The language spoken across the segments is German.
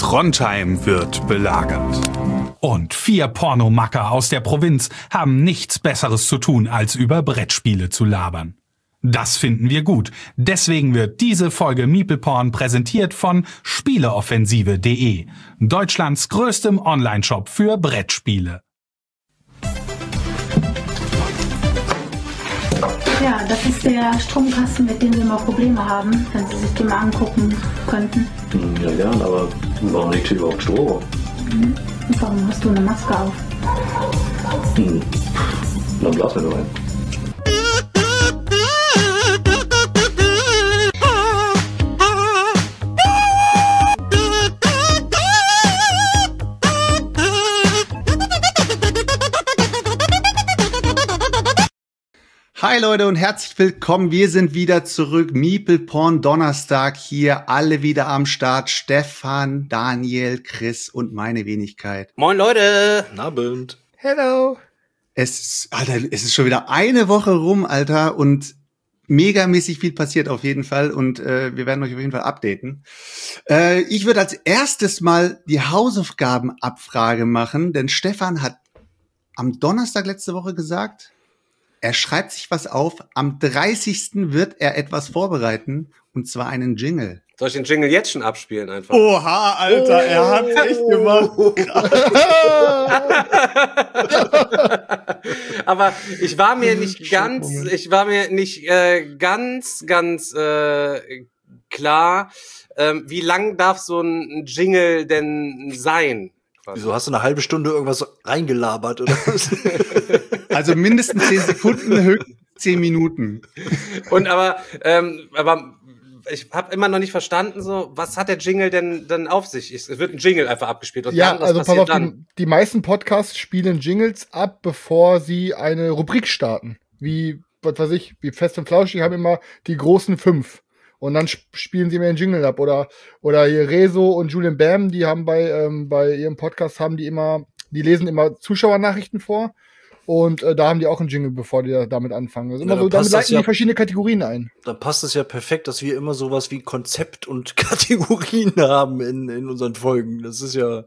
Trondheim wird belagert. Und 4 Pornomacker aus der Provinz haben nichts Besseres zu tun, als über Brettspiele zu labern. Das finden wir gut. Deswegen wird diese Folge MeeplePorn präsentiert von Spieleoffensive.de, Deutschlands größtem Onlineshop für Brettspiele. Ja, das ist der Stromkasten, mit dem wir mal Probleme haben, wenn Sie sich den mal angucken könnten. Ja, gern, aber warum liegt hier überhaupt Strom? Und warum hast du eine Maske auf? Dann blasen wir nur ein. Hi Leute und herzlich willkommen. Wir sind wieder zurück. MeeplePorn Donnerstag hier. Alle wieder am Start. Stefan, Daniel, Chris und meine Wenigkeit. Moin Leute. Guten Abend. Hello. Es ist schon wieder eine Woche rum, Alter. Und megamäßig viel passiert auf jeden Fall. Und wir werden euch auf jeden Fall updaten. Ich würde als erstes mal die Hausaufgabenabfrage machen. Denn Stefan hat am Donnerstag letzte Woche gesagt, er schreibt sich was auf. Am 30. wird er etwas vorbereiten. Und zwar einen Jingle. Soll ich den Jingle jetzt schon abspielen einfach? Oha, Alter, er hat's echt gemacht. Aber ich war mir nicht ganz klar, wie lang darf so ein Jingle denn sein? Wieso hast du eine halbe Stunde irgendwas reingelabert oder was? Also mindestens 10 Sekunden, höchstens 10 Minuten. Und aber ich habe immer noch nicht verstanden, so was hat der Jingle denn auf sich? Es wird ein Jingle einfach abgespielt. Und ja, dann, was also pass passiert auf, dann? die meisten Podcasts spielen Jingles ab, bevor sie eine Rubrik starten. Wie, was weiß ich, wie Fest und Flauschig haben immer die großen 5. Und dann spielen sie mir einen Jingle ab. Oder hier Rezo und Julian Bam, die haben bei ihrem Podcast die lesen immer Zuschauernachrichten vor. Und da haben die auch einen Jingle, bevor die damit anfangen. Also immer so, damit leiten die verschiedene Kategorien ein. Dann passt es ja perfekt, dass wir immer sowas wie Konzept und Kategorien haben in unseren Folgen. Das ist ja...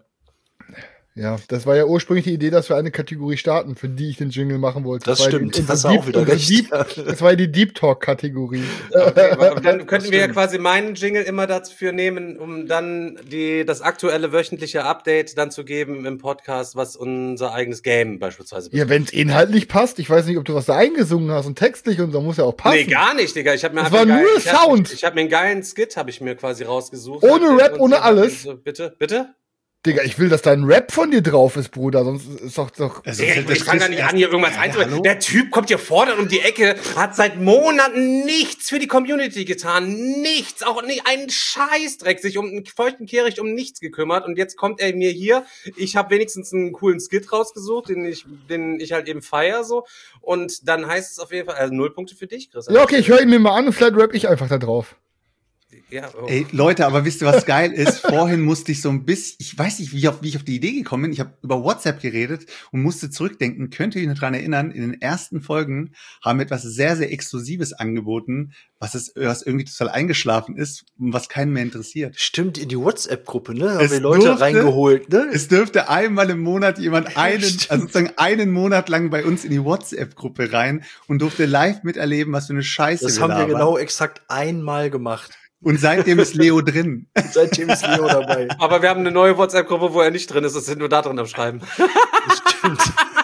Ja, das war ja ursprünglich die Idee, dass wir eine Kategorie starten, für die ich den Jingle machen wollte. Das stimmt, hast du auch wieder recht. Das war die Deep Talk-Kategorie. Okay, dann könnten wir ja quasi meinen Jingle immer dafür nehmen, um dann das aktuelle wöchentliche Update dann zu geben im Podcast, was unser eigenes Game beispielsweise betrifft. Ja, wenn es inhaltlich passt. Ich weiß nicht, ob du was da eingesungen hast und textlich und so muss ja auch passen. Nee, gar nicht, Digga. Ich habe mir Sound. Ich habe mir einen geilen Skit, habe ich mir quasi rausgesucht. Ohne Rap, ohne alles. So, bitte? Digga, ich will, dass da ein Rap von dir drauf ist, Bruder, sonst ist doch... Digga, ich fange da nicht an, hier irgendwas einzubauen. Der Typ kommt hier vorne um die Ecke, hat seit Monaten nichts für die Community getan. Nichts, auch nicht einen Scheißdreck, sich um einen feuchten Kehricht um nichts gekümmert. Und jetzt kommt er mir hier, ich habe wenigstens einen coolen Skit rausgesucht, den ich halt eben feier so. Und dann heißt es auf jeden Fall, also 0 Punkte für dich, Chris. Ja, okay, ich höre ihn mir mal an und vielleicht rap ich einfach da drauf. Ja, oh. Ey, Leute, aber wisst ihr, was geil ist? Vorhin musste ich so ein bisschen, ich weiß nicht, wie ich auf die Idee gekommen bin. Ich habe über WhatsApp geredet und musste zurückdenken. Könnt ihr euch noch dran erinnern, in den ersten Folgen haben wir etwas sehr, sehr Exklusives angeboten, was irgendwie total eingeschlafen ist und was keinen mehr interessiert. Stimmt, in die WhatsApp-Gruppe, ne? Haben wir Leute reingeholt, ne? Es dürfte einmal im Monat jemand sozusagen einen Monat lang bei uns in die WhatsApp-Gruppe rein und durfte live miterleben, was für eine Scheiße das haben wir genau exakt einmal gemacht. Und seitdem ist Leo drin. Seitdem ist Leo dabei. Aber wir haben eine neue WhatsApp-Gruppe, wo er nicht drin ist. Das sind nur da drin am Schreiben. Das stimmt.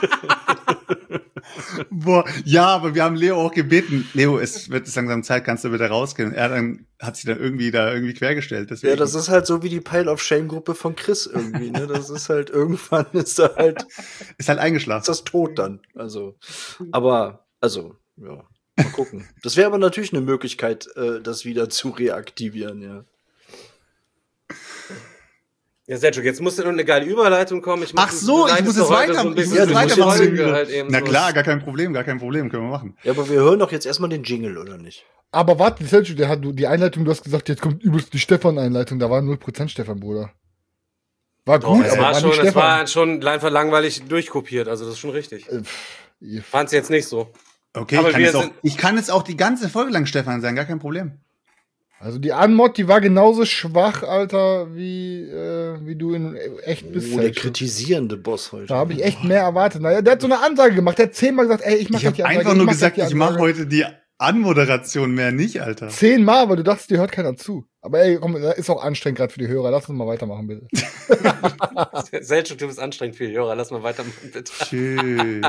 Boah, ja, aber wir haben Leo auch gebeten. Leo, es wird langsam Zeit, kannst du bitte rausgehen. Und er hat sich dann irgendwie quergestellt. Deswegen. Ja, das ist halt so wie die Pile of Shame-Gruppe von Chris irgendwie, ne? Das ist halt, irgendwann ist da halt... Ist halt eingeschlafen. Ist das tot dann. Ja. Mal gucken. Das wäre aber natürlich eine Möglichkeit, das wieder zu reaktivieren, ja. Ja, Sergio, jetzt muss nur eine geile Überleitung kommen. Ich muss jetzt weitermachen. Na klar, gar kein Problem, können wir machen. Ja, aber wir hören doch jetzt erstmal den Jingle, oder nicht? Aber warte, Sergio, der hat die Einleitung, du hast gesagt, jetzt kommt übelst die Stefan-Einleitung. Da war 0% Stefan, Bruder. War gut, aber das war schon einfach langweilig durchkopiert, also das ist schon richtig. Fand's jetzt nicht so. Okay, ich kann jetzt auch die ganze Folge lang Stefan sein, gar kein Problem. Also die Anmod, die war genauso schwach, Alter, wie du in echt bist. Der kritisierende Boss heute. Da habe ich echt mehr erwartet. Naja, der hat so eine Ansage gemacht. Der hat 10-mal gesagt, ey, ich mach Ich die habe Ansage. einfach nur gesagt, ich mache heute die Anmoderation, mehr nicht, Alter. 10-mal, weil du dachtest, dir hört keiner zu. Aber ey, komm, das ist auch anstrengend gerade für die Hörer. Lass uns mal weitermachen, bitte. Selchuk, du bist anstrengend für die Hörer. Lass mal weitermachen, bitte. Tschüss.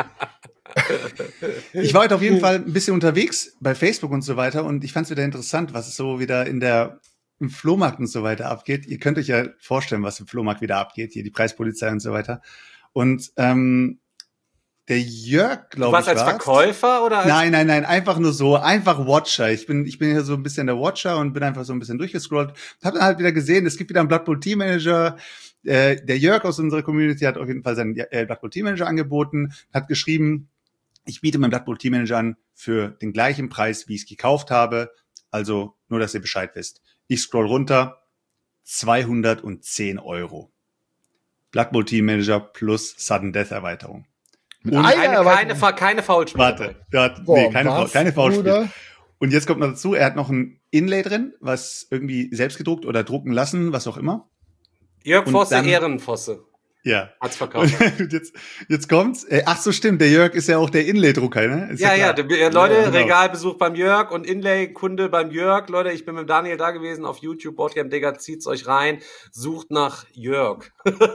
Ich war heute auf jeden Fall ein bisschen unterwegs bei Facebook und so weiter und ich fand es wieder interessant, was es so wieder im Flohmarkt und so weiter abgeht. Ihr könnt euch ja vorstellen, was im Flohmarkt wieder abgeht, hier die Preispolizei und so weiter. Und der Jörg, glaube ich, Du warst als Verkäufer oder als Nein, einfach nur so, einfach Watcher. Ich bin hier so ein bisschen der Watcher und bin einfach so ein bisschen durchgescrollt. Hab dann halt wieder gesehen, es gibt wieder einen Blood Bowl Team Manager. Der Jörg aus unserer Community hat auf jeden Fall seinen Blood Bowl Team Manager angeboten, hat geschrieben, ich biete meinen Blood Bowl Team Manager an für den gleichen Preis, wie ich es gekauft habe. Also nur, dass ihr Bescheid wisst. Ich scroll runter, 210 €. Blood Bowl Team Manager plus Sudden Death Erweiterung. keine Foulspiele. Warte, keine Foulspiele. Und jetzt kommt noch dazu, er hat noch ein Inlay drin, was irgendwie selbst gedruckt oder drucken lassen, was auch immer. Jörg Und Vosse, dann- Ehrenvosse. Ja. Hat's verkauft. Und jetzt kommt's. Ach so, stimmt, der Jörg ist ja auch der Inlay-Drucker, ne? Ist Ja, klar. Leute, Ja, genau. Regalbesuch beim Jörg und Inlay-Kunde beim Jörg. Leute, ich bin mit Daniel da gewesen auf YouTube, Boardgame Digger, zieht's euch rein, sucht nach Jörg.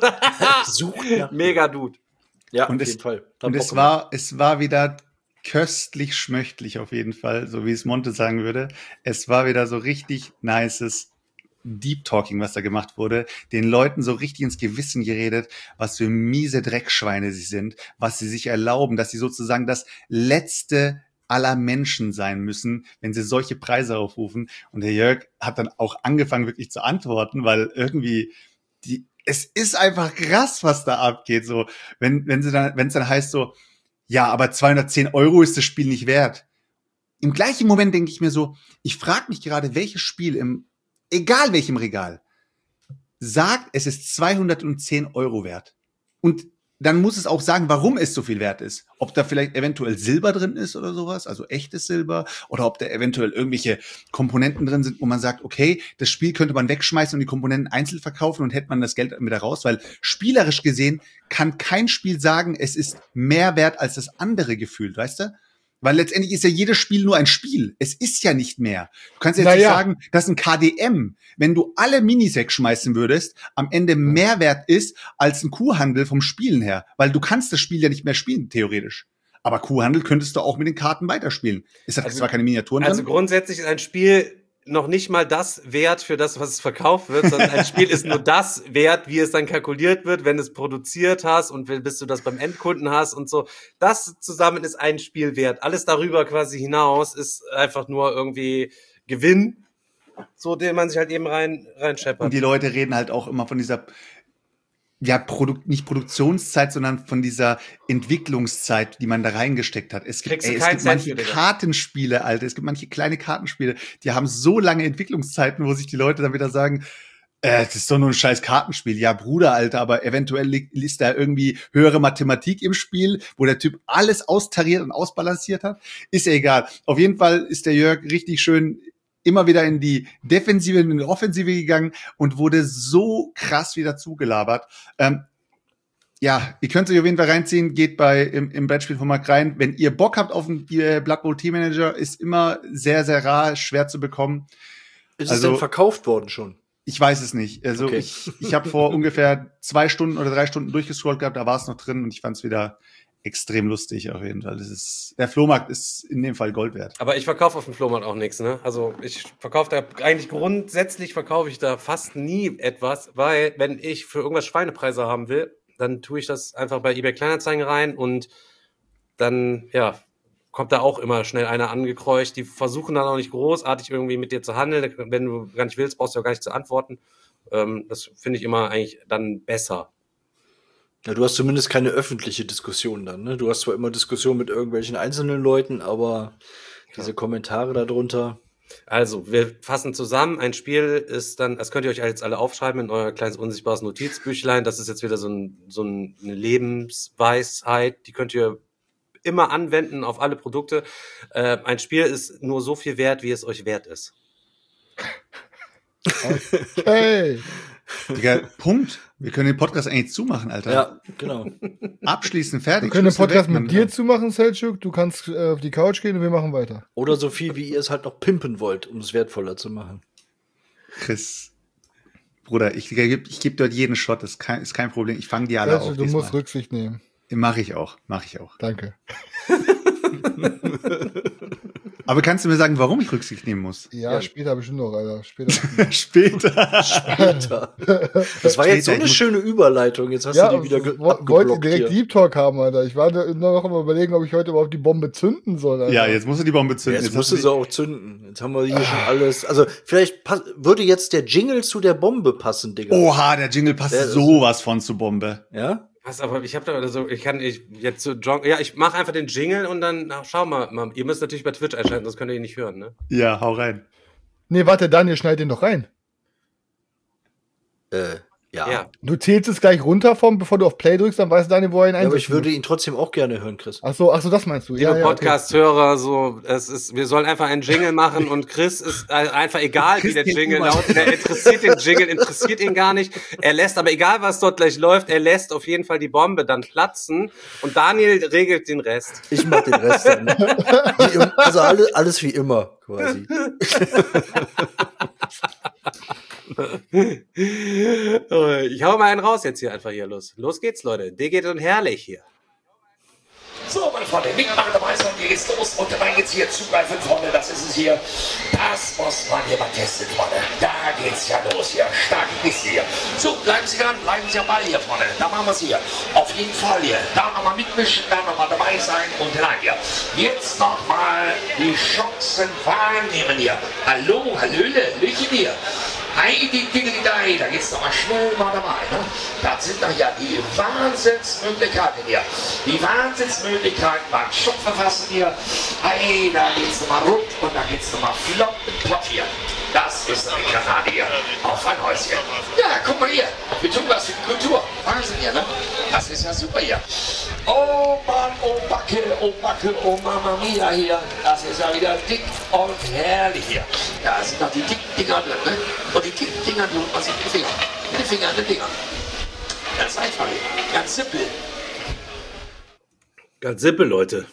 Mega Dude. Ja, Und auf jeden Fall. Und es war wieder köstlich schmöchtlich auf jeden Fall, so wie es Monte sagen würde. Es war wieder so richtig nices Deep Talking, was da gemacht wurde, den Leuten so richtig ins Gewissen geredet, was für miese Dreckschweine sie sind, was sie sich erlauben, dass sie sozusagen das letzte aller Menschen sein müssen, wenn sie solche Preise aufrufen. Und der Jörg hat dann auch angefangen, wirklich zu antworten, weil irgendwie es ist einfach krass, was da abgeht, so, wenn es dann heißt so, ja, aber 210 € ist das Spiel nicht wert. Im gleichen Moment denke ich mir so, ich frage mich gerade, welches Spiel egal welchem Regal, sagt, es ist 210 € wert. Und dann muss es auch sagen, warum es so viel wert ist. Ob da vielleicht eventuell Silber drin ist oder sowas, also echtes Silber, oder ob da eventuell irgendwelche Komponenten drin sind, wo man sagt, okay, das Spiel könnte man wegschmeißen und die Komponenten einzeln verkaufen und hätte man das Geld wieder raus, weil spielerisch gesehen kann kein Spiel sagen, es ist mehr wert als das andere gefühlt, weißt du? Weil letztendlich ist ja jedes Spiel nur ein Spiel. Es ist ja nicht mehr. Du kannst jetzt nicht sagen, dass ein KDM, wenn du alle Minis wegschmeißen würdest, am Ende mehr wert ist als ein Kuhhandel vom Spielen her. Weil du kannst das Spiel ja nicht mehr spielen, theoretisch. Aber Kuhhandel könntest du auch mit den Karten weiterspielen. Es hat zwar keine Miniaturen drin. Also grundsätzlich ist ein Spiel noch nicht mal das wert für das, was es verkauft wird, sondern ein Spiel ist nur das wert, wie es dann kalkuliert wird, wenn es produziert hast und bis du das beim Endkunden hast und so. Das zusammen ist ein Spiel wert. Alles darüber quasi hinaus ist einfach nur irgendwie Gewinn, so den man sich halt eben reinscheppert. Und die Leute reden halt auch immer von dieser nicht Produktionszeit, sondern von dieser Entwicklungszeit, die man da reingesteckt hat. Es gibt manche Kartenspiele, Alter, es gibt manche kleine Kartenspiele, die haben so lange Entwicklungszeiten, wo sich die Leute dann wieder sagen, das ist doch nur ein scheiß Kartenspiel. Ja, Bruder, Alter, aber eventuell ist da irgendwie höhere Mathematik im Spiel, wo der Typ alles austariert und ausbalanciert hat. Ist ja egal. Auf jeden Fall ist der Jörg richtig schön immer wieder in die Defensive, in die Offensive gegangen und wurde so krass wieder zugelabert. Ja, ihr könnt euch auf jeden Fall reinziehen, geht im Brettspielformat rein. Wenn ihr Bock habt auf einen Blood Bowl Team Manager, ist immer sehr, sehr rar, schwer zu bekommen. Ist es denn verkauft worden schon? Ich weiß es nicht. Also okay. Ich habe vor ungefähr 2 Stunden oder 3 Stunden durchgescrollt gehabt, da war es noch drin und ich fand es wieder extrem lustig auf jeden Fall. Der Flohmarkt ist in dem Fall Gold wert. Aber ich verkaufe auf dem Flohmarkt auch nichts, ne? Also ich verkaufe da eigentlich grundsätzlich verkaufe ich da fast nie etwas, weil wenn ich für irgendwas Schweinepreise haben will, dann tue ich das einfach bei eBay Kleinanzeigen rein und dann, ja, kommt da auch immer schnell einer angekreucht. Die versuchen dann auch nicht großartig irgendwie mit dir zu handeln. Wenn du gar nicht willst, brauchst du ja gar nicht zu antworten. Das finde ich immer eigentlich dann besser. Ja, du hast zumindest keine öffentliche Diskussion dann, ne? Du hast zwar immer Diskussionen mit irgendwelchen einzelnen Leuten, aber diese Kommentare darunter. Also, wir fassen zusammen. Ein Spiel ist dann, das könnt ihr euch jetzt alle aufschreiben in euer kleines unsichtbares Notizbüchlein. Das ist jetzt wieder so eine Lebensweisheit, die könnt ihr immer anwenden auf alle Produkte. Ein Spiel ist nur so viel wert, wie es euch wert ist. Hey. Digga, Punkt. Wir können den Podcast eigentlich zumachen, Alter. Ja, genau. Abschließen, fertig. Wir können den Schlüssel Podcast weg, mit dir zumachen, Selçuk. Du kannst auf die Couch gehen und wir machen weiter. Oder so viel, wie ihr es halt noch pimpen wollt, um es wertvoller zu machen. Chris, Bruder, ich geb dort jeden Shot. Das ist kein Problem. Ich fange die alle Selçuk, auf. du musst diesmal. Rücksicht nehmen. Mach ich auch. Danke. Aber kannst du mir sagen, warum ich Rücksicht nehmen muss? Ja, später bestimmt noch, Alter. Später. Alter. Das war jetzt so eine schöne Überleitung. Jetzt hast du die wieder wollt ihr abgeblockt direkt hier. Deep Talk haben, Alter. Ich war noch am Überlegen, ob ich heute überhaupt die Bombe zünden soll, Alter. Ja, jetzt musst du die Bombe zünden. Jetzt musst du sie auch zünden. Jetzt haben wir hier schon alles. Also, vielleicht würde jetzt der Jingle zu der Bombe passen, Digga. Oha, der Jingle passt sowas von zu Bombe. Ja? Was, aber ich habe da so, ich jetzt so ich mache einfach den Jingle und dann schau mal, ihr müsst natürlich bei Twitch einschalten, sonst könnt ihr ihn nicht hören, ne? Ja, hau rein. Nee, warte, Daniel, schneid den doch rein. Ja. Du zählst es gleich runter bevor du auf Play drückst, dann weiß Daniel, wo er ihn Ja, einsetzt. aber ich würde ihn trotzdem auch gerne hören, Chris. Ach so, das meinst du. Liebe okay. Podcast-Hörer, wir sollen einfach einen Jingle machen und Chris ist einfach egal, wie der Jingle lautet. Der interessiert ihn gar nicht. Er lässt, aber egal was dort gleich läuft, er lässt auf jeden Fall die Bombe dann platzen und Daniel regelt den Rest. Ich mach den Rest dann. Also alles wie immer, quasi. Ich hau mal einen raus jetzt hier einfach hier los. Los geht's, Leute. Diggit und herrlich hier. So, meine Freunde, mitmachen dabei sein, hier geht's los und dann geht's hier zugreifen, Freunde, das ist es hier. Das muss man hier mal testen, Freunde. Da geht's ja los hier, starke Kiste hier. So, bleiben Sie dran, bleiben Sie am Ball hier, Freunde. Da machen wir's hier. Auf jeden Fall hier. Da nochmal mitmischen, da nochmal dabei sein und rein hier. Jetzt nochmal die Chancen wahrnehmen hier. Hallo, Hallöle, Hallöchen hier. Heidi, da geht's nochmal schnell mal dabei. Ne? Das sind doch ja die Wahnsinnsmöglichkeiten hier. Die Wahnsinnsmöglichkeiten beim Schopf hier. Hey, da geht's nochmal rund und da geht's nochmal flott mit Pott hier. Das ist ein Kanadier auf ein Häuschen. Ja, guck mal hier. Wir tun was für die Kultur. Wahnsinn hier, ne? Das ist ja super hier. Oh Mann, oh Backe, oh Mama Mia hier. Das ist ja wieder dick und herrlich hier. Da sind noch die dicken Dinger drin, ne? Und die dicken Dinger, die holt man sich mit den Fingern. Mit den Fingern an den Dingern. Ganz einfach hier. Ganz simpel. Ganz simpel, Leute.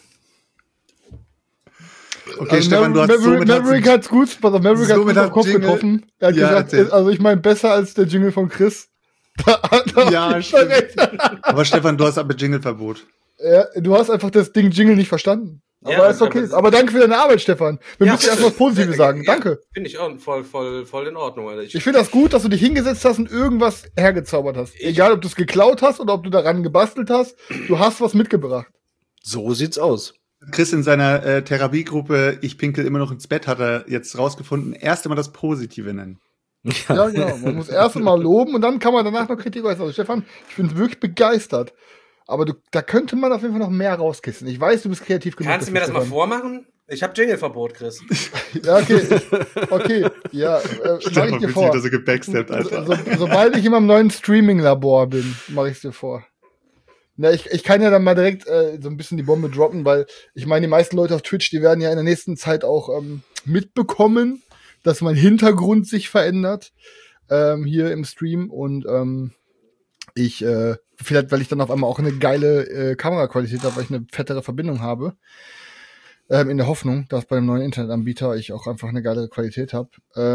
Okay, Also Stefan, du hast Maverick hat's gut, Maverick hat's gut auf den Kopf Jingle. getroffen. Er hat Ja, gesagt, erzähl. also ich meine, besser als der Jingle von Chris. Ja, stimmt. Aber Stefan, du hast aber Jingleverbot. Ja, du hast einfach das Ding Jingle nicht verstanden. Aber Ja, ist okay. aber- Aber danke für deine Arbeit, Stefan. Wir Ja, müssen erst was Positives sagen. Ja, Danke. Finde ich auch voll in Ordnung, Alter. Ich finde das gut, dass du dich hingesetzt hast und irgendwas hergezaubert hast. Egal, ob du es geklaut hast oder ob du daran gebastelt hast. Du hast was mitgebracht. So sieht's aus. Chris in seiner Therapiegruppe Ich pinkel immer noch ins Bett hat er jetzt rausgefunden, erst immer das Positive nennen. Ja, genau. Man muss erst mal loben und dann kann man danach noch Kritik äußern. Also Stefan, ich bin wirklich begeistert. Aber da könnte man auf jeden Fall noch mehr rauskissen. Ich weiß, du bist kreativ genug. Kannst du mir das mal Stefan. vormachen? Ich habe Jingleverbot, Chris. Ja, okay. Okay. Ja, mach ich dir vor. so gebacksteppt, Alter. Sobald ich in meinem neuen Streaming-Labor bin, mache ich dir vor. Na, ich kann ja dann mal direkt so ein bisschen die Bombe droppen, weil ich meine, die meisten Leute auf Twitch, die werden ja in der nächsten Zeit auch mitbekommen, dass mein Hintergrund sich verändert hier im Stream und ich vielleicht, weil ich dann auf einmal auch eine geile Kameraqualität habe, weil ich eine fettere Verbindung habe, in der Hoffnung, dass bei dem neuen Internetanbieter ich auch einfach eine geile Qualität habe.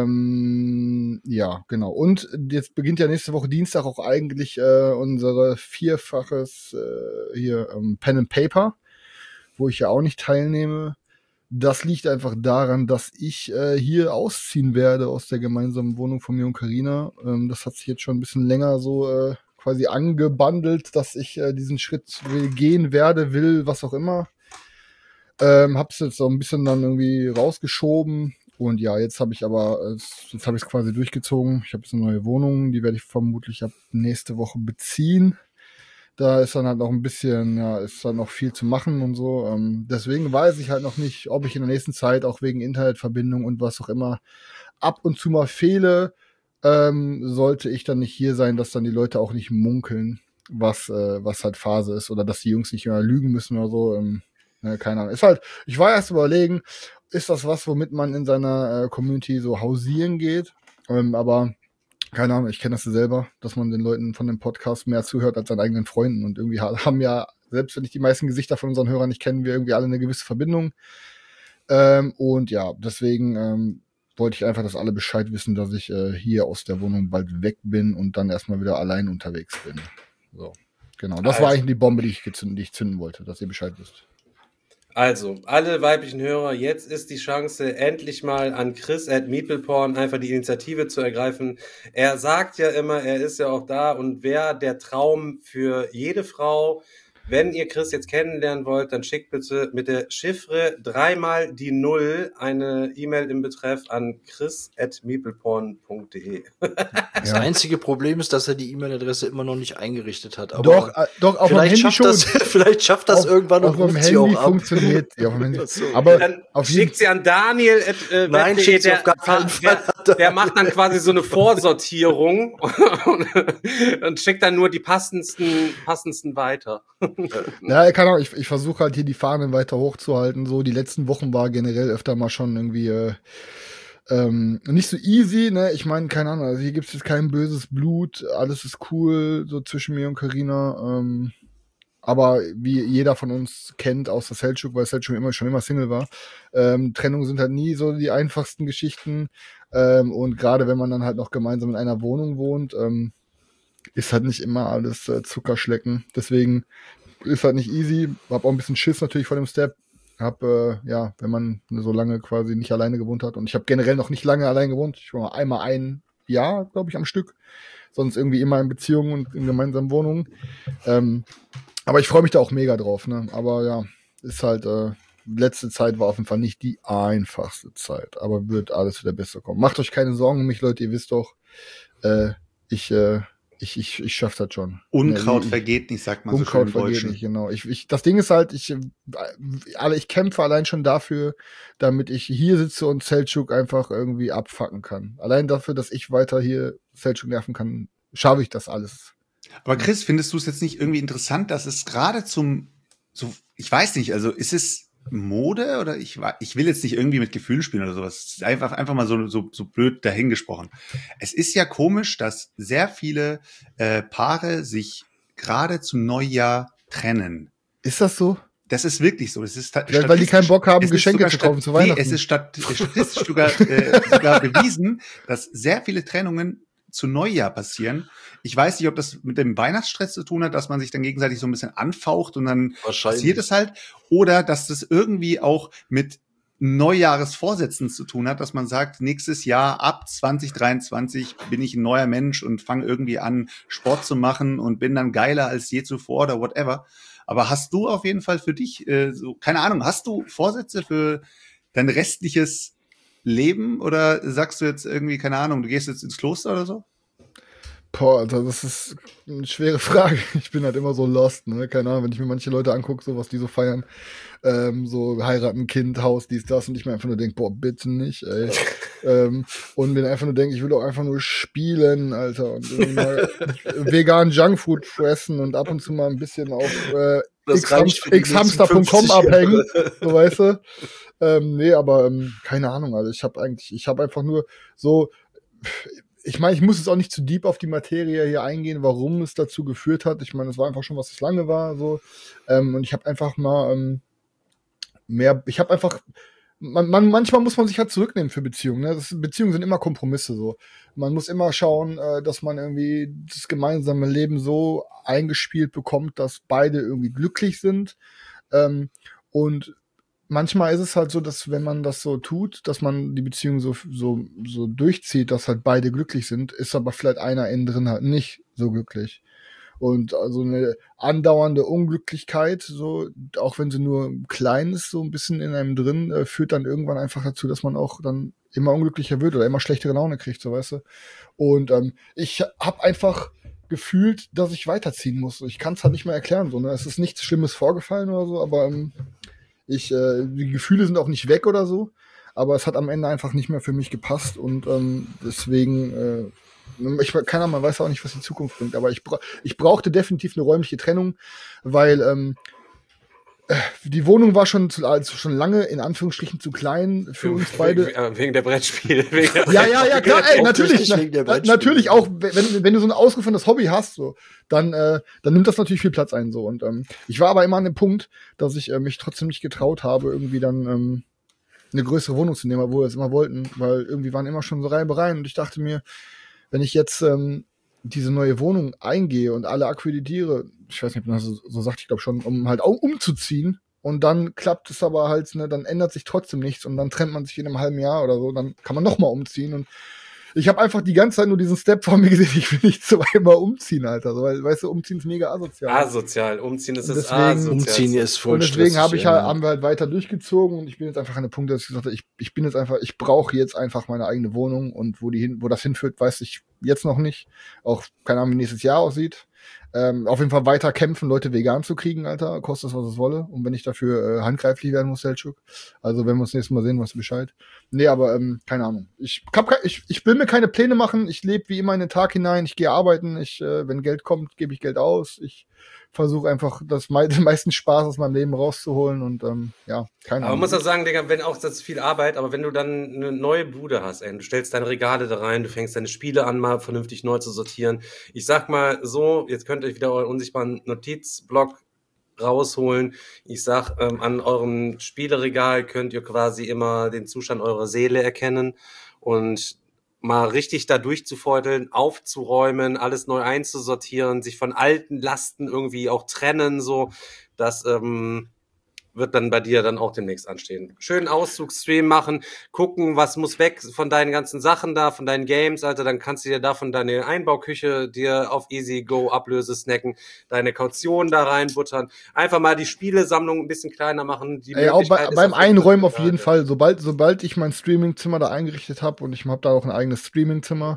Ja, genau. Und jetzt beginnt ja nächste Woche Dienstag auch eigentlich unsere vierfaches hier Pen and Paper, wo ich ja auch nicht teilnehme. Das liegt einfach daran, dass ich hier ausziehen werde aus der gemeinsamen Wohnung von mir und Carina. Das hat sich jetzt schon ein bisschen länger so quasi angebandelt, dass ich diesen Schritt gehen will, was auch immer. Hab's jetzt so ein bisschen dann irgendwie rausgeschoben und ja, jetzt habe ich es quasi durchgezogen. Ich habe jetzt eine neue Wohnung, die werde ich vermutlich ab nächste Woche beziehen. Da ist dann halt noch ein bisschen, ja, ist dann noch viel zu machen und so. Deswegen weiß ich halt noch nicht, ob ich in der nächsten Zeit auch wegen Internetverbindung und was auch immer ab und zu mal fehle. Sollte ich dann nicht hier sein, dass dann die Leute auch nicht munkeln, was halt Phase ist oder dass die Jungs nicht immer lügen müssen oder so. Keine Ahnung. Ist halt, ich war erst überlegen, ist das was, womit man in seiner Community so hausieren geht. Aber keine Ahnung, ich kenne das ja selber, dass man den Leuten von dem Podcast mehr zuhört als seinen eigenen Freunden. Und irgendwie haben ja, selbst wenn ich die meisten Gesichter von unseren Hörern nicht kennen, wir irgendwie alle eine gewisse Verbindung. Und ja, deswegen wollte ich einfach, dass alle Bescheid wissen, dass ich hier aus der Wohnung bald weg bin und dann erstmal wieder allein unterwegs bin. So, genau. Das war eigentlich die Bombe, die ich zünden wollte, dass ihr Bescheid wisst. Also, alle weiblichen Hörer, jetzt ist die Chance, endlich mal an Chris at Meepleporn einfach die Initiative zu ergreifen. Er sagt ja immer, er ist ja auch da und wäre der Traum für jede Frau. Wenn ihr Chris jetzt kennenlernen wollt, dann schickt bitte mit der Chiffre 3 die 0 eine E-Mail im Betreff an chris@meepleporn.de. Das einzige Problem ist, dass er die E-Mail-Adresse immer noch nicht eingerichtet hat. Aber doch auf dem Handy schon. Vielleicht schafft das irgendwann und ruft sie auch ab. Funktioniert sie auf dem Handy. Aber dann schickt sie an Daniel. Nein, schickt sie auf gar keinen Fall. Der macht dann quasi so eine Vorsortierung und schickt dann nur die passendsten weiter. Ja, keine Ahnung, ich versuche halt hier die Fahnen weiter hochzuhalten. So, die letzten Wochen war generell öfter mal schon irgendwie nicht so easy, ne? Ich meine, keine Ahnung, also hier gibt's jetzt kein böses Blut, alles ist cool, so zwischen mir und Carina. Aber wie jeder von uns kennt, außer Selçuk, weil Selçuk schon immer Single war, Trennungen sind halt nie so die einfachsten Geschichten. Und gerade wenn man dann halt noch gemeinsam in einer Wohnung wohnt, ist halt nicht immer alles Zuckerschlecken. Deswegen ist halt nicht easy. Hab auch ein bisschen Schiss natürlich vor dem Step. Wenn man so lange quasi nicht alleine gewohnt hat. Und ich habe generell noch nicht lange allein gewohnt. Ich war mal einmal ein Jahr, glaube ich, am Stück. Sonst irgendwie immer in Beziehungen und in gemeinsamen Wohnungen. Aber ich freue mich da auch mega drauf. Ne? Aber ja, ist halt, letzte Zeit war auf jeden Fall nicht die einfachste Zeit. Aber wird alles wieder besser kommen. Macht euch keine Sorgen um mich, Leute. Ihr wisst doch, ich schaff das schon. Unkraut vergeht nicht, sagt man so schön im Deutschen. Unkraut vergeht nicht, genau. Das Ding ist halt, ich kämpfe allein schon dafür, damit ich hier sitze und Selçuk einfach irgendwie abfacken kann. Allein dafür, dass ich weiter hier Selçuk nerven kann, schaffe ich das alles. Aber Chris, findest du es jetzt nicht irgendwie interessant, dass es gerade ich weiß nicht, also ist es Mode oder ich will jetzt nicht irgendwie mit Gefühlen spielen oder sowas. Es ist einfach mal so blöd dahingesprochen. Es ist ja komisch, dass sehr viele Paare sich gerade zum Neujahr trennen. Ist das so? Das ist wirklich so. Es ist weil die keinen Bock haben, Geschenke zu kaufen zu Weihnachten. Nee, es ist statistisch sogar bewiesen, dass sehr viele Trennungen zu Neujahr passieren. Ich weiß nicht, ob das mit dem Weihnachtsstress zu tun hat, dass man sich dann gegenseitig so ein bisschen anfaucht und dann passiert es halt. Oder dass das irgendwie auch mit Neujahresvorsätzen zu tun hat, dass man sagt, nächstes Jahr ab 2023 bin ich ein neuer Mensch und fange irgendwie an, Sport zu machen und bin dann geiler als je zuvor oder whatever. Aber hast du auf jeden Fall für dich, keine Ahnung, hast du Vorsätze für dein restliches Leben oder sagst du jetzt irgendwie, keine Ahnung, du gehst jetzt ins Kloster oder so? Boah, Alter, das ist eine schwere Frage. Ich bin halt immer so lost, ne? Keine Ahnung, wenn ich mir manche Leute angucke, so was die so feiern, so heiraten, Kind, Haus, dies, das, und ich mir einfach nur denke, boah, bitte nicht, ey. Und mir einfach nur denke, ich will doch einfach nur spielen, Alter, und irgendwie mal vegan Junkfood fressen und ab und zu mal ein bisschen auf xhamster.com abhängen, so, weißt du? Keine Ahnung, also ich habe einfach nur so, ich meine, ich muss jetzt auch nicht zu deep auf die Materie hier eingehen, warum es dazu geführt hat. Ich meine, es war einfach schon, was es lange war, so. Und ich habe einfach mal manchmal muss man sich halt zurücknehmen für Beziehungen, ne? Beziehungen sind immer Kompromisse, so. Man muss immer schauen, dass man irgendwie das gemeinsame Leben so eingespielt bekommt, dass beide irgendwie glücklich sind. Und manchmal ist es halt so, dass wenn man das so tut, dass man die Beziehung so durchzieht, dass halt beide glücklich sind, ist aber vielleicht einer innen drin halt nicht so glücklich. Und also eine andauernde Unglücklichkeit, so, auch wenn sie nur klein ist, so ein bisschen in einem drin, führt dann irgendwann einfach dazu, dass man auch dann immer unglücklicher wird oder immer schlechtere Laune kriegt, so, weißt du. Und ich habe einfach gefühlt, dass ich weiterziehen muss. Ich kann es halt nicht mehr erklären, so, ne? Es ist nichts Schlimmes vorgefallen oder so, aber die Gefühle sind auch nicht weg oder so, aber es hat am Ende einfach nicht mehr für mich gepasst und deswegen, keine Ahnung, man weiß auch nicht, was die Zukunft bringt, aber ich brauchte definitiv eine räumliche Trennung, weil Die Wohnung war schon lange, in Anführungsstrichen, zu klein für uns beide. Wegen der Brettspiele. Ja, klar, natürlich. Wegen der Brettspiele. Natürlich auch, wenn du so ein ausgeführtes Hobby hast, so, dann nimmt das natürlich viel Platz ein, so. Und ich war aber immer an dem Punkt, dass ich mich trotzdem nicht getraut habe, irgendwie dann eine größere Wohnung zu nehmen, obwohl wir es immer wollten, weil irgendwie waren immer schon so Reibereien und ich dachte mir, wenn ich jetzt diese neue Wohnung eingehe und alle akkreditiere, ich weiß nicht, ob man das so sagt, ich glaube schon, um halt auch umzuziehen und dann klappt es aber halt, ne, dann ändert sich trotzdem nichts und dann trennt man sich in einem halben Jahr oder so, dann kann man nochmal umziehen und ich habe einfach die ganze Zeit nur diesen Step vor mir gesehen, ich will nicht zweimal umziehen, Alter, weil, weißt du, umziehen ist mega asozial. Asozial, umziehen ist das asozial. Umziehen ist voll stressig. Und deswegen haben wir halt weiter durchgezogen und ich bin jetzt einfach an dem Punkt, dass ich gesagt habe, ich brauche jetzt einfach meine eigene Wohnung und wo das hinführt, weiß ich jetzt noch nicht. Auch keine Ahnung, wie nächstes Jahr aussieht. Auf jeden Fall weiter kämpfen, Leute vegan zu kriegen, Alter, kostet es, was es wolle. Und wenn ich dafür handgreiflich werden muss, Selçuk. Also wenn wir uns nächstes Mal sehen, weißt du Bescheid. Nee, aber keine Ahnung. Ich will mir keine Pläne machen. Ich lebe wie immer in den Tag hinein. Ich gehe arbeiten. Wenn Geld kommt, gebe ich Geld aus. Ich versuche einfach den meisten Spaß aus meinem Leben rauszuholen und keine Ahnung. Aber man muss auch sagen, Digga, wenn auch das ist viel Arbeit, aber wenn du dann eine neue Bude hast, du stellst deine Regale da rein, du fängst deine Spiele an, mal vernünftig neu zu sortieren. Ich sag mal so, jetzt könnt ihr euch wieder euren unsichtbaren Notizblock rausholen. Ich sag, an eurem Spieleregal könnt ihr quasi immer den Zustand eurer Seele erkennen und mal richtig da durchzufeudeln, aufzuräumen, alles neu einzusortieren, sich von alten Lasten irgendwie auch trennen, so, das wird dann bei dir dann auch demnächst anstehen. Schönen Auszugsstream machen, gucken, was muss weg von deinen ganzen Sachen da, von deinen Games, Alter, dann kannst du dir davon deine Einbauküche dir auf Easy Go Ablöse snacken, deine Kaution da reinbuttern, einfach mal die Spielesammlung ein bisschen kleiner machen. Auch beim Einräumen auf jeden Fall, sobald ich mein Streamingzimmer da eingerichtet habe und ich habe da auch ein eigenes Streamingzimmer,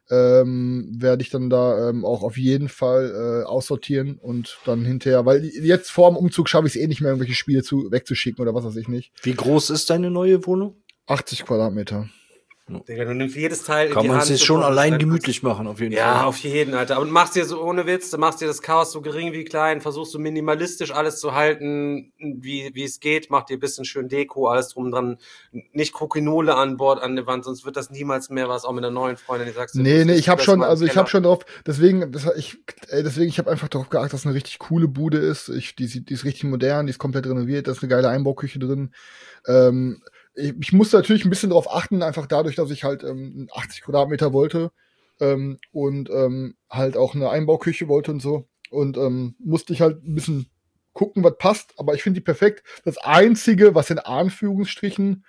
werde ich dann da auch auf jeden Fall aussortieren und dann hinterher, weil jetzt vor dem Umzug schaffe ich es nicht mehr, irgendwelche Spiele wegzuschicken oder was weiß ich nicht. Wie groß ist deine neue Wohnung? 80 Quadratmeter. Digga, du nimmst jedes Teil kann man sich schon allein gemütlich machen, auf jeden Fall. Ja, auf jeden, Alter. Und machst dir so ohne Witz, du machst dir das Chaos so gering wie klein, versuchst so minimalistisch alles zu halten, wie es geht, mach dir ein bisschen schön Deko, alles drum dran, nicht Krokinole an Bord an der Wand, sonst wird das niemals mehr was, auch mit einer neuen Freundin, die sagst du. Nee, ich habe schon drauf, deswegen, ich habe einfach darauf geachtet, dass es eine richtig coole Bude ist. Die ist richtig modern, die ist komplett renoviert, da ist eine geile Einbauküche drin. Ich musste natürlich ein bisschen darauf achten, einfach dadurch, dass ich halt 80 Quadratmeter wollte und halt auch eine Einbauküche wollte und so. Und musste ich halt ein bisschen gucken, was passt. Aber ich finde die perfekt. Das Einzige, was in Anführungsstrichen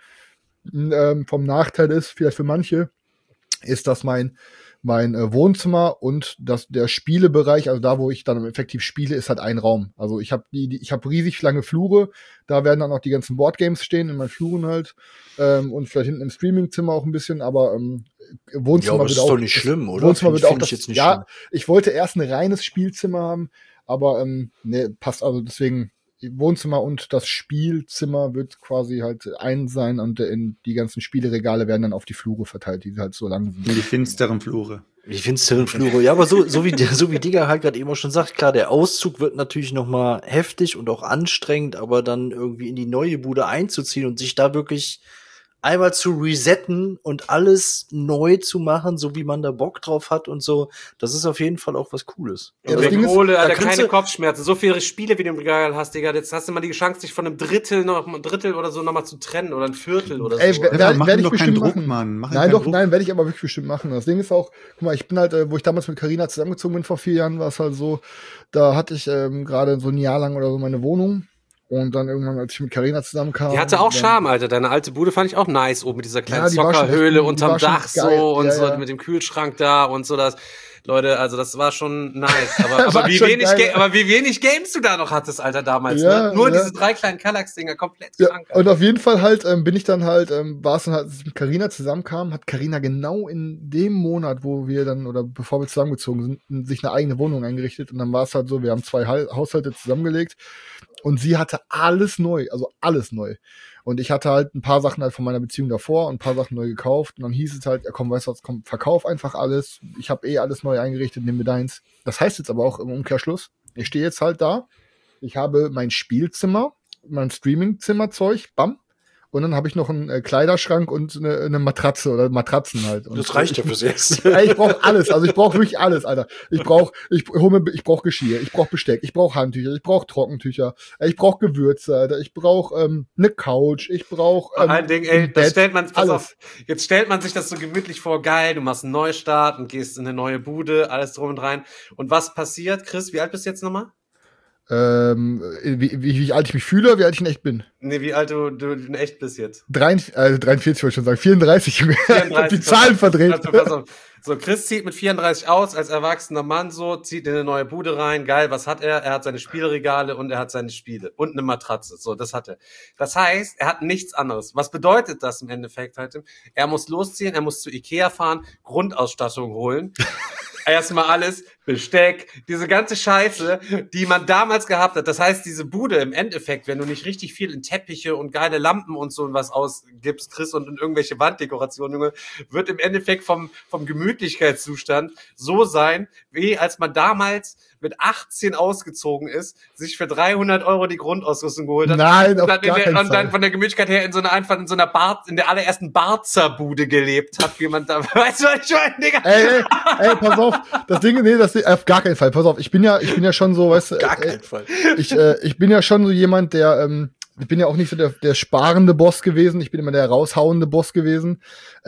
vom Nachteil ist, vielleicht für manche, ist, dass mein Wohnzimmer und der Spielebereich, also da, wo ich dann effektiv spiele, ist halt ein Raum. Also ich habe riesig lange Flure, da werden dann auch die ganzen Boardgames stehen, in meinen Fluren halt, und vielleicht hinten im Streamingzimmer auch ein bisschen, aber Wohnzimmer wird auch... Ja, das ist doch nicht schlimm, oder? Wohnzimmer wird auch das, jetzt nicht ja, schlimm. Ich wollte erst ein reines Spielzimmer haben, aber ne, passt, also deswegen Wohnzimmer und das Spielzimmer wird quasi halt ein sein und die ganzen Spieleregale werden dann auf die Flure verteilt, die halt so lang sind. Die finsteren Flure. Die finsteren Flure. Ja, aber so wie Digga halt gerade eben auch schon sagt, klar, der Auszug wird natürlich noch mal heftig und auch anstrengend, aber dann irgendwie in die neue Bude einzuziehen und sich da wirklich einmal zu resetten und alles neu zu machen, so wie man da Bock drauf hat und so, das ist auf jeden Fall auch was Cooles. Ja, das Ding ist, Alter, keine Kopfschmerzen, so viele Spiele, wie du im Regal hast, Digga, jetzt hast du mal die Chance, dich von einem Drittel oder so nochmal zu trennen oder ein Viertel oder so. Werde ich bestimmt machen. Nein, werde ich aber wirklich bestimmt machen. Das Ding ist auch, guck mal, ich bin halt, wo ich damals mit Carina zusammengezogen bin vor 4 Jahren, war es halt so, da hatte ich gerade so ein Jahr lang oder so meine Wohnung. Und dann irgendwann, als ich mit Carina zusammenkam. Die hatte auch Charme, Alter. Deine alte Bude fand ich auch nice, oben mit dieser kleinen Zockerhöhle unterm Dach so und so mit dem Kühlschrank da und so das. Leute, also das war schon nice. Aber wie wenig Games du da noch hattest, Alter, damals. Ja, ne? Nur diese 3 kleinen Kallax-Dinger, komplett krank. Alter. Und auf jeden Fall halt bin ich dann halt, war es dann halt, als ich mit Carina zusammenkam, hat Carina genau in dem Monat, wo wir dann, oder bevor wir zusammengezogen sind, sich eine eigene Wohnung eingerichtet. Und dann war es halt so, wir haben 2 Haushalte zusammengelegt. Und sie hatte alles neu, also alles neu. Und ich hatte halt ein paar Sachen halt von meiner Beziehung davor und ein paar Sachen neu gekauft. Und dann hieß es halt, ja komm, weißt du was, komm, verkauf einfach alles. Ich habe alles neu eingerichtet, nimm mir deins. Das heißt jetzt aber auch im Umkehrschluss, ich stehe jetzt halt da. Ich habe mein Spielzimmer, mein Streaming-Zimmerzeug, bam. Und dann habe ich noch einen Kleiderschrank und eine Matratze oder Matratzen halt. Und das reicht ja fürs Erste. Ich brauche alles, also ich brauche wirklich alles, Alter. Ich brauche Geschirr, ich brauche Besteck, ich brauche Handtücher, ich brauche Trockentücher, ich brauche Gewürze, Alter, ich brauche eine Couch, ich brauche ein Ding, ey, das stellt man, pass auf, jetzt stellt man sich das so gemütlich vor, geil, du machst einen Neustart und gehst in eine neue Bude, alles drum und rein. Und was passiert, Chris, wie alt bist du jetzt nochmal? Wie alt ich mich fühle, wie alt ich in echt bin. Nee, wie alt du in echt bist jetzt. 43 wollte ich schon sagen, 34. 34 die Zahlen verdreht. Also, pass auf. So, Chris zieht mit 34 aus, als erwachsener Mann so, zieht in eine neue Bude rein, geil, was hat er? Er hat seine Spielregale und er hat seine Spiele und eine Matratze, so, das hat er. Das heißt, er hat nichts anderes. Was bedeutet das im Endeffekt halt? Er muss losziehen, er muss zu Ikea fahren, Grundausstattung holen. Erstmal alles, Besteck, diese ganze Scheiße, die man damals gehabt hat. Das heißt, diese Bude im Endeffekt, wenn du nicht richtig viel in Teppiche und geile Lampen und so was ausgibst, Chris, und in irgendwelche Wanddekorationen, Junge, wird im Endeffekt vom Gemütlichkeitszustand so sein, wie als man damals mit 18 ausgezogen ist, sich für 300 € die Grundausrüstung geholt hat. Nein, und dann von der Gemütlichkeit her in der allerersten Barzer-Bude gelebt hat, wie man da, weißt du, was ich meine, Digga? Ey, pass auf, das Ding, auf gar keinen Fall, pass auf, ich bin ja schon so, weißt du, Gar keinen Fall. Ich bin ja schon so jemand, der, ich bin ja auch nicht so der sparende Boss gewesen, ich bin immer der raushauende Boss gewesen,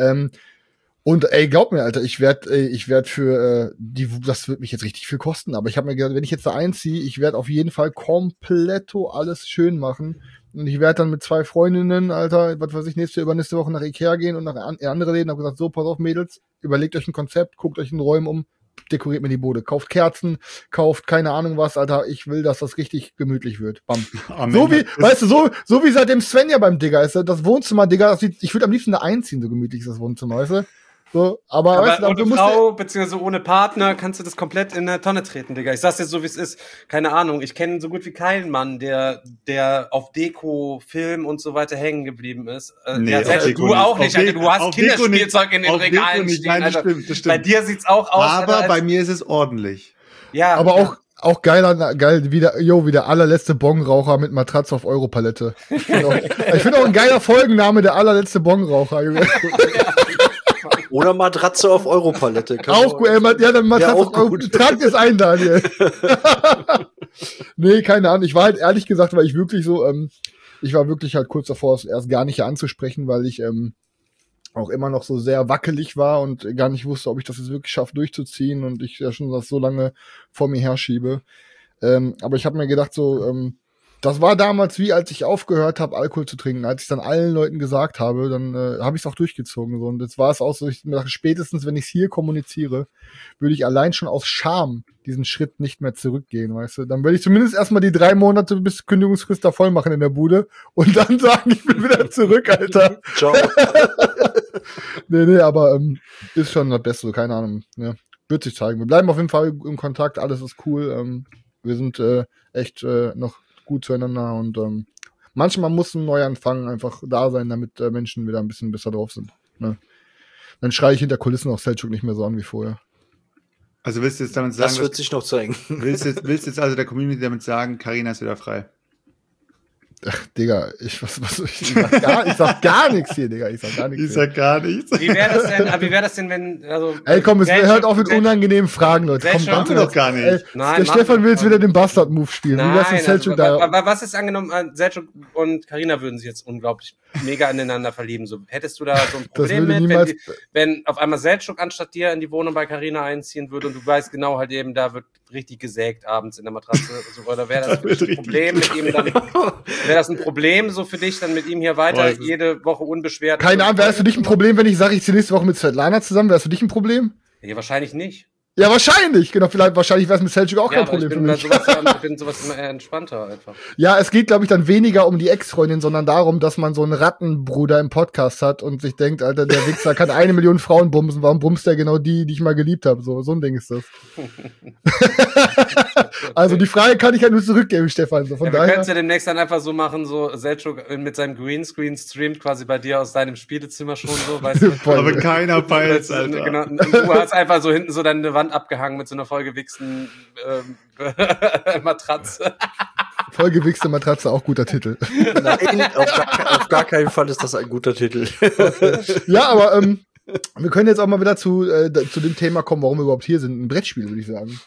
und ey, glaub mir, Alter, ich werd für das wird mich jetzt richtig viel kosten, aber ich habe mir gedacht, wenn ich jetzt da einziehe, ich werde auf jeden Fall kompletto alles schön machen und ich werde dann mit 2 Freundinnen, Alter, was weiß ich, übernächste Woche nach Ikea gehen und nach andere Läden, hab gesagt, so, pass auf, Mädels, überlegt euch ein Konzept, guckt euch in Räumen um, dekoriert mir die Bude, kauft Kerzen, kauft keine Ahnung was, Alter, ich will, dass das richtig gemütlich wird. Bam. Amen. So wie, weißt du, so wie seitdem Sven ja beim Digger ist, das Wohnzimmer, Digga, ich würde am liebsten da einziehen, so gemütlich ist das Wohnzimmer, weißt du? So, aber weißt du, ohne Frau, beziehungsweise ohne Partner, kannst du das komplett in eine Tonne treten, Digga. Ich sag's jetzt so, wie es ist. Keine Ahnung, ich kenne so gut wie keinen Mann, der auf Deko, Film und so weiter hängen geblieben ist. Nee, ja, selbst du auch nicht, Alter. Du hast Kinderspielzeug in den Regalen stehen. Nein, das Alter. stimmt. Bei dir sieht's auch aus. Aber Alter, bei mir ist es ordentlich. Ja. Aber auch geil, wie der allerletzte Bongraucher mit Matratze auf Europalette. Ich finde auch ein geiler Folgenname, der allerletzte Bongraucher. Oder Matratze auf Europalette. Auch gut, dann Matratze auf Europalette. Trag es ein, Daniel. Nee, keine Ahnung. Ich war halt ehrlich gesagt, weil ich wirklich so, ich war wirklich halt kurz davor, es erst gar nicht hier anzusprechen, weil ich auch immer noch so sehr wackelig war und gar nicht wusste, ob ich das jetzt wirklich schaffe durchzuziehen und ich ja schon das so lange vor mir herschiebe. Aber ich habe mir gedacht, so, das war damals wie, als ich aufgehört habe, Alkohol zu trinken. Als ich dann allen Leuten gesagt habe, dann habe ich es auch durchgezogen. So. Und jetzt war es auch so, ich dachte, spätestens, wenn ich es hier kommuniziere, würde ich allein schon aus Scham diesen Schritt nicht mehr zurückgehen, weißt du. Dann würde ich zumindest erstmal die 3 Monate bis Kündigungsfrist da voll machen in der Bude und dann sagen, ich bin wieder zurück, Alter. Ciao. Nee, aber ist schon das Beste, keine Ahnung. Ja, wird sich zeigen. Wir bleiben auf jeden Fall im Kontakt, alles ist cool. Wir sind echt noch gut zueinander und manchmal muss ein Neuanfang einfach da sein, damit Menschen wieder ein bisschen besser drauf sind. Ne? Dann schreie ich hinter Kulissen auch Selçuk nicht mehr so an wie vorher. Also willst du jetzt damit sagen, das wird sich noch zeigen. Willst jetzt also der Community damit sagen, Carina ist wieder frei? Ach, Digga, ich sag gar nichts hier, Digga. Ich sag gar nichts. Wie wäre das denn, wenn, also. Ey, komm, es hört auf mit unangenehmen Fragen, Leute. Komm, machen wir doch gar nicht. Ey, nein, der Stefan will jetzt wieder den Bastard-Move spielen. Nein, wie wär's mit Selçuk da? Aber was ist angenommen, Selçuk und Carina würden sich jetzt unglaublich mega ineinander verlieben. So, hättest du da so ein Problem mit, wenn auf einmal Selçuk anstatt dir in die Wohnung bei Carina einziehen würde und du weißt genau halt eben, da wird richtig gesägt abends in der Matratze, so, oder wäre das ein Problem mit ihm dann? Wäre das ein Problem so für dich, dann mit ihm hier weiter jede Woche unbeschwert? Keine Ahnung, wäre es für dich ein Problem, wenn ich sage, ich ziehe nächste Woche mit Svetlana zusammen? Wäre es für dich ein Problem? Ja, wahrscheinlich nicht. Ja, wahrscheinlich. Genau, wahrscheinlich wäre es mit Selçuk auch kein Problem für mich. Ich bin sowas immer eher entspannter einfach. Ja, es geht, glaube ich, dann weniger um die Ex-Freundin, sondern darum, dass man so einen Rattenbruder im Podcast hat und sich denkt, Alter, der Wichser kann 1 Million Frauen bumsen, warum bumst der genau die ich mal geliebt habe? So ein Ding ist das. Also die Frage kann ich ja nur zurückgeben, Stefan. So, wir können es ja demnächst dann einfach so machen, so Selçuk mit seinem Greenscreen streamt quasi bei dir aus deinem Spielezimmer schon so, weißt du? Aber keiner peilt's, Alter. Genau, und du hast einfach so hinten so deine Wand abgehangen mit so einer vollgewichsten Matratze. Vollgewichste Matratze, auch guter Titel. Nein, auf gar keinen Fall ist das ein guter Titel. Okay. Ja, aber wir können jetzt auch mal wieder zu dem Thema kommen, warum wir überhaupt hier sind. Ein Brettspiel, würde ich sagen.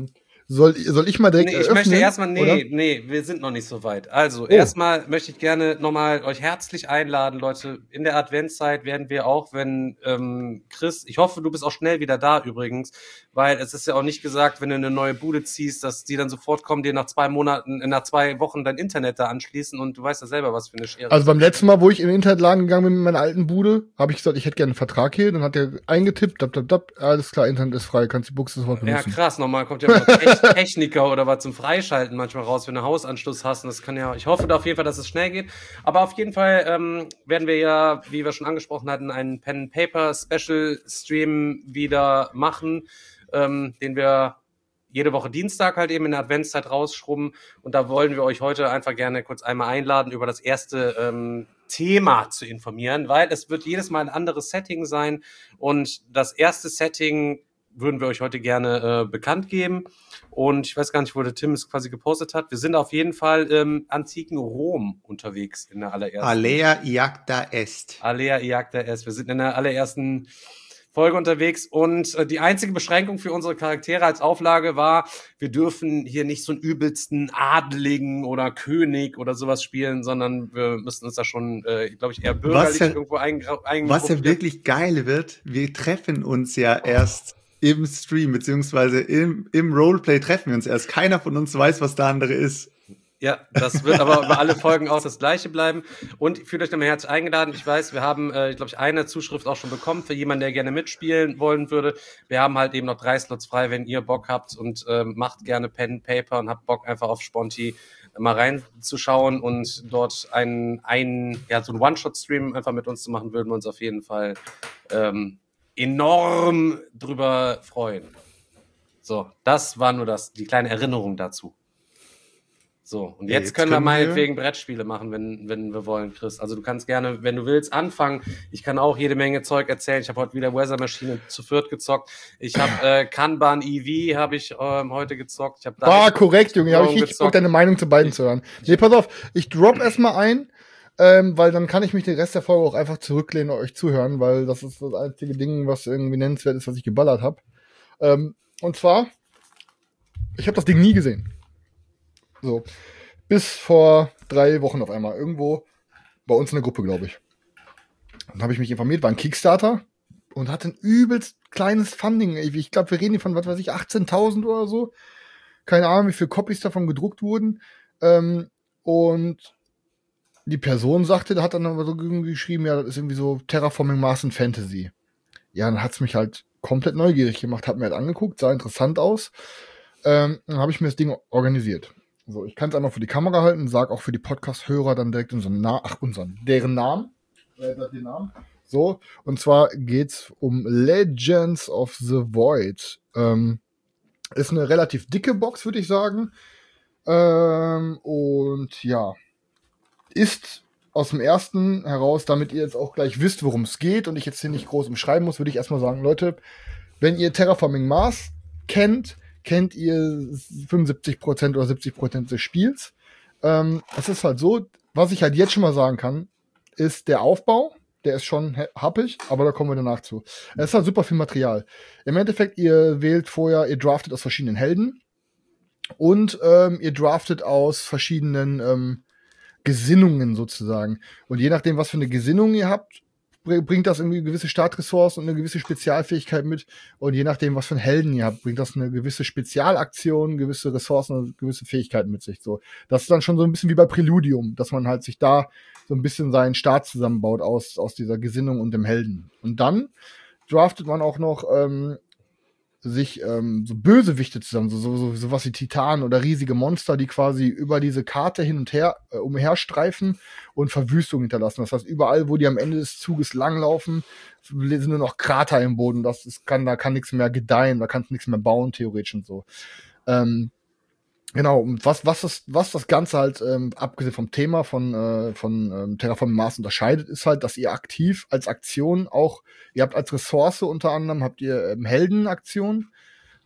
Soll ich mal direkt ich möchte erstmal, wir sind noch nicht so weit. Also, erstmal möchte ich gerne nochmal euch herzlich einladen, Leute. In der Adventszeit werden wir auch, wenn Chris, ich hoffe, du bist auch schnell wieder da übrigens, weil es ist ja auch nicht gesagt, wenn du eine neue Bude ziehst, dass die dann sofort kommen, dir nach 2 Wochen dein Internet da anschließen und du weißt ja selber, was für eine Schere. Also beim letzten Mal, wo ich in den Internetladen gegangen bin mit meiner alten Bude, habe ich gesagt, ich hätte gerne einen Vertrag hier. Dann hat er eingetippt, alles klar, Internet ist frei, kannst die Buchse sofort benutzen. Ja, krass, nochmal kommt ja noch Techniker oder was zum Freischalten manchmal raus, wenn du einen Hausanschluss hast. Und das kann ja, ich hoffe da auf jeden Fall, dass es schnell geht. Aber auf jeden Fall werden wir ja, wie wir schon angesprochen hatten, einen Pen-Paper-Special-Stream wieder machen, den wir jede Woche Dienstag halt eben in der Adventszeit rausschrubben. Und da wollen wir euch heute einfach gerne kurz einmal einladen, über das erste Thema zu informieren, weil es wird jedes Mal ein anderes Setting sein. Und das erste Setting würden wir euch heute gerne bekannt geben. Und ich weiß gar nicht, wo der Tim es quasi gepostet hat. Wir sind auf jeden Fall im antiken Rom unterwegs in der allerersten. Alea iacta est. Alea iacta est. Wir sind in der allerersten Folge unterwegs und die einzige Beschränkung für unsere Charaktere als Auflage war, wir dürfen hier nicht so einen übelsten Adeligen oder König oder sowas spielen, sondern wir müssen uns da schon, glaube ich, eher bürgerlich irgendwo eingerufen. Was ja wirklich geil wird, wir treffen uns ja erst im Stream, beziehungsweise im Roleplay treffen wir uns erst. Keiner von uns weiß, was der andere ist. Ja, das wird aber über alle Folgen auch das Gleiche bleiben. Und fühlt euch nochmal herzlich eingeladen. Ich weiß, wir haben, glaube ich, eine Zuschrift auch schon bekommen für jemanden, der gerne mitspielen wollen würde. Wir haben halt eben noch 3 Slots frei, wenn ihr Bock habt und macht gerne Pen, Paper und habt Bock einfach auf Sponti mal reinzuschauen und dort so einen One-Shot-Stream einfach mit uns zu machen, würden wir uns auf jeden Fall enorm drüber freuen. So, das war nur die kleine Erinnerung dazu. So, und jetzt können wir meinetwegen Brettspiele machen, wenn wir wollen, Chris. Also du kannst gerne, wenn du willst, anfangen. Ich kann auch jede Menge Zeug erzählen. Ich habe heute wieder Weather Machine zu 4 gezockt. Ich habe Kanban EV habe ich heute gezockt. Korrekt, Junge. Habe ich richtig Bock, deine Meinung zu beiden zu hören. Nee, pass auf, ich drop erstmal ein, weil dann kann ich mich den Rest der Folge auch einfach zurücklehnen und euch zuhören, weil das ist das einzige Ding, was irgendwie nennenswert ist, was ich geballert habe. Und zwar, ich habe das Ding nie gesehen. So, bis vor 3 Wochen auf einmal. Irgendwo bei uns in der Gruppe, glaube ich. Dann habe ich mich informiert, war ein Kickstarter und hatte ein übelst kleines Funding. Ich glaube, wir reden hier von, 18.000 oder so. Keine Ahnung, wie viele Copies davon gedruckt wurden. Und die Person hat dann aber so irgendwie geschrieben, ja, das ist irgendwie so Terraforming Mars and Fantasy. Ja, dann hat's mich halt komplett neugierig gemacht, hab mir halt angeguckt, sah interessant aus. Dann habe ich mir das Ding organisiert. So, ich kann es einmal für die Kamera halten, sag auch für die Podcast-Hörer dann direkt deren Namen. Den Namen. So, und zwar geht's um Legends of the Void. Ist eine relativ dicke Box, würde ich sagen. Und ja, ist aus dem ersten heraus, damit ihr jetzt auch gleich wisst, worum es geht und ich jetzt hier nicht groß umschreiben muss, würde ich erstmal sagen, Leute, wenn ihr Terraforming Mars kennt ihr 75% oder 70% des Spiels. Es ist halt so, was ich halt jetzt schon mal sagen kann, ist der Aufbau, der ist schon happig, aber da kommen wir danach zu. Es ist halt super viel Material. Im Endeffekt, ihr draftet aus verschiedenen Helden und ihr draftet aus verschiedenen Gesinnungen sozusagen. Und je nachdem, was für eine Gesinnung ihr habt, bringt das irgendwie gewisse Startressourcen und eine gewisse Spezialfähigkeit mit. Und je nachdem, was für einen Helden ihr habt, bringt das eine gewisse Spezialaktion, gewisse Ressourcen und gewisse Fähigkeiten mit sich. So, das ist dann schon so ein bisschen wie bei Preludium, dass man halt sich da so ein bisschen seinen Start zusammenbaut aus dieser Gesinnung und dem Helden. Und dann draftet man auch noch sich so Bösewichte zusammen, so was wie Titanen oder riesige Monster, die quasi über diese Karte hin und her umherstreifen und Verwüstung hinterlassen. Das heißt, überall, wo die am Ende des Zuges langlaufen, sind nur noch Krater im Boden. Da kann nichts mehr gedeihen, da kannst du nichts mehr bauen, theoretisch und so. Genau, und was das Ganze halt, abgesehen vom Thema von Terraforming Mars unterscheidet, ist halt, dass ihr aktiv als Aktion auch, ihr habt als Ressource unter anderem, habt ihr Heldenaktionen,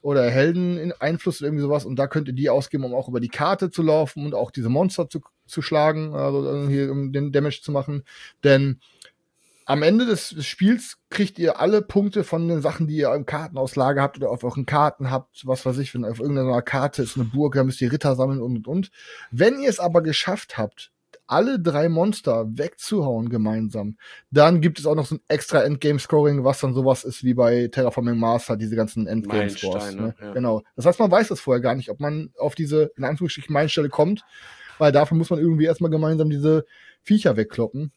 oder Helden-Einfluss oder irgendwie sowas. Und da könnt ihr die ausgeben, um auch über die Karte zu laufen und auch diese Monster zu schlagen, also hier, um den Damage zu machen. Denn am Ende des Spiels kriegt ihr alle Punkte von den Sachen, die ihr im Kartenauslage habt oder auf euren Karten habt, was weiß ich, wenn auf irgendeiner Karte ist eine Burg, da müsst ihr Ritter sammeln und. Wenn ihr es aber geschafft habt, alle 3 Monster wegzuhauen gemeinsam, dann gibt es auch noch so ein extra Endgame-Scoring, was dann sowas ist wie bei Terraforming Mars, hat diese ganzen Endgame-Scores. Ne? Ja. Genau. Das heißt, man weiß das vorher gar nicht, ob man auf diese, in Anführungsstrichen, Meilenstelle kommt, weil dafür muss man irgendwie erstmal gemeinsam diese Viecher wegkloppen.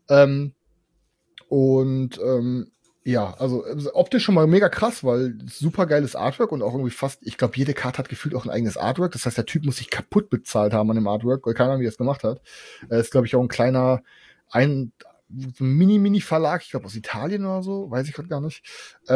Ja, also optisch schon mal mega krass, weil super geiles Artwork und auch irgendwie fast, ich glaube, jede Karte hat gefühlt auch ein eigenes Artwork. Das heißt, der Typ muss sich kaputt bezahlt haben an dem Artwork, weil keine Ahnung, wie er das gemacht hat. Ist, glaube ich, auch ein kleiner, so ein Mini-Verlag, ich glaube aus Italien oder so, weiß ich gerade gar nicht.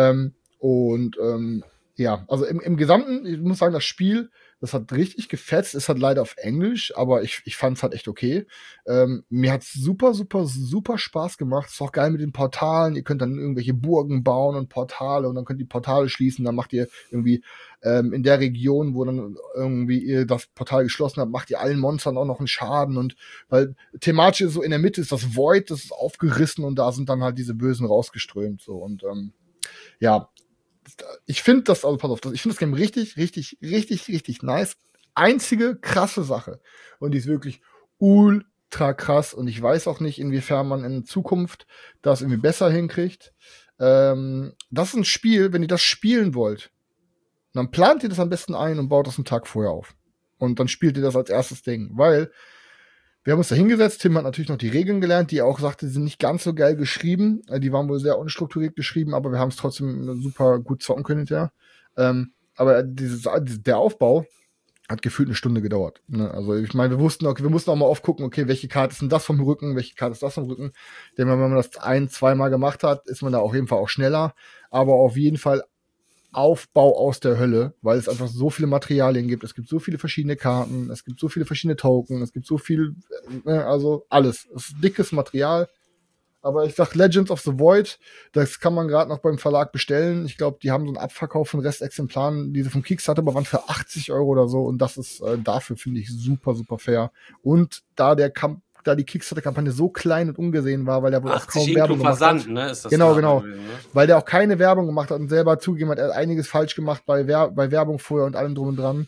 Ja, also im Gesamten, ich muss sagen, das Spiel, das hat richtig gefetzt, ist halt leider auf Englisch, aber ich fand's halt echt okay. Mir hat's super, super, super Spaß gemacht. Ist auch geil mit den Portalen. Ihr könnt dann irgendwelche Burgen bauen und Portale und dann könnt ihr die Portale schließen. Dann macht ihr irgendwie in der Region, wo dann irgendwie ihr das Portal geschlossen habt, macht ihr allen Monstern auch noch einen Schaden. Und weil thematisch so in der Mitte ist das Void, das ist aufgerissen und da sind dann halt diese Bösen rausgeströmt. So und ja. Ich finde das, also pass auf, ich finde das Game richtig, richtig, richtig, richtig nice. Einzige krasse Sache. Und die ist wirklich ultra krass. Und ich weiß auch nicht, inwiefern man in Zukunft das irgendwie besser hinkriegt. Das ist ein Spiel, wenn ihr das spielen wollt, dann plant ihr das am besten ein und baut das einen Tag vorher auf. Und dann spielt ihr das als erstes Ding. Weil wir haben uns da hingesetzt, Tim hat natürlich noch die Regeln gelernt, die er auch sagte, die sind nicht ganz so geil geschrieben. Die waren wohl sehr unstrukturiert geschrieben, aber wir haben es trotzdem super gut zocken können hinterher. Aber der Aufbau hat gefühlt eine Stunde gedauert. Ne? Also ich meine, wir mussten auch mal aufgucken, okay, welche Karte ist denn das vom Rücken, welche Karte ist das vom Rücken. Denn wenn man das 1-2 Mal gemacht hat, ist man da auf jeden Fall auch schneller. Aber auf jeden Fall Aufbau aus der Hölle, weil es einfach so viele Materialien gibt. Es gibt so viele verschiedene Karten, es gibt so viele verschiedene Token, es gibt so viel, also alles. Es ist dickes Material. Aber ich sag Legends of the Void, das kann man gerade noch beim Verlag bestellen. Ich glaube, die haben so einen Abverkauf von Restexemplaren, die sie vom Kickstarter waren für 80 € oder so. Und das ist dafür, finde ich, super, super fair. Und da die Kickstarter-Kampagne so klein und ungesehen war, weil der wohl auch kaum Werbung gemacht Versand, hat. Ne? Ist das genau. Gewesen, ne? Weil der auch keine Werbung gemacht hat und selber zugegeben hat, er hat einiges falsch gemacht bei Werbung vorher und allem drum und dran.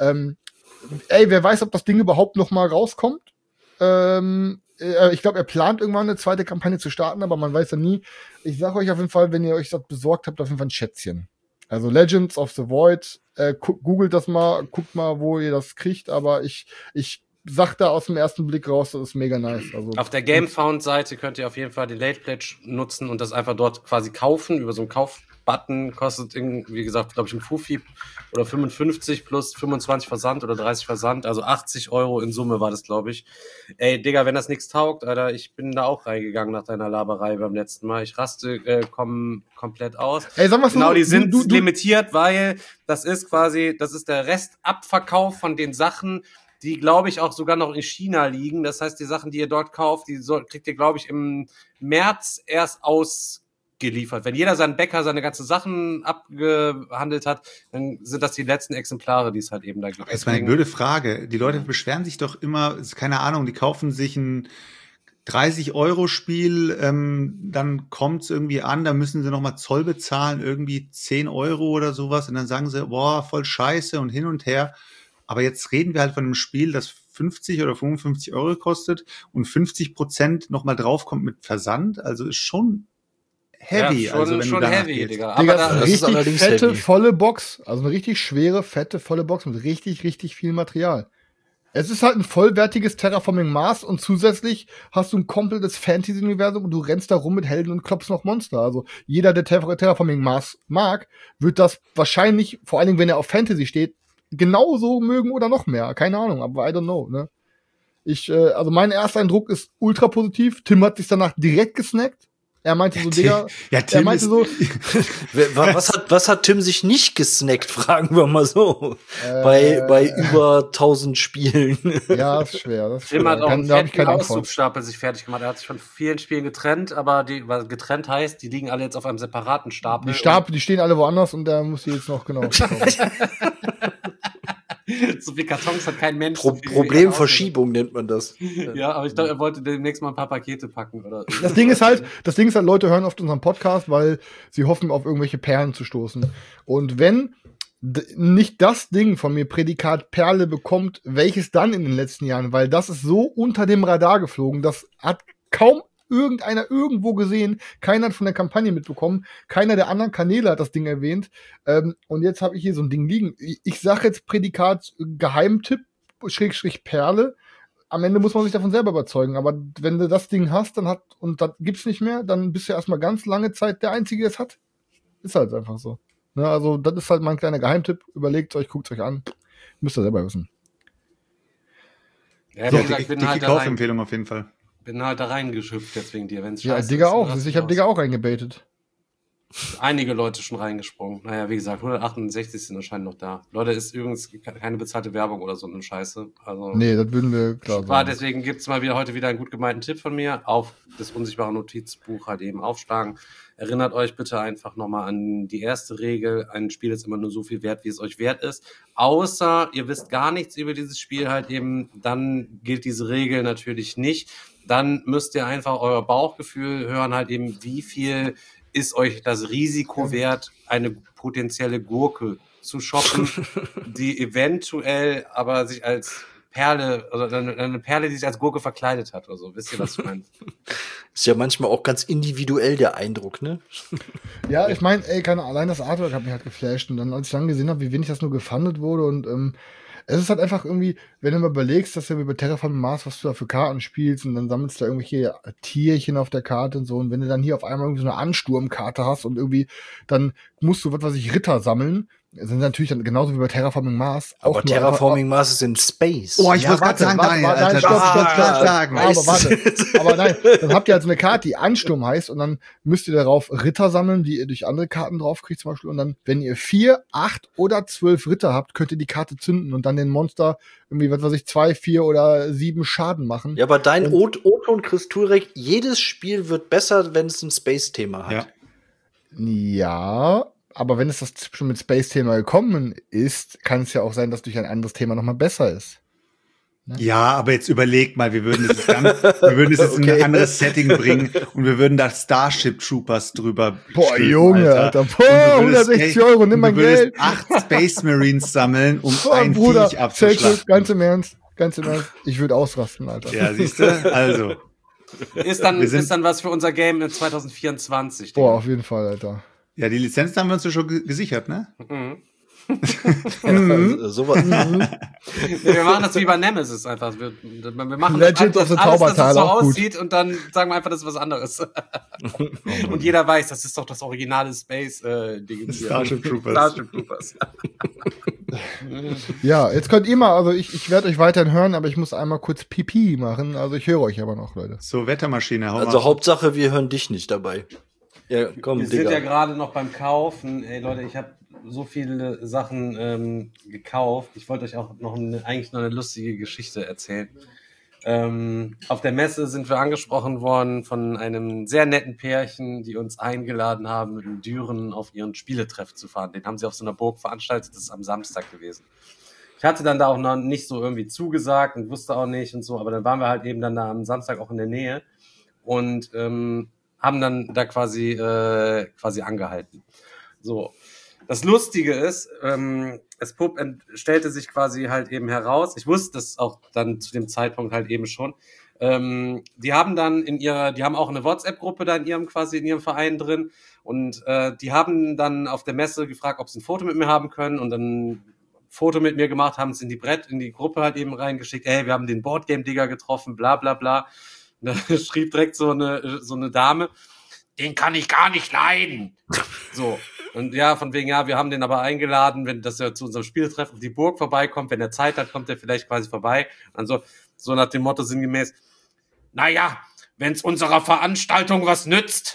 Wer weiß, ob das Ding überhaupt noch mal rauskommt. Ich glaube, er plant irgendwann eine zweite Kampagne zu starten, aber man weiß ja nie. Ich sage euch auf jeden Fall, wenn ihr euch das besorgt habt, auf jeden Fall ein Schätzchen. Also Legends of the Void, googelt das mal, guckt mal, wo ihr das kriegt, aber ich sag da aus dem ersten Blick raus, das ist mega nice. Also, auf der GameFound-Seite könnt ihr auf jeden Fall die Late Pledge nutzen und das einfach dort quasi kaufen, über so einen Kaufbutton, kostet, wie gesagt, glaube ich, ein Fuffi oder 55 plus 25 Versand oder 30 Versand, also 80 € in Summe war das, glaube ich. Ey, Digga, wenn das nichts taugt, Alter, ich bin da auch reingegangen nach deiner Laberei beim letzten Mal. Ich raste komplett aus. Ey, sag mal so, genau, die sind limitiert, weil das ist der Restabverkauf von den Sachen, die, glaube ich, auch sogar noch in China liegen. Das heißt, die Sachen, die ihr dort kauft, kriegt ihr, glaube ich, im März erst ausgeliefert. Wenn jeder seinen Bäcker seine ganzen Sachen abgehandelt hat, dann sind das die letzten Exemplare, die es halt eben da gibt. Das ist eine blöde Frage. Die Leute beschweren sich doch immer, keine Ahnung, die kaufen sich ein 30-€-Spiel, dann kommt's irgendwie an, da müssen sie nochmal Zoll bezahlen, irgendwie 10 € oder sowas, und dann sagen sie, boah, voll scheiße und hin und her. Aber jetzt reden wir halt von einem Spiel, das 50 oder 55 € kostet und 50% nochmal draufkommt mit Versand. Also ist schon heavy. Ja, also wenn schon du heavy, gehst. Digga. Digga, Aber das ist eine richtig fette, heavy. Volle Box. Also eine richtig schwere, fette, volle Box mit richtig, richtig viel Material. Es ist halt ein vollwertiges Terraforming Mars und zusätzlich hast du ein komplettes Fantasy-Universum und du rennst da rum mit Helden und klopfst noch Monster. Also jeder, der Terraforming Mars mag, wird das wahrscheinlich, vor allen Dingen, wenn er auf Fantasy steht, genauso mögen oder noch mehr. Keine Ahnung, aber I don't know, ne? Also mein erster Eindruck ist ultra positiv. Tim hat sich danach direkt gesnackt. Er meinte so, Digga, ja, Tim er meinte so, Was hat Tim sich nicht gesnackt, fragen wir mal so. Bei über 1000 Spielen. Ja, ist schwer. Das ist Tim schwer. hat auch einen Da hab ich fetten keine Antwort. Auszugsstapel sich fertig gemacht. Er hat sich von vielen Spielen getrennt, aber was getrennt heißt, die liegen alle jetzt auf einem separaten Stapel. Die stehen alle woanders und da muss die jetzt noch genau schauen. So viele Kartons hat kein Mensch. Problemverschiebung nennt man das. Ja, aber ich glaube, er wollte demnächst mal ein paar Pakete packen. Oder Das Ding ist halt, Leute hören oft unseren Podcast, weil sie hoffen, auf irgendwelche Perlen zu stoßen. Und wenn nicht das Ding von mir Prädikat Perle bekommt, welches dann in den letzten Jahren, weil das ist so unter dem Radar geflogen, das hat kaum irgendeiner irgendwo gesehen, keiner hat von der Kampagne mitbekommen, keiner der anderen Kanäle hat das Ding erwähnt, und jetzt habe ich hier so ein Ding liegen. Ich sage jetzt Prädikat Geheimtipp, / Perle, am Ende muss man sich davon selber überzeugen, aber wenn du das Ding hast, dann gibt's nicht mehr, dann bist du erstmal ganz lange Zeit der Einzige, der es hat. Ist halt einfach so. Ne, also das ist halt mein kleiner Geheimtipp, überlegt euch, guckt euch an, müsst ihr selber wissen. Ja, So, wie gesagt, dicke Kaufempfehlung auf jeden Fall. Bin halt da reingeschüpft jetzt wegen dir, wenn's Ja, scheiße Digga ist, auch. dann lass Ich dich habe raus. Digga auch reingebaitet. Einige Leute schon reingesprungen. Naja, wie gesagt, 168 sind anscheinend noch da. Leute, ist übrigens keine bezahlte Werbung oder so eine Scheiße. Also Nee, das würden wir klar sagen. deswegen gibt's mal heute wieder einen gut gemeinten Tipp von mir. Auf das unsichtbare Notizbuch halt eben aufschlagen. Erinnert euch bitte einfach nochmal an die erste Regel. Ein Spiel ist immer nur so viel wert, wie es euch wert ist. Außer ihr wisst gar nichts über dieses Spiel halt eben, dann gilt diese Regel natürlich nicht. Dann müsst ihr einfach euer Bauchgefühl hören halt eben, wie viel ist euch das Risiko wert, eine potenzielle Gurke zu shoppen, die eventuell aber sich als Perle, oder eine Perle, die sich als Gurke verkleidet hat oder so. Wisst ihr, was ich meine? Ist ja manchmal auch ganz individuell der Eindruck, ne? Ja, ich meine, allein das Artwork hat mich halt geflasht. Und dann, als ich dann gesehen habe, wie wenig das nur gefundet wurde und es ist halt einfach irgendwie, wenn du mal überlegst, dass du über Terraforming Mars, was du da für Karten spielst und dann sammelst du da irgendwelche Tierchen auf der Karte und so und wenn du dann hier auf einmal irgendwie so eine Ansturmkarte hast und irgendwie, dann musst du, Ritter sammeln, sind natürlich dann genauso wie bei Terraforming Mars. Aber Terraforming Mars ist in Space. Oh, ich wollte gerade sagen, Aber nein, dann habt ihr halt so eine Karte, die Ansturm heißt und dann müsst ihr darauf Ritter sammeln, die ihr durch andere Karten draufkriegt zum Beispiel und dann, wenn ihr 4, 8 oder 12 Ritter habt, könnt ihr die Karte zünden und dann den Monster irgendwie, 2, 4 oder 7 Schaden machen. Ja, aber dein O-Ton, Chris Turek, jedes Spiel wird besser, wenn es ein Space-Thema hat. Ja, aber wenn es das schon mit Space-Thema gekommen ist, kann es ja auch sein, dass durch ein anderes Thema nochmal besser ist. Ne? Ja, aber jetzt überlegt mal, wir würden es jetzt in ein anderes Setting bringen und wir würden da Starship Troopers drüber Boah, Junge, Alter. Boah, 160 €, nimm mein Geld. 8 Space Marines sammeln, um ein Bruder, Viech abzuschlachten. ganz im Ernst, ich würde ausrasten, Alter. Ja, siehst du? Also. Ist dann was für unser Game in 2024. Boah, auf jeden Fall, Alter. Ja, die Lizenz haben wir uns ja schon gesichert, ne? Sowas. Wir machen das wie bei Nemesis einfach. Wir machen Legend of the Zaubertal, dass es so auch gut. aussieht und dann sagen wir einfach, das ist was anderes. Und jeder weiß, das ist doch das originale Space-Ding. Starship Troopers. Ja, jetzt könnt ihr mal, also ich werde euch weiterhin hören, aber ich muss einmal kurz Pipi machen. Also ich höre euch aber noch, Leute. So, Wettermaschine, hau Also mal. Hauptsache, wir hören dich nicht dabei. Ja, komm, Wir Digga. sind ja gerade noch beim Kaufen. Ey Leute, ich habe so viele Sachen gekauft. Ich wollte euch auch eigentlich noch eine lustige Geschichte erzählen. Auf der Messe sind wir angesprochen worden von einem sehr netten Pärchen, die uns eingeladen haben, in Düren auf ihren Spieletreff zu fahren. Den haben sie auf so einer Burg veranstaltet, das ist am Samstag gewesen. Ich hatte dann da auch noch nicht so irgendwie zugesagt und wusste auch nicht und so, aber dann waren wir halt eben dann da am Samstag auch in der Nähe und haben dann da quasi angehalten. So. Das Lustige ist, es stellte sich quasi halt eben heraus, ich wusste das auch dann zu dem Zeitpunkt halt eben schon, die haben dann die haben auch eine WhatsApp-Gruppe da in ihrem Verein drin und die haben dann auf der Messe gefragt, ob sie ein Foto mit mir haben können und dann ein Foto mit mir gemacht, haben es in die Gruppe halt eben reingeschickt, ey, wir haben den Boardgame-Digger getroffen, bla bla bla. Und da schrieb direkt so eine Dame, den kann ich gar nicht leiden. So. Und ja, von wegen, ja, wir haben den aber eingeladen, dass er zu unserem Spieltreffen auf die Burg vorbeikommt. Wenn er Zeit hat, kommt er vielleicht quasi vorbei. Also, so nach dem Motto sinngemäß, naja, wenn's unserer Veranstaltung was nützt,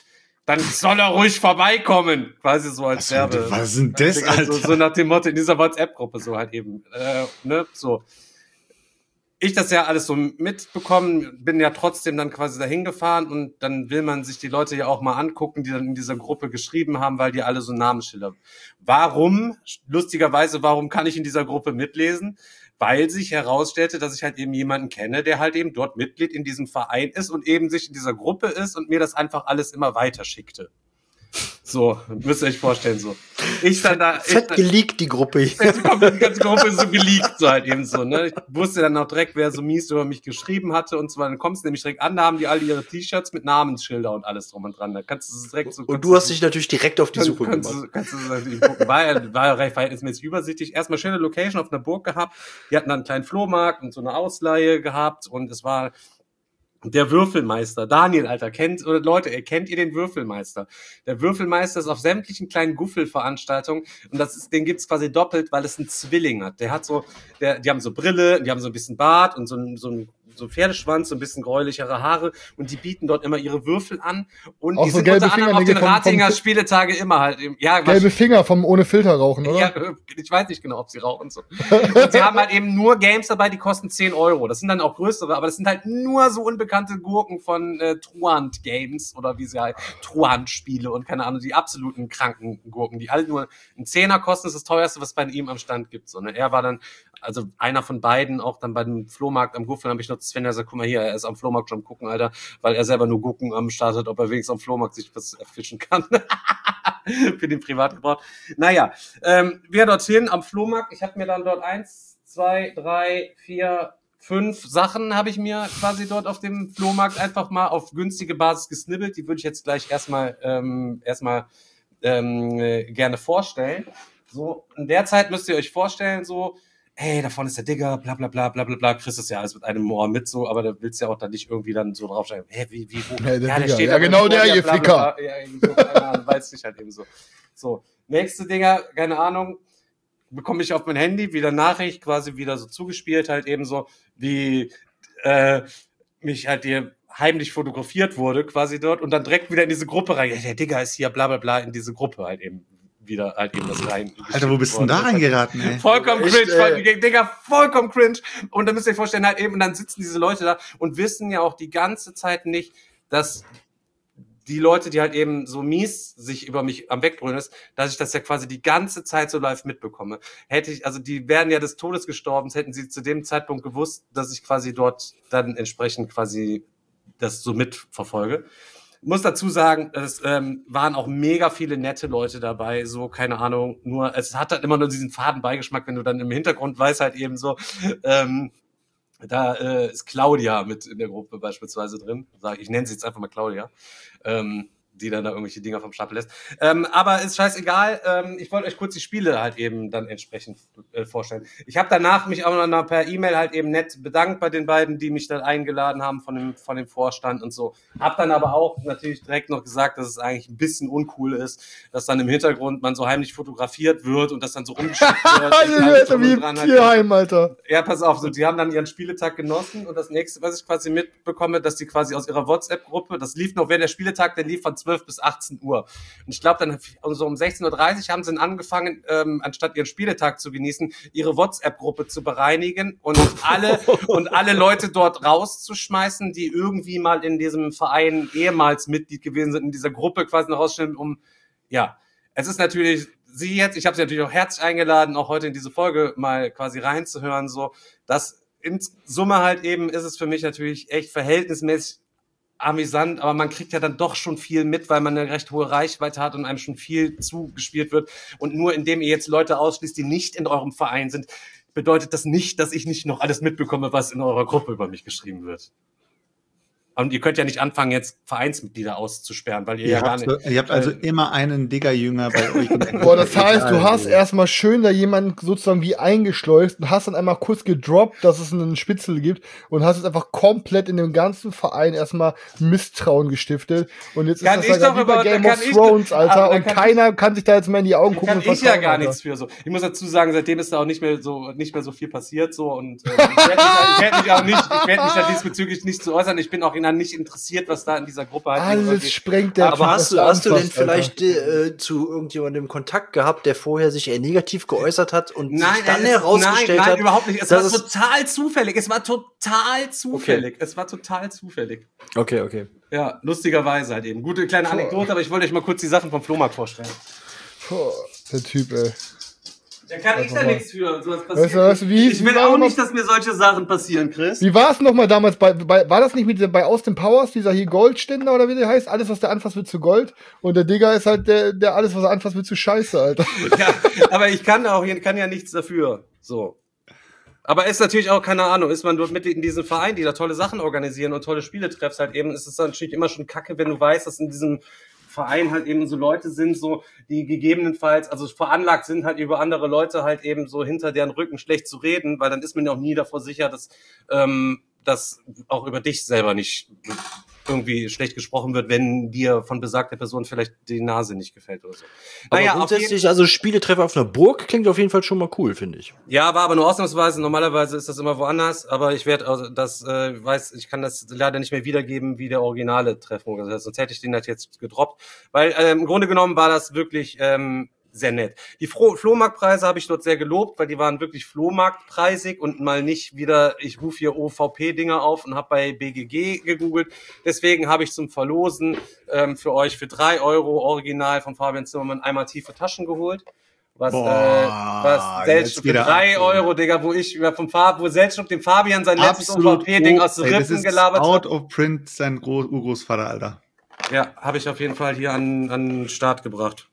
dann soll er ruhig vorbeikommen. Quasi so als Werbe. Was ist denn das, Alter? So nach dem Motto in dieser WhatsApp-Gruppe so halt eben. Ne, so. Ich das ja alles so mitbekommen, bin ja trotzdem dann quasi dahin gefahren und dann will man sich die Leute ja auch mal angucken, die dann in dieser Gruppe geschrieben haben, weil die alle so Namensschilder. Lustigerweise, warum kann ich in dieser Gruppe mitlesen? Weil sich herausstellte, dass ich halt eben jemanden kenne, der halt eben dort Mitglied in diesem Verein ist und eben sich in dieser Gruppe ist und mir das einfach alles immer weiter schickte. So, müsst ihr euch vorstellen, so. Ich dann da. Fett geleakt, die Gruppe. Die ganze Gruppe ist so geleakt, so halt eben so, ne. Ich wusste dann auch direkt, wer so mies über mich geschrieben hatte und zwar, dann kommst du nämlich direkt an, da haben die alle ihre T-Shirts mit Namensschilder und alles drum und dran. Da kannst du es direkt so. Und du hast dich natürlich direkt auf die Suche gemacht. Kannst du natürlich gucken. War recht verhältnismäßig übersichtlich. Erstmal schöne Location auf einer Burg gehabt. Die hatten dann einen kleinen Flohmarkt und so eine Ausleihe gehabt und es war der Würfelmeister. Daniel, Alter, kennt ihr den Würfelmeister? Der Würfelmeister ist auf sämtlichen kleinen Guffelveranstaltungen und den gibt's quasi doppelt, weil es einen Zwilling hat. Die haben so Brille, die haben so ein bisschen Bart und so ein Pferdeschwanz, so ein bisschen gräulichere Haare und die bieten dort immer ihre Würfel an und auch die so sind unter anderem auf den Ratinger Spieletage immer halt. Ja, gelbe Finger vom ohne Filter rauchen, oder? Ja, ich weiß nicht genau, ob sie rauchen so. Und sie haben halt eben nur Games dabei, die kosten 10 €. Das sind dann auch größere, aber das sind halt nur so unbekannte Gurken von Truant Games oder wie sie halt, Truant Spiele und keine Ahnung, die absoluten kranken Gurken, die alle nur einen 10er kosten, ist das teuerste, was bei ihm am Stand gibt. So, ne? Er war dann, also einer von beiden, auch dann bei dem Flohmarkt am Guffeln, habe ich noch Sven, der sagt, guck mal hier, er ist am Flohmarkt schon am gucken, Alter, weil er selber nur Gurken am Start hat, ob er wenigstens am Flohmarkt sich was erfischen kann. Für den Privatgebrauch. Naja, wir dorthin am Flohmarkt, ich habe mir dann dort 1, 2, 3, 4, 5 Sachen habe ich mir quasi dort auf dem Flohmarkt einfach mal auf günstige Basis gesnibbelt. Die würde ich jetzt gleich erstmal gerne vorstellen. So, in der Zeit müsst ihr euch vorstellen, so, hey, da vorne ist der Digger, bla bla bla bla bla bla, kriegst das ja alles mit einem Ohr mit, so, aber da willst du ja auch dann nicht irgendwie dann so draufschreiben, hä, wie, wo? Ja, der steht ja, genau der, ihr Ficker. Ja, so, keine Ahnung, weiß nicht halt eben so. So, nächste Dinger, keine Ahnung, bekomme ich auf mein Handy wieder Nachricht, quasi wieder so zugespielt, halt eben so, wie mich halt hier heimlich fotografiert wurde, quasi dort, und dann direkt wieder in diese Gruppe rein, der Digger ist hier, bla bla bla, in diese Gruppe halt eben. Wieder halt eben das rein. Alter, wo bist du denn da reingeraten, ey? Vollkommen cringe, Digga, vollkommen cringe. Und dann müsst ihr euch vorstellen, halt eben, und dann sitzen diese Leute da und wissen ja auch die ganze Zeit nicht, dass die Leute, die halt eben so mies sich über mich am Wegbrüllen ist, dass ich das ja quasi die ganze Zeit so live mitbekomme. Also die wären ja des Todes gestorben, hätten sie zu dem Zeitpunkt gewusst, dass ich quasi dort dann entsprechend quasi das so mitverfolge. Muss dazu sagen, es waren auch mega viele nette Leute dabei, so, keine Ahnung, nur, es hat halt immer nur diesen faden Beigeschmack, wenn du dann im Hintergrund weißt halt eben so, da ist Claudia mit in der Gruppe beispielsweise drin, ich nenne sie jetzt einfach mal Claudia, die dann da irgendwelche Dinger vom Stapel lässt. Aber ist scheißegal. Ich wollte euch kurz die Spiele halt eben dann entsprechend vorstellen. Ich habe danach mich auch noch per E-Mail halt eben nett bedankt bei den beiden, die mich dann eingeladen haben von dem Vorstand und so. Hab dann aber auch natürlich direkt noch gesagt, dass es eigentlich ein bisschen uncool ist, dass dann im Hintergrund man so heimlich fotografiert wird und das dann so rumgeschickt wird. Wie Tierheim, Alter. Ja, pass auf, so, die haben dann ihren Spieltag genossen und das nächste, was ich quasi mitbekomme, dass die quasi aus ihrer WhatsApp-Gruppe, das lief noch während der Spieletag, der lief von 12 bis 18 Uhr. Und ich glaube, dann so um 16:30 Uhr haben sie dann angefangen, anstatt ihren Spieletag zu genießen, ihre WhatsApp-Gruppe zu bereinigen und alle Leute dort rauszuschmeißen, die irgendwie mal in diesem Verein ehemals Mitglied gewesen sind, in dieser Gruppe quasi rausstellen, es ist natürlich ich habe sie natürlich auch herzlich eingeladen, auch heute in diese Folge mal quasi reinzuhören, so, dass in Summe halt eben ist es für mich natürlich echt verhältnismäßig amüsant, aber man kriegt ja dann doch schon viel mit, weil man eine recht hohe Reichweite hat und einem schon viel zugespielt wird. Und nur indem ihr jetzt Leute ausschließt, die nicht in eurem Verein sind, bedeutet das nicht, dass ich nicht noch alles mitbekomme, was in eurer Gruppe über mich geschrieben wird. Und ihr könnt ja nicht anfangen, jetzt Vereinsmitglieder auszusperren, weil ihr habt also immer einen Digger-Jünger bei euch. Boah, das heißt, du hast erstmal schön da jemanden sozusagen wie eingeschleust und hast dann einmal kurz gedroppt, dass es einen Spitzel gibt und hast jetzt einfach komplett in dem ganzen Verein erstmal Misstrauen gestiftet. Und jetzt ist das halt wie bei Game of Thrones, Alter, und keiner kann sich da jetzt mehr in die Augen gucken. Kann ich ja gar nichts für so. Ich muss dazu sagen, seitdem ist da auch nicht mehr so viel passiert so und ich werde mich da diesbezüglich nicht zu äußern. Ich bin auch in Nachhinein nicht interessiert, was da in dieser Gruppe halt Alles sprengt der Aber Typ, hast du denn Alter. vielleicht zu irgendjemandem Kontakt gehabt, der vorher sich eher negativ geäußert hat und sich dann nein, herausgestellt hat? Nein, überhaupt nicht. Es dass war total zufällig. Es war total zufällig. Okay. Ja, lustigerweise halt eben. Gute kleine Anekdote, aber ich wollte euch mal kurz die Sachen vom Flohmarkt vorstellen. Boah, der Typ, ey. Da kann ich da nichts für. Sowas Weißt du, was, wie hieß, ich will auch nicht, dass mir solche Sachen passieren, Chris. Wie war es nochmal damals war das nicht bei Austin Powers, dieser hier Goldständer oder wie der heißt? Alles, was der anfasst, wird zu Gold. Und der Digger ist halt der alles, was er anfasst, wird zu Scheiße, Alter. Ja, aber ich kann ja nichts dafür. So. Aber ist natürlich auch, keine Ahnung, ist man dort Mitglied in diesem Verein, die da tolle Sachen organisieren und tolle Spiele treffst halt eben, ist es natürlich immer schon kacke, wenn du weißt, dass in diesem Verein halt eben so Leute sind, so, die gegebenenfalls, also veranlagt sind, halt über andere Leute halt eben so hinter deren Rücken schlecht zu reden, weil dann ist man ja auch nie davor sicher, dass auch über dich selber nicht irgendwie schlecht gesprochen wird, wenn dir von besagter Person vielleicht die Nase nicht gefällt oder so. Aber grundsätzlich, also Spieletreffer auf einer Burg klingt auf jeden Fall schon mal cool, finde ich. Ja, war aber nur ausnahmsweise. Normalerweise ist das immer woanders, aber ich werde ich kann das leider nicht mehr wiedergeben, wie der originale Treffpunkt. Also sonst hätte ich den halt jetzt gedroppt, weil im Grunde genommen war das wirklich sehr nett. Die Flohmarktpreise habe ich dort sehr gelobt, weil die waren wirklich Flohmarktpreisig und mal nicht wieder, ich rufe hier OVP-Dinger auf und habe bei BGG gegoogelt. Deswegen habe ich zum Verlosen für euch für 3 Euro original von Fabian Zimmermann einmal tiefe Taschen geholt. Was selbst für 3 Euro, Digga, wo selbst dem Fabian sein letztes OVP-Ding aus den Rippen gelabert hat. Out of print, sein Urgroßvater, Alter. Ja, habe ich auf jeden Fall hier an den Start gebracht.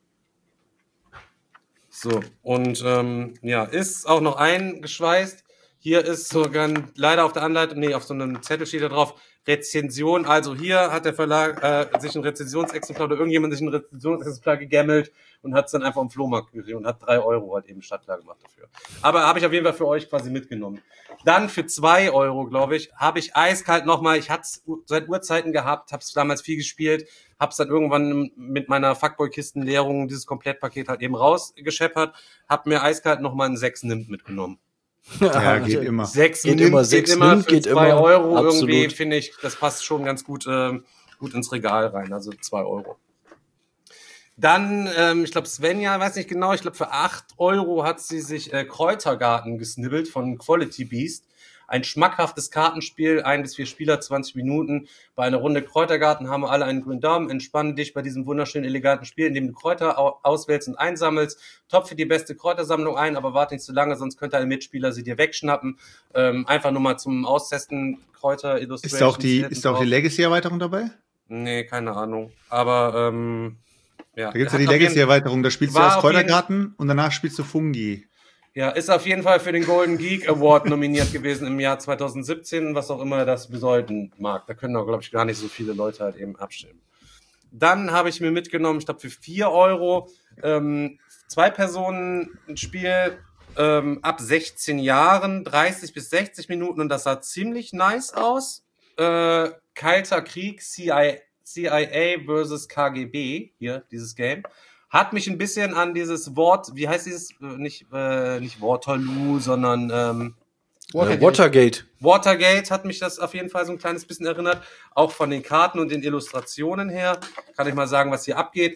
So, und ist auch noch eingeschweißt. Hier ist sogar leider auf der Anleitung, auf so einem Zettel steht da drauf, Rezension. Also hier hat der Verlag sich ein Rezensionsexemplar oder irgendjemand sich ein Rezensionsexemplar gegammelt und hat es dann einfach am Flohmarkt gesehen und hat 3 Euro halt eben startklar gemacht dafür. Aber habe ich auf jeden Fall für euch quasi mitgenommen. Dann für 2 Euro, glaube ich, habe ich eiskalt nochmal, ich hatte es seit Urzeiten gehabt, habe es damals viel gespielt, habe es dann irgendwann mit meiner Fuckboy-Kistenleerung dieses Komplettpaket halt eben rausgescheppert, habe mir eiskalt nochmal einen 6 Nimmt mitgenommen. Ja, geht immer. 6 geht Nimmt immer, geht 6 immer Nimmt für geht 2 immer, Euro absolut. irgendwie, finde ich, das passt schon ganz gut ins Regal rein, also 2 Euro. Dann, ich glaube Svenja, weiß nicht genau, ich glaube für 8 Euro hat sie sich Kräutergarten gesnibbelt von Quality Beast. Ein schmackhaftes Kartenspiel, 1 bis 4 Spieler, 20 Minuten. Bei einer Runde Kräutergarten haben wir alle einen grünen Daumen. Entspanne dich bei diesem wunderschönen, eleganten Spiel, in dem du Kräuter auswählst und einsammelst. Topfe die beste Kräutersammlung ein, aber warte nicht zu lange, sonst könnte ein Mitspieler sie dir wegschnappen. Einfach nur mal zum Austesten Kräuter Illustrations. Ist da auch die Legacy-Erweiterung dabei? Nee, keine Ahnung. Aber, ja. Da gibt's ja die Legacy-Erweiterung, da spielst du erst Kräutergarten und danach spielst du Fungi. Ja, ist auf jeden Fall für den Golden Geek Award nominiert gewesen im Jahr 2017, was auch immer das bedeuten mag. Da können auch, glaube ich, gar nicht so viele Leute halt eben abstimmen. Dann habe ich mir mitgenommen, ich glaube für 4 Euro, 2 Personen ein Spiel ab 16 Jahren, 30 bis 60 Minuten und das sah ziemlich nice aus. Kalter Krieg, CIA versus KGB, hier, dieses Game. Hat mich ein bisschen an dieses Wort, wie heißt dieses, nicht Waterloo, sondern Watergate. Watergate hat mich das auf jeden Fall so ein kleines bisschen erinnert, auch von den Karten und den Illustrationen her. Kann ich mal sagen, was hier abgeht.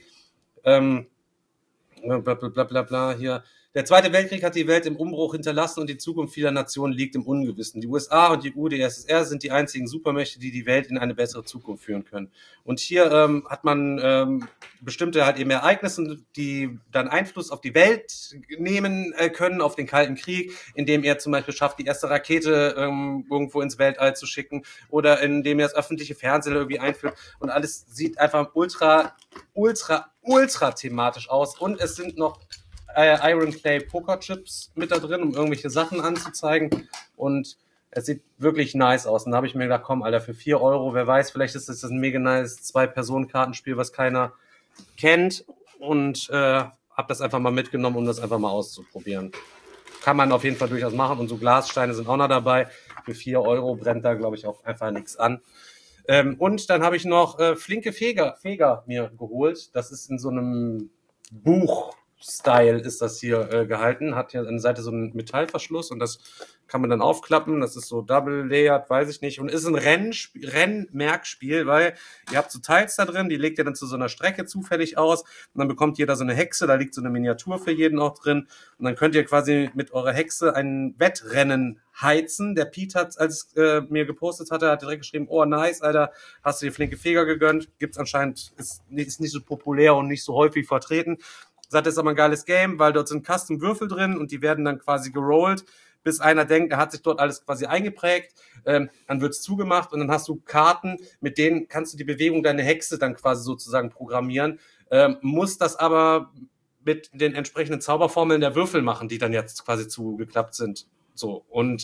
Blablabla hier. Der Zweite Weltkrieg hat die Welt im Umbruch hinterlassen und die Zukunft vieler Nationen liegt im Ungewissen. Die USA und die UdSSR sind die einzigen Supermächte, die die Welt in eine bessere Zukunft führen können. Und hier hat man bestimmte halt eben Ereignisse, die dann Einfluss auf die Welt nehmen können, auf den Kalten Krieg, indem er zum Beispiel schafft, die erste Rakete irgendwo ins Weltall zu schicken oder indem er das öffentliche Fernsehen irgendwie einführt. Und alles sieht einfach ultra thematisch aus. Und es sind noch Iron Clay Pokerchips mit da drin, um irgendwelche Sachen anzuzeigen. Und es sieht wirklich nice aus. Und da habe ich mir gedacht, komm, Alter, für 4 Euro, wer weiß, vielleicht ist das ein mega nice 2-Personen-Kartenspiel, was keiner kennt. Und habe das einfach mal mitgenommen, um das einfach mal auszuprobieren. Kann man auf jeden Fall durchaus machen. Und so Glassteine sind auch noch dabei. Für 4 Euro brennt da, glaube ich, auch einfach nichts an. Und dann habe ich noch flinke Feger mir geholt. Das ist in so einem Buch Style ist das hier gehalten. Hat hier an der Seite so einen Metallverschluss und das kann man dann aufklappen. Das ist so double-layered, weiß ich nicht. Und ist ein Rennmerkspiel, weil ihr habt so Teils da drin, die legt ihr dann zu so einer Strecke zufällig aus und dann bekommt jeder so eine Hexe, da liegt so eine Miniatur für jeden auch drin und dann könnt ihr quasi mit eurer Hexe ein Wettrennen heizen. Der Pete hat, als mir gepostet hatte, hat direkt geschrieben, oh nice, Alter, hast du dir flinke Feger gegönnt. Gibt's anscheinend, ist nicht so populär und nicht so häufig vertreten. Das ist aber ein geiles Game, weil dort sind Custom-Würfel drin und die werden dann quasi gerollt, bis einer denkt, er hat sich dort alles quasi eingeprägt, dann wird's zugemacht und dann hast du Karten, mit denen kannst du die Bewegung deiner Hexe dann quasi sozusagen programmieren, musst das aber mit den entsprechenden Zauberformeln der Würfel machen, die dann jetzt quasi zugeklappt sind. So, und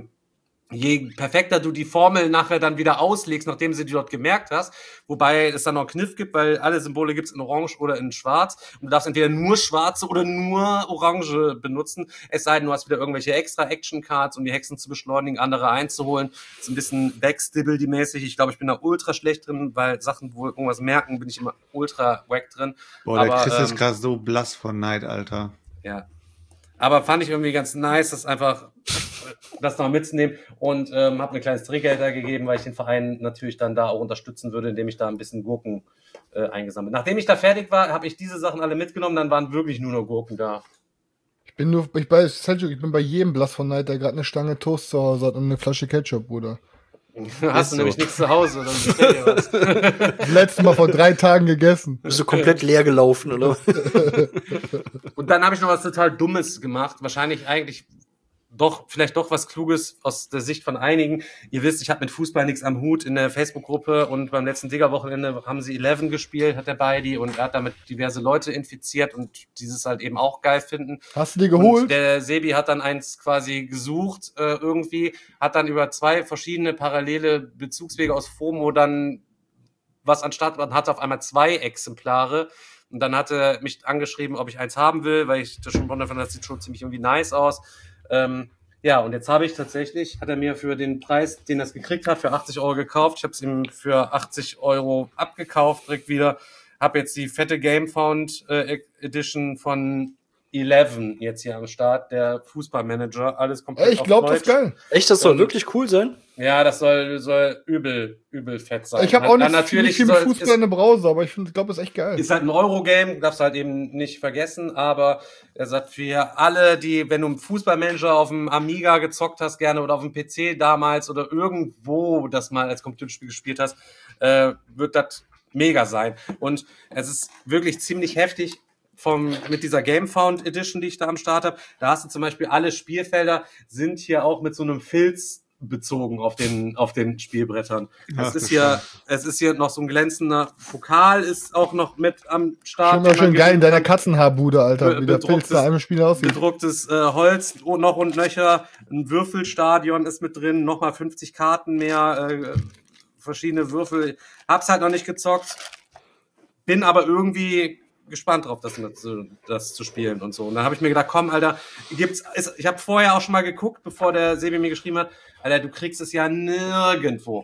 je perfekter du die Formel nachher dann wieder auslegst, nachdem sie die dort gemerkt hast, wobei es dann noch einen Kniff gibt, weil alle Symbole gibt's in Orange oder in Schwarz und du darfst entweder nur schwarze oder nur Orange benutzen, es sei denn, du hast wieder irgendwelche extra Action-Cards, um die Hexen zu beschleunigen, andere einzuholen. Das ist ein bisschen Backstibble-mäßig. Ich glaube, ich bin da ultra schlecht drin, weil Sachen, wo irgendwas merken, bin ich immer ultra wack drin. Boah, der Chris ist gerade so blass von Neid, Alter. Ja. Aber fand ich irgendwie ganz nice, das einfach das noch mitzunehmen und habe mir kleines Trinkgeld da gegeben, weil ich den Verein natürlich dann da auch unterstützen würde, indem ich da ein bisschen Gurken eingesammelt. Nachdem ich da fertig war, habe ich diese Sachen alle mitgenommen, dann waren wirklich nur noch Gurken da. Ich bin bei jedem blass von Neid, der gerade eine Stange Toast zu Hause hat und eine Flasche Ketchup, Bruder. Hast du nämlich nichts zu Hause, dann bestellt dir was. Das letzte Mal vor 3 Tagen gegessen. Bist du komplett leer gelaufen, oder? Und dann habe ich noch was total Dummes gemacht. Wahrscheinlich eigentlich vielleicht doch was Kluges aus der Sicht von einigen. Ihr wisst, ich habe mit Fußball nichts am Hut in der Facebook-Gruppe und beim letzten Digger-Wochenende haben sie 11 gespielt, hat der Beidi, und er hat damit diverse Leute infiziert und dieses halt eben auch geil finden. Hast du dir geholt? Und der Sebi hat dann eins quasi gesucht irgendwie, hat dann über 2 verschiedene parallele Bezugswege aus FOMO dann was anstatt und hatte auf einmal 2 Exemplare. Und dann hat er mich angeschrieben, ob ich eins haben will, weil ich das schon wundere, das sieht schon ziemlich irgendwie nice aus. Ja, und jetzt habe ich tatsächlich, hat er mir für den Preis, den er es gekriegt hat, für 80 € gekauft. Ich habe es ihm für 80 € abgekauft, direkt wieder. Habe jetzt die fette Gamefound Edition von 11 jetzt hier am Start, der Fußballmanager, alles komplett Ich glaube, das ist geil. Echt, das soll wirklich cool sein? Ja, das soll übel fett sein. Ich habe auch nicht natürlich viel mit Fußball in der Browser, aber ich glaube, das ist echt geil. Ist halt ein Eurogame, darfst du halt eben nicht vergessen, aber er sagt für alle, die, wenn du einen Fußballmanager auf dem Amiga gezockt hast gerne oder auf dem PC damals oder irgendwo das mal als Computerspiel gespielt hast, wird das mega sein. Und es ist wirklich ziemlich heftig, mit dieser Gamefound Edition, die ich da am Start habe. Da hast du zum Beispiel alle Spielfelder sind hier auch mit so einem Filz bezogen auf den Spielbrettern. Es ist hier noch so ein glänzender Pokal, ist auch noch mit am Start. Schon schön geil in deiner Katzenhaarbude, Alter, wie der Pilz da einem Spiel aussieht. Bedrucktes Holz, noch und nöcher, ein Würfelstadion ist mit drin, nochmal 50 Karten mehr, verschiedene Würfel. Hab's halt noch nicht gezockt, bin aber irgendwie gespannt drauf, das zu spielen und so. Und dann habe ich mir gedacht, komm, Alter, ich habe vorher auch schon mal geguckt, bevor der Sebi mir geschrieben hat, Alter, du kriegst es ja nirgendwo.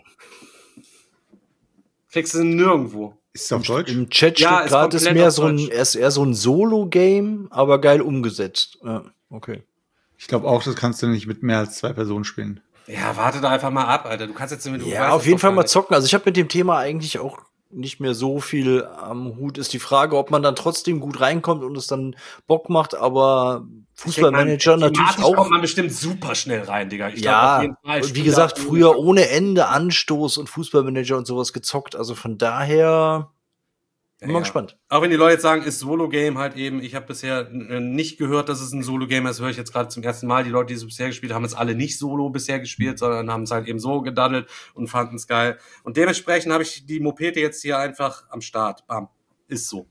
Kriegst es nirgendwo. Ist es auf Deutsch? Im Chat steht gerade, ist mehr eher so ein Solo-Game, aber geil umgesetzt. Ja, okay. Ich glaube auch, das kannst du nicht mit mehr als 2 Personen spielen. Ja, warte da einfach mal ab, Alter. Du kannst jetzt auf jeden Fall mal zocken. Also ich habe mit dem Thema eigentlich auch nicht mehr so viel am Hut. Ist die Frage, ob man dann trotzdem gut reinkommt und es dann Bock macht, aber Fußballmanager natürlich auch. Kommt man bestimmt super schnell rein, Digga. Ich glaub, auf jeden Fall. Und wie gesagt, früher ohne Ende Anstoß und Fußballmanager und sowas gezockt. Also von daher bin mal gespannt. Auch wenn die Leute jetzt sagen, ist Solo-Game halt eben, ich habe bisher nicht gehört, dass es ein Solo-Game ist, höre ich jetzt gerade zum ersten Mal. Die Leute, die es bisher gespielt haben, es alle nicht Solo bisher gespielt, sondern haben es halt eben so gedaddelt und fanden es geil. Und dementsprechend habe ich die Mopete jetzt hier einfach am Start. Bam. Ist so.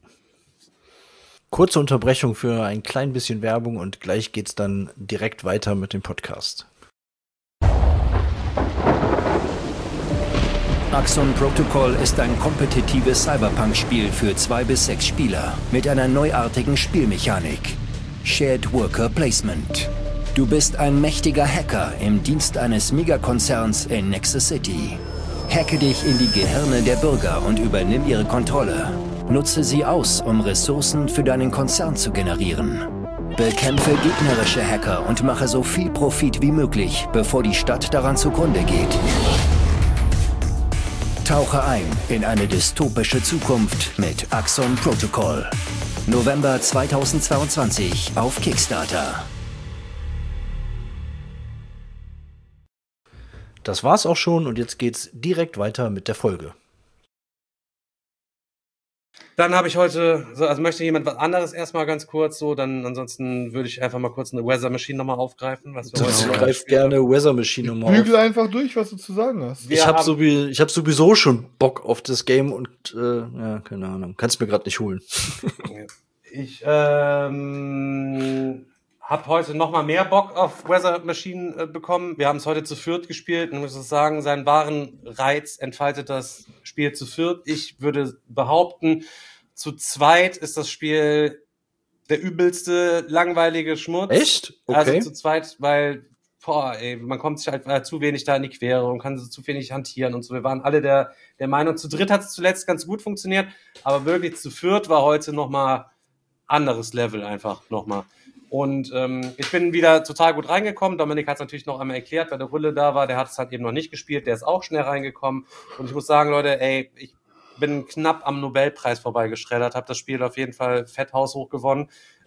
Kurze Unterbrechung für ein klein bisschen Werbung und gleich geht's dann direkt weiter mit dem Podcast. Axon Protocol ist ein kompetitives Cyberpunk-Spiel für 2 bis 6 Spieler mit einer neuartigen Spielmechanik. Shared Worker Placement. Du bist ein mächtiger Hacker im Dienst eines Megakonzerns in Nexus City. Hacke dich in die Gehirne der Bürger und übernimm ihre Kontrolle. Nutze sie aus, um Ressourcen für deinen Konzern zu generieren. Bekämpfe gegnerische Hacker und mache so viel Profit wie möglich, bevor die Stadt daran zugrunde geht. Tauche ein in eine dystopische Zukunft mit Axon Protocol. November 2022 auf Kickstarter. Das war's auch schon und jetzt geht's direkt weiter mit der Folge. Dann habe ich heute, also möchte jemand was anderes erstmal ganz kurz so, dann ansonsten würde ich einfach mal kurz eine Weather Machine nochmal aufgreifen. Was wir Ich greife gerne Weather Machine nochmal auf. Bügel einfach durch, was du zu sagen hast. Ich hab sowieso schon Bock auf das Game und ja, keine Ahnung. Kannst mir gerade nicht holen. Ich habe heute noch mal mehr Bock auf Weather Machine bekommen. Wir haben es heute zu viert gespielt und muss sagen, seinen wahren Reiz entfaltet das Spiel zu viert. Ich würde behaupten, zu zweit ist das Spiel der übelste, langweilige Schmutz. Echt? Okay. Also zu zweit, weil man kommt sich halt zu wenig da in die Quere und kann zu wenig hantieren und so. Wir waren alle der Meinung, zu dritt hat es zuletzt ganz gut funktioniert, aber wirklich zu viert war heute noch mal anderes Level einfach nochmal. Und ich bin wieder total gut reingekommen. Dominik hat es natürlich noch einmal erklärt, weil der Rülle da war. Der hat es halt eben noch nicht gespielt. Der ist auch schnell reingekommen. Und ich muss sagen, Leute, ich bin knapp am Nobelpreis vorbeigeschreddert. Habe das Spiel auf jeden Fall fett haushoch gewonnen.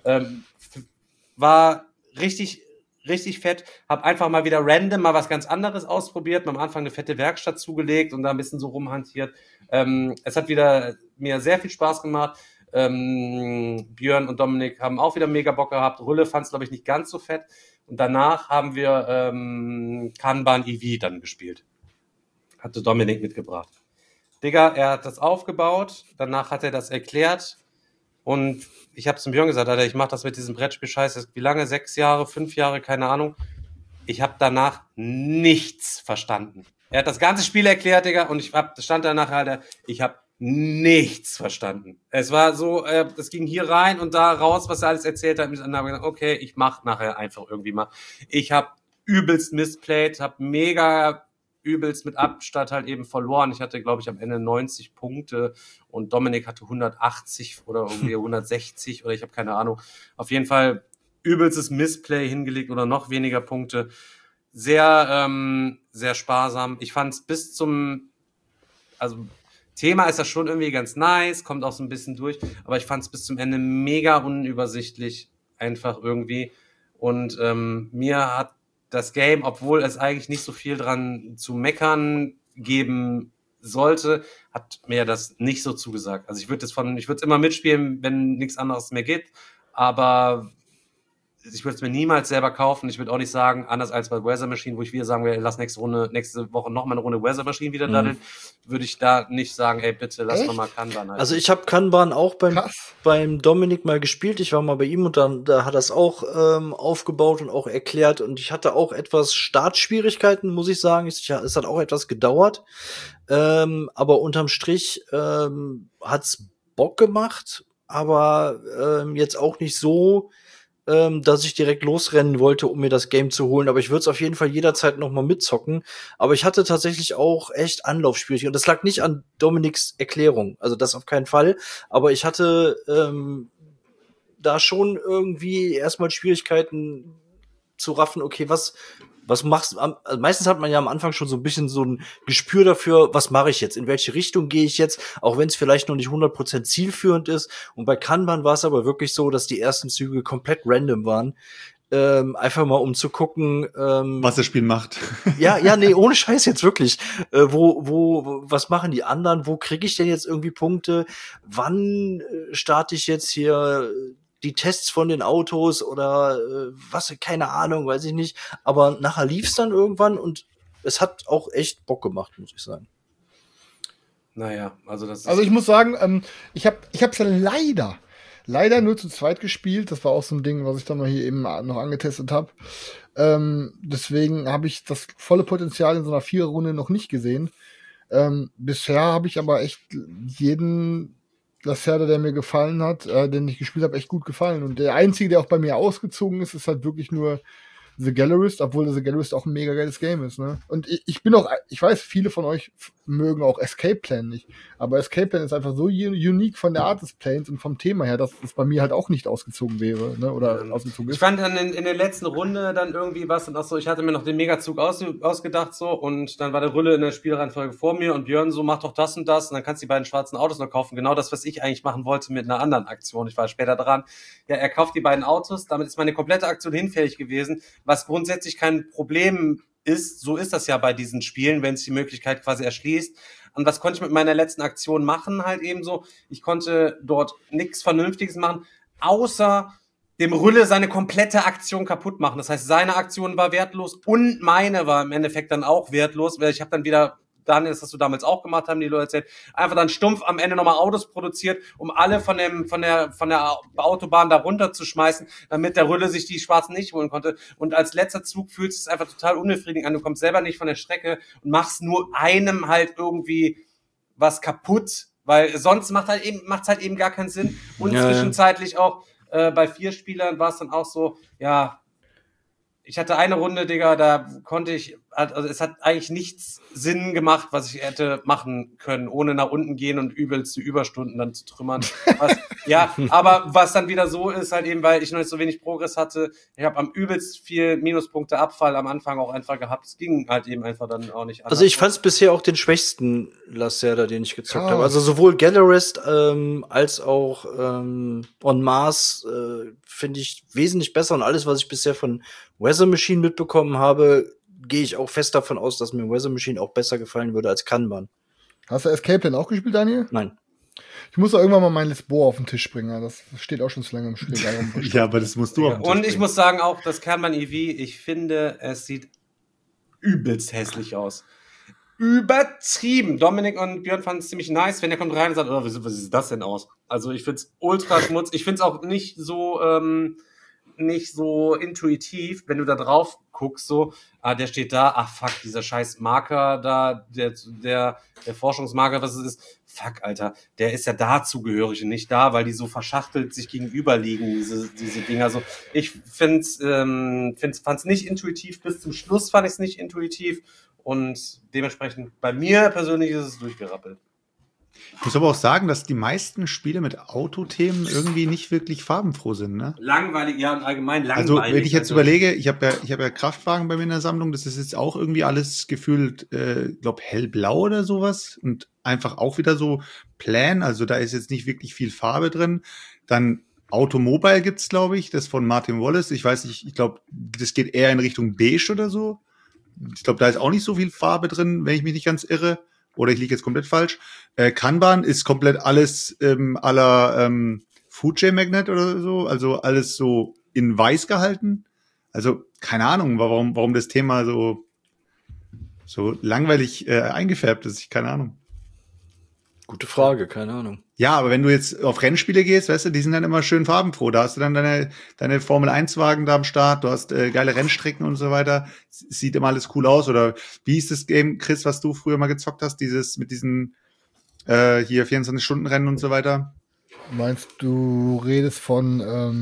War richtig, richtig fett. Habe einfach mal wieder random mal was ganz anderes ausprobiert. Am Anfang eine fette Werkstatt zugelegt und da ein bisschen so rumhantiert. Es hat wieder mir sehr viel Spaß gemacht. Björn und Dominik haben auch wieder mega Bock gehabt. Rülle fand es, glaube ich, nicht ganz so fett. Und danach haben wir Kanban EV dann gespielt. Hatte Dominik mitgebracht. Digga, er hat das aufgebaut. Danach hat er das erklärt. Und ich habe zum Björn gesagt, Alter, ich mache das mit diesem Brettspiel scheiße. Wie lange? 6 Jahre, 5 Jahre, keine Ahnung. Ich habe danach nichts verstanden. Er hat das ganze Spiel erklärt, Digga. Und stand danach, Alter, ich habe nichts verstanden. Es war so, das ging hier rein und da raus, was er alles erzählt hat. Und dann habe ich gesagt, okay, ich mach nachher einfach irgendwie mal. Ich habe übelst missplayed, habe mega übelst mit Abstand halt eben verloren. Ich hatte, glaube ich, am Ende 90 Punkte und Dominik hatte 180 oder irgendwie 160 oder ich habe keine Ahnung. Auf jeden Fall übelstes Missplay hingelegt oder noch weniger Punkte. Sehr, sehr sparsam. Ich fand es Thema ist das schon irgendwie ganz nice, kommt auch so ein bisschen durch, aber ich fand es bis zum Ende mega unübersichtlich, einfach irgendwie. Und mir hat das Game, obwohl es eigentlich nicht so viel dran zu meckern geben sollte, hat mir das nicht so zugesagt. Also ich würde es immer mitspielen, wenn nichts anderes mehr geht, aber ich würde es mir niemals selber kaufen. Ich würde auch nicht sagen, anders als bei Weather Machine, wo ich wieder sagen will, lass nächste Woche noch mal eine Runde Weather Machine wieder daddeln, würde ich da nicht sagen, ey, bitte, lass noch mal Kanban halt. Also ich habe Kanban auch beim Dominik mal gespielt. Ich war mal bei ihm und da hat er es auch aufgebaut und auch erklärt. Und ich hatte auch etwas Startschwierigkeiten, muss ich sagen. Es hat auch etwas gedauert. Aber unterm Strich hat's Bock gemacht, aber jetzt auch nicht so, dass ich direkt losrennen wollte, um mir das Game zu holen. Aber ich würde es auf jeden Fall jederzeit noch mal mitzocken. Aber ich hatte tatsächlich auch echt Anlaufschwierigkeiten. Und das lag nicht an Dominiks Erklärung. Also das auf keinen Fall. Aber ich hatte da schon irgendwie erstmal Schwierigkeiten zu raffen, okay, was machst du? Also meistens hat man ja am Anfang schon so ein bisschen so ein Gespür dafür, was mache ich jetzt? In welche Richtung gehe ich jetzt? Auch wenn es vielleicht noch nicht 100% zielführend ist. Und bei Kanban war es aber wirklich so, dass die ersten Züge komplett random waren. Einfach mal um zu gucken, was das Spiel macht. Nee, ohne Scheiß jetzt wirklich. Was machen die anderen? Wo kriege ich denn jetzt irgendwie Punkte? Wann starte ich jetzt hier die Tests von den Autos oder was, keine Ahnung, weiß ich nicht. Aber nachher lief's dann irgendwann und es hat auch echt Bock gemacht, muss ich sagen. Naja, also das ist... Also ich muss sagen, ich hab's ja leider nur zu zweit gespielt. Das war auch so ein Ding, was ich dann mal hier eben noch angetestet habe. Deswegen habe ich das volle Potenzial in so einer 4er-Runde noch nicht gesehen. Bisher habe ich aber echt jeden Lacerda, der mir gefallen hat, den ich gespielt habe, echt gut gefallen. Und der einzige, der auch bei mir ausgezogen ist, ist halt wirklich nur The Gallerist, obwohl The Gallerist auch ein mega geiles Game ist, ne? Und ich weiß, viele von euch mögen auch Escape Plan nicht, aber Escape Plan ist einfach so unique von der Art des Plans und vom Thema her, dass es bei mir halt auch nicht ausgezogen wäre, ne? Oder ausgezogen ist. Ich fand dann in der letzten Runde dann irgendwie was und auch so, ich hatte mir noch den Megazug ausgedacht so und dann war der Rülle in der Spielreihenfolge vor mir und Björn so, mach doch das und das und dann kannst du die beiden schwarzen Autos noch kaufen. Genau das, was ich eigentlich machen wollte mit einer anderen Aktion. Ich war später dran. Ja, er kauft die beiden Autos, damit ist meine komplette Aktion hinfällig gewesen, was grundsätzlich kein Problem ist. So ist das ja bei diesen Spielen, wenn es die Möglichkeit quasi erschließt. Und was konnte ich mit meiner letzten Aktion machen? Halt eben so, ich konnte dort nichts Vernünftiges machen, außer dem Rülle seine komplette Aktion kaputt machen. Das heißt, seine Aktion war wertlos und meine war im Endeffekt dann auch wertlos, weil ich habe dann wieder, Daniel, das hast du damals auch gemacht, haben die Leute erzählt, einfach dann stumpf am Ende nochmal Autos produziert, um alle von der Autobahn da runter zu schmeißen, damit der Rülle sich die Schwarzen nicht holen konnte. Und als letzter Zug fühlt es sich einfach total unbefriedigend an. Du kommst selber nicht von der Strecke und machst nur einem halt irgendwie was kaputt, weil sonst macht's halt eben gar keinen Sinn. Und zwischenzeitlich auch bei 4 Spielern war es dann auch so, ja, ich hatte eine Runde, Digga, da konnte ich, also es hat eigentlich nichts Sinn gemacht, was ich hätte machen können, ohne nach unten gehen und übelste Überstunden dann zu trümmern. Aber was dann wieder so ist, halt eben, weil ich noch nicht so wenig Progress hatte, ich habe am übelst viel Minuspunkte Abfall am Anfang auch einfach gehabt. Es ging halt eben einfach dann auch nicht anders. Also ich fand es bisher auch den schwächsten Lacerda, den ich gezockt habe. Also sowohl Gallerist als auch On Mars finde ich wesentlich besser und alles, was ich bisher von Weather Machine mitbekommen habe, gehe ich auch fest davon aus, dass mir Weather Machine auch besser gefallen würde als Kanban. Hast du Escape Plan auch gespielt, Daniel? Nein. Ich muss doch irgendwann mal mein Lisboa auf den Tisch bringen. Das steht auch schon zu lange im Spiel. Ja, aber das musst du auf den Tisch bringen. Und ich bringen. muss sagen, auch das Kanban EV, ich finde, es sieht übelst hässlich aus. Übertrieben. Dominik und Björn fanden es ziemlich nice, wenn der kommt rein und sagt, was sieht das denn aus? Also ich find's ultra schmutzig. Ich find's auch nicht so intuitiv, wenn du da drauf guckst, so, der steht da, fuck, dieser scheiß Marker da, der Forschungsmarker, was es ist, fuck, Alter, der ist ja dazugehörig und nicht da, weil die so verschachtelt sich gegenüber liegen, diese Dinger, so. Ich fand's nicht intuitiv, bis zum Schluss fand ich es nicht intuitiv und dementsprechend, bei mir persönlich ist es durchgerappelt. Ich muss aber auch sagen, dass die meisten Spiele mit Autothemen irgendwie nicht wirklich farbenfroh sind, ne? Langweilig, ja, und allgemein langweilig. Also, wenn ich jetzt überlege, ich habe ja Kraftwagen bei mir in der Sammlung, das ist jetzt auch irgendwie alles gefühlt, glaube hellblau oder sowas und einfach auch wieder so Plan, also da ist jetzt nicht wirklich viel Farbe drin. Dann Automobile gibt's, glaube ich, das von Martin Wallace. Ich weiß nicht, ich glaube, das geht eher in Richtung beige oder so. Ich glaube, da ist auch nicht so viel Farbe drin, wenn ich mich nicht ganz irre. Oder ich liege jetzt komplett falsch. Kanban ist komplett alles à la Fuji Magnet oder so, also alles so in weiß gehalten. Also keine Ahnung, warum das Thema so langweilig eingefärbt ist. Keine Ahnung. Gute Frage, keine Ahnung. Ja, aber wenn du jetzt auf Rennspiele gehst, weißt du, die sind dann immer schön farbenfroh. Da hast du dann deine Formel-1-Wagen da am Start, du hast geile Rennstrecken und so weiter. Sieht immer alles cool aus. Oder wie ist das Game, Chris, was du früher mal gezockt hast, dieses mit diesen hier 24-Stunden-Rennen und so weiter? Meinst du redest von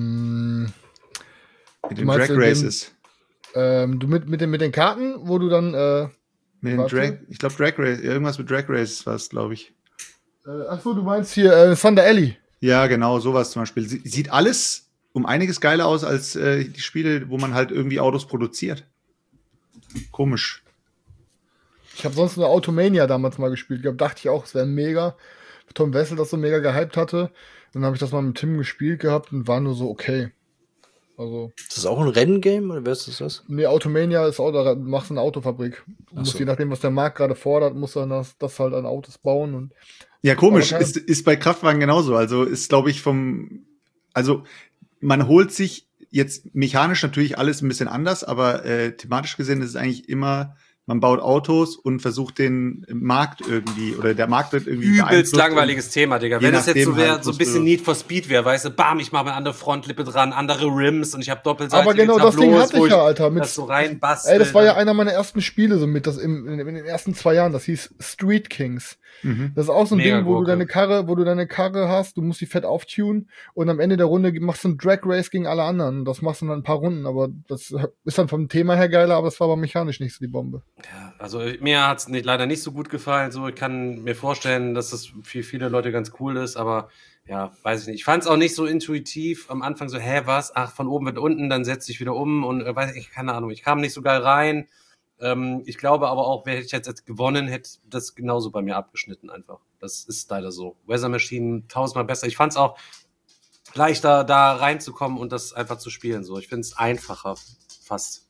mit den Drag Races? Du mit den Karten, wo du dann ich glaube Drag Race, irgendwas mit Drag Races war es, glaube ich. Achso, du meinst hier Thunder Alley. Ja, genau, sowas zum Beispiel. Sieht alles um einiges geiler aus als die Spiele, wo man halt irgendwie Autos produziert. Komisch. Ich habe sonst nur Automania damals mal gespielt. Dachte ich auch, es wäre mega. Tom Wessel das so mega gehypt hatte. Dann habe ich das mal mit Tim gespielt gehabt und war nur so okay. Also. Ist das auch ein Renngame oder wer ist das? Nee, Automania ist auch, da machst du eine Autofabrik. Du musst je nachdem, was der Markt gerade fordert, musst du dann das halt an Autos bauen und. Ja, komisch. Ist bei Kraftwagen genauso. Also ist, glaube ich, man holt sich jetzt mechanisch natürlich alles ein bisschen anders, aber thematisch gesehen ist es eigentlich immer man baut Autos und versucht den Markt irgendwie, oder der Markt wird irgendwie übelst langweiliges Thema, Digga. Wenn das jetzt so wäre, halt, so ein bisschen Need for Speed wäre, weißt du, bam, ich mache mir eine andere Frontlippe dran, andere Rims und ich habe doppelseitige Aber genau Tableaus, das Ding hatte ich ja, Alter. Mit, das so reinbasteln. ey, das war ja einer meiner ersten Spiele, so mit das in den ersten 2 Jahren. Das hieß Street Kings. Das ist auch so ein Mega Ding, wo Gurke. du deine Karre hast, du musst die fett auftunen und am Ende der Runde machst du ein Drag Race gegen alle anderen. Das machst du dann ein paar Runden, aber das ist dann vom Thema her geiler, aber es war aber mechanisch nicht so die Bombe. Ja, also mir hat's leider nicht so gut gefallen. So, ich kann mir vorstellen, dass das für viele Leute ganz cool ist, aber ja, weiß ich nicht. Ich fand's auch nicht so intuitiv am Anfang so, was? Ach, von oben wird unten, dann setzt sich wieder um und weiß ich, keine Ahnung. Ich kam nicht so geil rein. Ich glaube aber auch, wäre ich jetzt gewonnen, hätte das genauso bei mir abgeschnitten einfach. Das ist leider so. Weather Machine 1000-mal besser. Ich fand's auch leichter, da reinzukommen und das einfach zu spielen. So, ich find's einfacher, fast.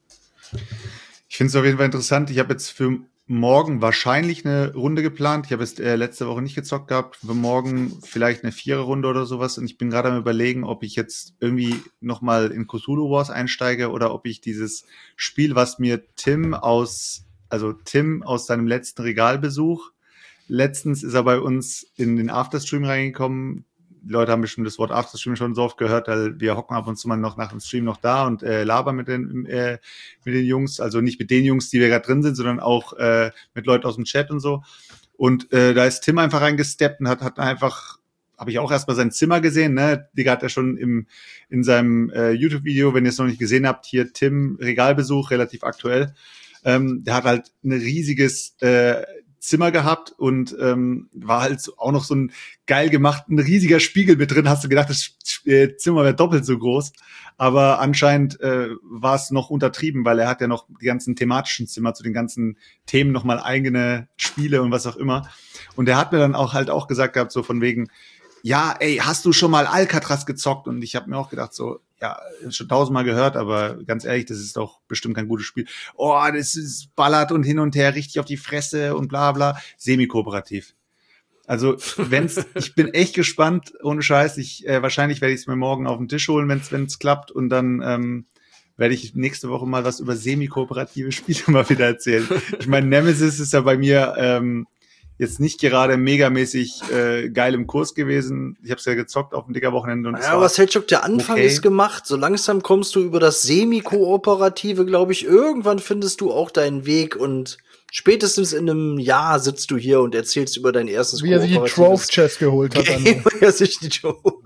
Ich finde es auf jeden Fall interessant. Ich habe jetzt für morgen wahrscheinlich eine Runde geplant. Ich habe jetzt letzte Woche nicht gezockt gehabt. Für morgen vielleicht eine 4er-Runde oder sowas. Und ich bin gerade am Überlegen, ob ich jetzt irgendwie nochmal in Cthulhu Wars einsteige oder ob ich dieses Spiel, was mir Tim aus seinem letzten Regalbesuch, letztens ist er bei uns in den Afterstream reingekommen. Die Leute haben bestimmt das Wort Afterstream schon so oft gehört, weil wir hocken ab und zu mal noch nach dem Stream noch da und labern mit den Jungs, also nicht mit den Jungs, die wir gerade drin sind, sondern auch mit Leuten aus dem Chat und so. Und da ist Tim einfach reingesteppt und hat einfach, habe ich auch erstmal sein Zimmer gesehen, ne? Digga hat er schon in seinem YouTube-Video, wenn ihr es noch nicht gesehen habt, hier Tim Regalbesuch, relativ aktuell. Der hat halt ein riesiges Zimmer gehabt und war halt so, auch noch so ein geil gemachten, riesiger Spiegel mit drin. Hast du gedacht, das Zimmer wäre doppelt so groß. Aber anscheinend war es noch untertrieben, weil er hat ja noch die ganzen thematischen Zimmer zu den ganzen Themen nochmal eigene Spiele und was auch immer. Und er hat mir dann auch gesagt gehabt, so von wegen, ja, ey, hast du schon mal Alcatraz gezockt? Und ich habe mir auch gedacht, so, ja, schon 1000-mal gehört, aber ganz ehrlich, das ist doch bestimmt kein gutes Spiel. Oh, das ist ballert und hin und her, richtig auf die Fresse und bla bla. Semi-kooperativ. Also, ich bin echt gespannt, ohne Scheiß. Wahrscheinlich werde ich es mir morgen auf den Tisch holen, wenn's klappt. Und dann werde ich nächste Woche mal was über semi-kooperative Spiele mal wieder erzählen. Ich meine, Nemesis ist ja bei mir jetzt nicht gerade megamäßig geil im Kurs gewesen. Ich habe es ja gezockt auf dem Digger-Wochenende. Ja, aber Selchuk, der Anfang ist gemacht. So langsam kommst du über das Semi-Kooperative, glaube ich. Irgendwann findest du auch deinen Weg und spätestens in einem Jahr sitzt du hier und erzählst über dein erstes Wie er sich die Trove-Chest geholt hat. Wie er sich die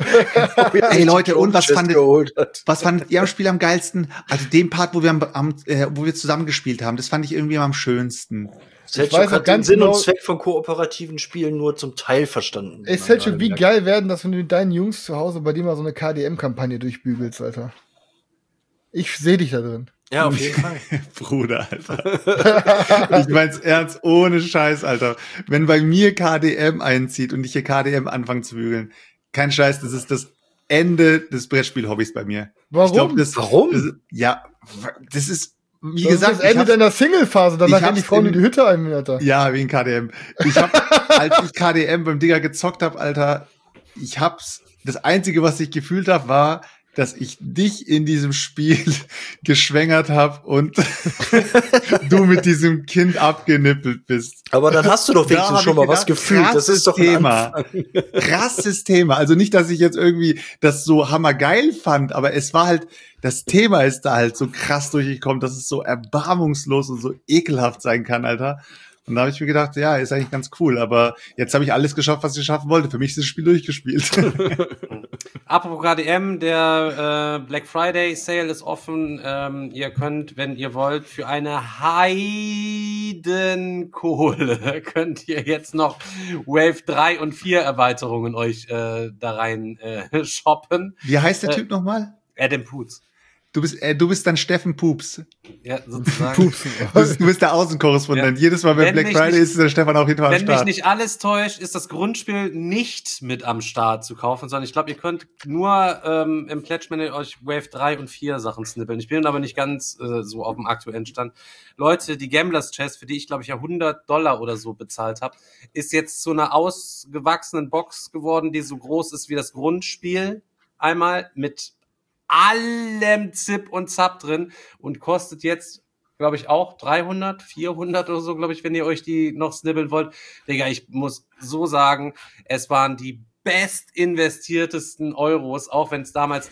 Ey Leute, und was fandet ihr am Spiel am geilsten? Also den Part, wo wir zusammen gespielt haben, das fand ich irgendwie am schönsten. Selchuk hat den Sinn und Zweck von kooperativen Spielen nur zum Teil verstanden. Ey, Selchuk, wie geil werden das, wenn du mit deinen Jungs zu Hause bei dir mal so eine KDM-Kampagne durchbügelst, Alter. Ich sehe dich da drin. Ja, auf jeden Fall. Bruder, Alter. Ich mein's ernst, ohne Scheiß, Alter. Wenn bei mir KDM einzieht und ich hier KDM anfange zu bügeln, kein Scheiß, das ist das Ende des Brettspiel-Hobbys bei mir. Warum? Warum? Das ist, wie gesagt, das Ende deiner Single-Phase, danach gehen die Frauen in die Hütte ein, Alter. Ja, wie in KDM. Als ich KDM beim Digger gezockt habe, Alter, das Einzige, was ich gefühlt habe, war, dass ich dich in diesem Spiel geschwängert habe und du mit diesem Kind abgenippelt bist. Aber dann hast du doch wenigstens schon mal was gefühlt. Das ist doch ein Thema. Krasses Thema. Also nicht, dass ich jetzt irgendwie das so hammergeil fand, aber es war halt, das Thema ist da halt so krass durchgekommen, dass es so erbarmungslos und so ekelhaft sein kann, Alter. Und da habe ich mir gedacht, ja, ist eigentlich ganz cool, aber jetzt habe ich alles geschafft, was ich schaffen wollte. Für mich ist das Spiel durchgespielt. Apropos KDM, der Black Friday Sale ist offen. Ihr könnt, wenn ihr wollt, für eine Heidenkohle könnt ihr jetzt noch Wave 3 und 4 Erweiterungen euch da rein shoppen. Wie heißt der Typ nochmal? Adam Poots. Du bist dann Steffen Pups. Ja, sozusagen. Pupsen. Du bist der Außenkorrespondent. Ja. Jedes Mal, wenn Black Friday ist der Stefan auf jeden Fall am Start. Wenn mich nicht alles täuscht, ist das Grundspiel nicht mit am Start zu kaufen, sondern ich glaube, ihr könnt nur im Pledge Manager euch Wave 3 und 4 Sachen snippeln. Ich bin aber nicht ganz so auf dem aktuellen Stand. Leute, die Gamblers Chest, für die ich glaube ich ja $100 oder so bezahlt habe, ist jetzt zu einer ausgewachsenen Box geworden, die so groß ist wie das Grundspiel. Einmal mit allem Zip und Zap drin und kostet jetzt glaube ich, auch 300, 400 oder so, glaube ich, wenn ihr euch die noch snibbeln wollt. Digga, ich muss so sagen, es waren die best investiertesten Euros, auch wenn es damals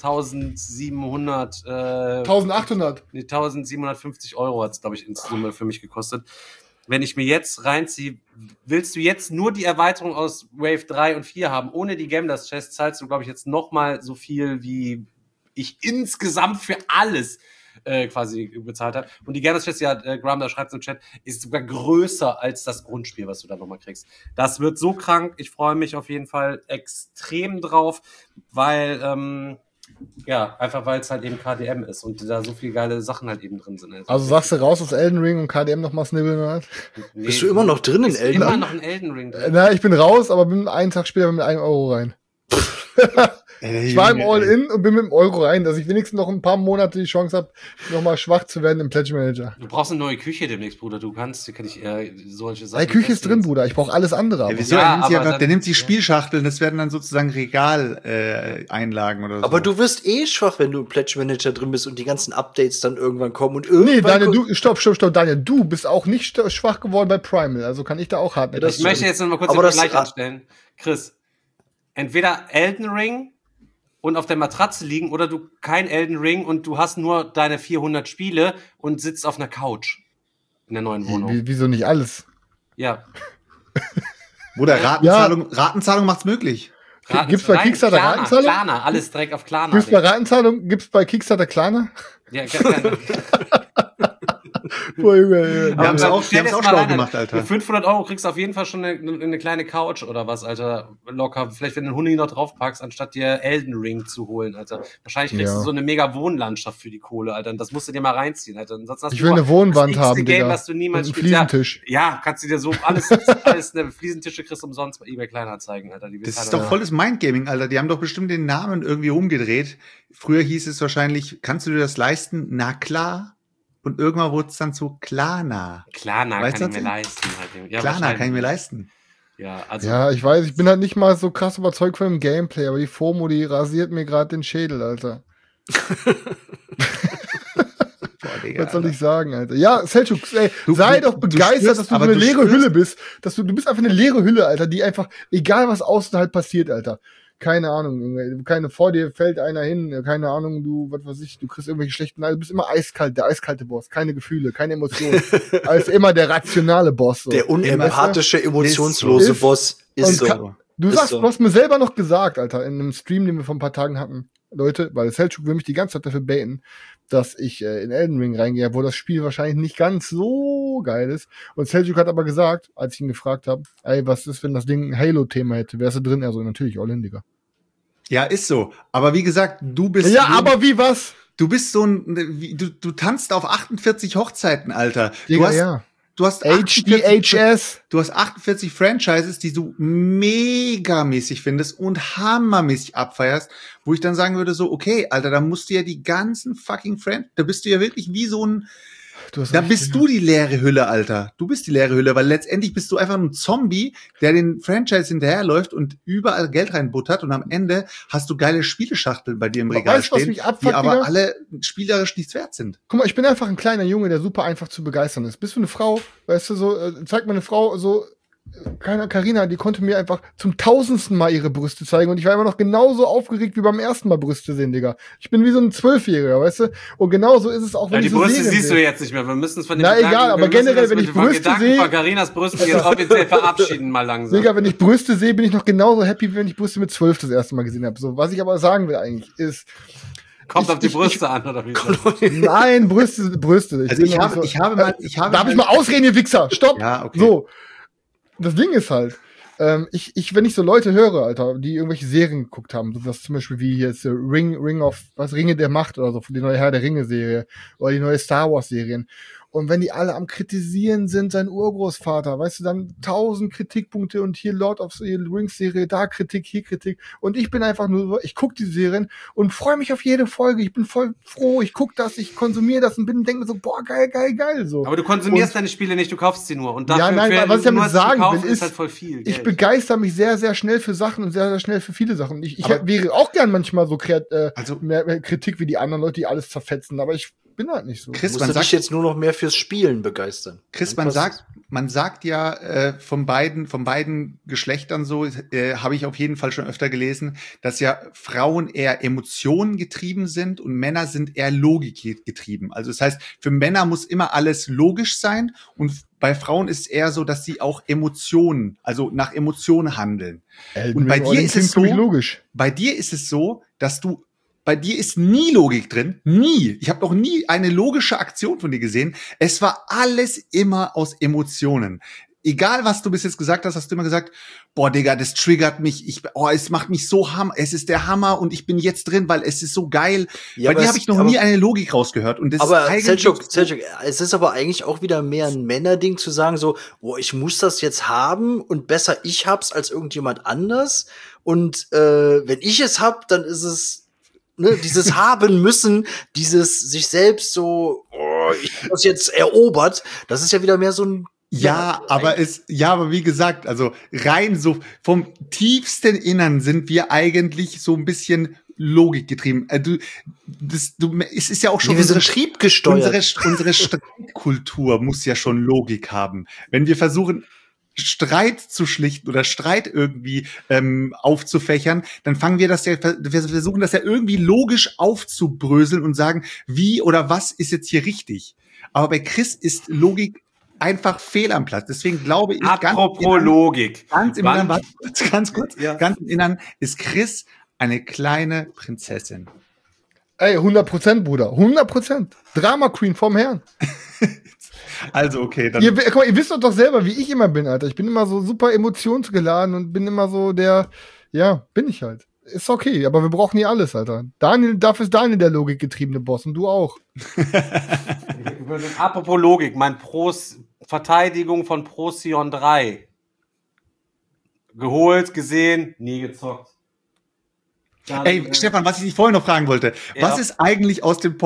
1800. 1750 Euro hat es, glaube ich, in Summe für mich gekostet. Wenn ich mir jetzt reinziehe, willst du jetzt nur die Erweiterung aus Wave 3 und 4 haben, ohne die Gamblers Chest, zahlst du, glaube ich, jetzt nochmal so viel, wie ich insgesamt für alles quasi bezahlt habe. Und die Gamblers Chest, ja, Graham, da schreibt im Chat, ist sogar größer als das Grundspiel, was du da nochmal kriegst. Das wird so krank. Ich freue mich auf jeden Fall extrem drauf, weil einfach weil es halt eben KDM ist und da so viele geile Sachen halt eben drin sind. Also sagst du raus aus Elden Ring und KDM nochmal snibbeln hat? Nee, bist du immer noch drin in Elden Ring? Immer noch in Elden Ring drin. Na, ich bin raus, aber bin einen Tag später mit 1 Euro rein. Ich war im All-In und bin mit dem Euro rein, dass ich wenigstens noch ein paar Monate die Chance habe, nochmal schwach zu werden im Pledge Manager. Du brauchst eine neue Küche demnächst, Bruder. Du kannst, kann ich solche Sachen. Die Küche ist drin, Bruder. Ich brauche alles andere. Ja, wieso? Der nimmt die Spielschachteln, das werden dann sozusagen Regal-Einlagen oder so. Aber du wirst schwach, wenn du im Pledge Manager drin bist und die ganzen Updates dann irgendwann kommen und Nee, Daniel, stopp, Daniel. Du bist auch nicht schwach geworden bei Primal, also kann ich da auch hart mit. Ich möchte jetzt noch mal kurz den Vergleich anstellen. Chris, entweder Elden Ring und auf der Matratze liegen oder du kein Elden Ring und du hast nur deine 400 Spiele und sitzt auf einer Couch in der neuen Wohnung. Wieso nicht alles? Ja. Bruder, Ratenzahlung macht's möglich. Gibt's bei Kickstarter Ratenzahlung? Klarna, alles direkt auf Klarna. Gibt's bei Ratenzahlung? Gibt's bei Kickstarter Klarna? Ja, gerne. Wir haben es auch schlau gemacht, Alter. Für 500 Euro kriegst du auf jeden Fall schon eine kleine Couch oder was, Alter, locker. Vielleicht, wenn du einen Huni noch draufpackst, anstatt dir Elden Ring zu holen, Alter. Wahrscheinlich kriegst du so eine mega Wohnlandschaft für die Kohle, Alter. Und das musst du dir mal reinziehen, Alter. Ansonsten hast ich will eine Wohnwand haben, Game, was du niemals spielst. Fliesentisch. Ja, kannst du dir so alles eine Fliesentische kriegst du umsonst bei eBay Kleinanzeigen, Alter. Das ist doch volles Mindgaming, Alter. Die haben doch bestimmt den Namen irgendwie umgedreht. Früher hieß es wahrscheinlich, kannst du dir das leisten? Na klar. Und irgendwann wurde es dann zu Klarna. Klarna weißt kann ich mir leisten. Halt. Ja, Klarna kann ich mir leisten. Ja, also. Ja, ich weiß, ich bin halt nicht mal so krass überzeugt von dem Gameplay, aber die FOMO, die rasiert mir gerade den Schädel, Alter. Boah, Digga, was soll ich sagen, Alter? Ja, Selchuk, ey, sei doch begeistert, dass du so eine leere Hülle bist. Du bist einfach eine leere Hülle, Alter, die einfach, egal was außen halt passiert, Alter. Keine Ahnung, vor dir fällt einer hin, keine Ahnung, du kriegst irgendwelche schlechten, du bist immer eiskalt, der eiskalte Boss, keine Gefühle, keine Emotionen, als immer der rationale Boss. So. Der unempathische, emotionslose Boss ist so. Du hast mir selber noch gesagt, Alter, in einem Stream, den wir vor ein paar Tagen hatten, Leute, weil Selchuk will mich die ganze Zeit dafür baiten, dass ich in Elden Ring reingehe, wo das Spiel wahrscheinlich nicht ganz so geil ist. Und Selchuk hat aber gesagt, als ich ihn gefragt habe, ey, was ist, wenn das Ding ein Halo-Thema hätte? Wärst du drin? Also natürlich, All-In, Digga. Ja, ist so. Aber wie gesagt, du bist... Ja, aber wie was? Du bist so ein... Du tanzt auf 48 Hochzeiten, Alter. Digga, Du hast HDHS. Du hast 48 Franchises, die du megamäßig findest und hammermäßig abfeierst, wo ich dann sagen würde so, okay, Alter, da musst du ja die ganzen fucking da bist du ja wirklich wie so ein, da bist du die leere Hülle, Alter. Du bist die leere Hülle, weil letztendlich bist du einfach ein Zombie, der den Franchise hinterherläuft und überall Geld reinbuttert und am Ende hast du geile Spieleschachteln bei dir im Regal stehen, die aber alle spielerisch nichts wert sind. Guck mal, ich bin einfach ein kleiner Junge, der super einfach zu begeistern ist. Bist du eine Frau, weißt du, so, zeigt mir eine Frau so, Carina, die konnte mir einfach zum 1000. Mal ihre Brüste zeigen und ich war immer noch genauso aufgeregt wie beim ersten Mal Brüste sehen, Digga. Ich bin wie so ein 12-Jähriger, weißt du? Und genauso ist es auch, wenn ich so die Brüste siehst du jetzt nicht mehr. Wir müssen es von den egal, aber generell, wenn ich Brüste sehe... von Carinas Brüsten jetzt offiziell verabschieden mal langsam. Digga, wenn ich Brüste sehe, bin ich noch genauso happy, wie wenn ich Brüste mit 12 das erste Mal gesehen habe. So, was ich aber sagen will eigentlich ist... Kommt auf die Brüste an, oder wie? Nein, Brüste. Also ich habe Darf ich mal ausreden, ihr Wichser? Stopp! Ja, okay. So. Das Ding ist halt, wenn ich so Leute höre, Alter, die irgendwelche Serien geguckt haben, so was zum Beispiel wie jetzt Ringe der Macht oder so, die neue Herr der Ringe-Serie oder die neue Star Wars-Serien. Und wenn die alle am Kritisieren sind, sein Urgroßvater, weißt du, dann 1000 Kritikpunkte und hier Lord of the Rings-Serie, da Kritik, hier Kritik. Und ich bin einfach nur so, ich gucke die Serien und freue mich auf jede Folge. Ich bin voll froh, ich gucke das, ich konsumiere das und denke mir so, boah, geil, so. Aber du konsumierst deine Spiele nicht, du kaufst sie nur. Und dafür, ja, nein, was ich damit sagen will, ist halt voll viel Geld. Ich begeister mich sehr, sehr schnell für Sachen und sehr, sehr schnell für viele Sachen. Ich wäre auch gern manchmal so mehr Kritik wie die anderen Leute, die alles zerfetzen, aber ich bin halt nicht so. Chris, man sagt jetzt nur noch mehr fürs Spielen begeistern. Chris, man sagt ja von beiden Geschlechtern so, habe ich auf jeden Fall schon öfter gelesen, dass ja Frauen eher Emotionen getrieben sind und Männer sind eher Logik getrieben. Also das heißt, für Männer muss immer alles logisch sein und bei Frauen ist es eher so, dass sie auch Emotionen, also nach Emotionen handeln. Und bei dir ist es so, logisch. Bei dir ist es so, dass bei dir ist nie Logik drin. Nie. Ich habe noch nie eine logische Aktion von dir gesehen. Es war alles immer aus Emotionen. Egal, was du bis jetzt gesagt hast, hast du immer gesagt, boah, Digga, das triggert mich. Es macht mich so es ist der Hammer und ich bin jetzt drin, weil es ist so geil. Ja, bei dir habe ich noch nie eine Logik rausgehört. Und das aber ist eigentlich Selçuk, es ist aber eigentlich auch wieder mehr ein Männerding zu sagen so, boah, ich muss das jetzt haben und besser ich hab's als irgendjemand anders. Und wenn ich es hab, dann ist es dieses haben müssen, dieses sich selbst so, ich hab das jetzt erobert, das ist ja wieder mehr so ein aber wie gesagt, also rein so vom tiefsten Innern sind wir eigentlich so ein bisschen Logik getrieben. Es ist ja auch schon wir sind triebgesteuert. Unsere Streitkultur muss ja schon Logik haben. Wenn wir versuchen, Streit zu schlichten oder Streit irgendwie aufzufächern, dann wir versuchen das ja irgendwie logisch aufzubröseln und sagen, wie oder was ist jetzt hier richtig. Aber bei Chris ist Logik einfach fehl am Platz. Deswegen glaube ich, apropos Logik. Ganz im Innern ist Chris eine kleine Prinzessin. Ey, 100%, Bruder. 100%. Drama Queen vom Herrn. Also, okay, dann. Ihr wisst doch selber, wie ich immer bin, Alter. Ich bin immer so super emotionsgeladen und bin immer so bin ich halt. Ist okay, aber wir brauchen hier alles, Alter. Dafür ist Daniel der logikgetriebene Boss und du auch. Apropos Logik, Verteidigung von Procyon 3. Geholt, gesehen, nie gezockt. Ey, Stefan, was ich dich vorhin noch fragen wollte. Ja. Was ist eigentlich aus dem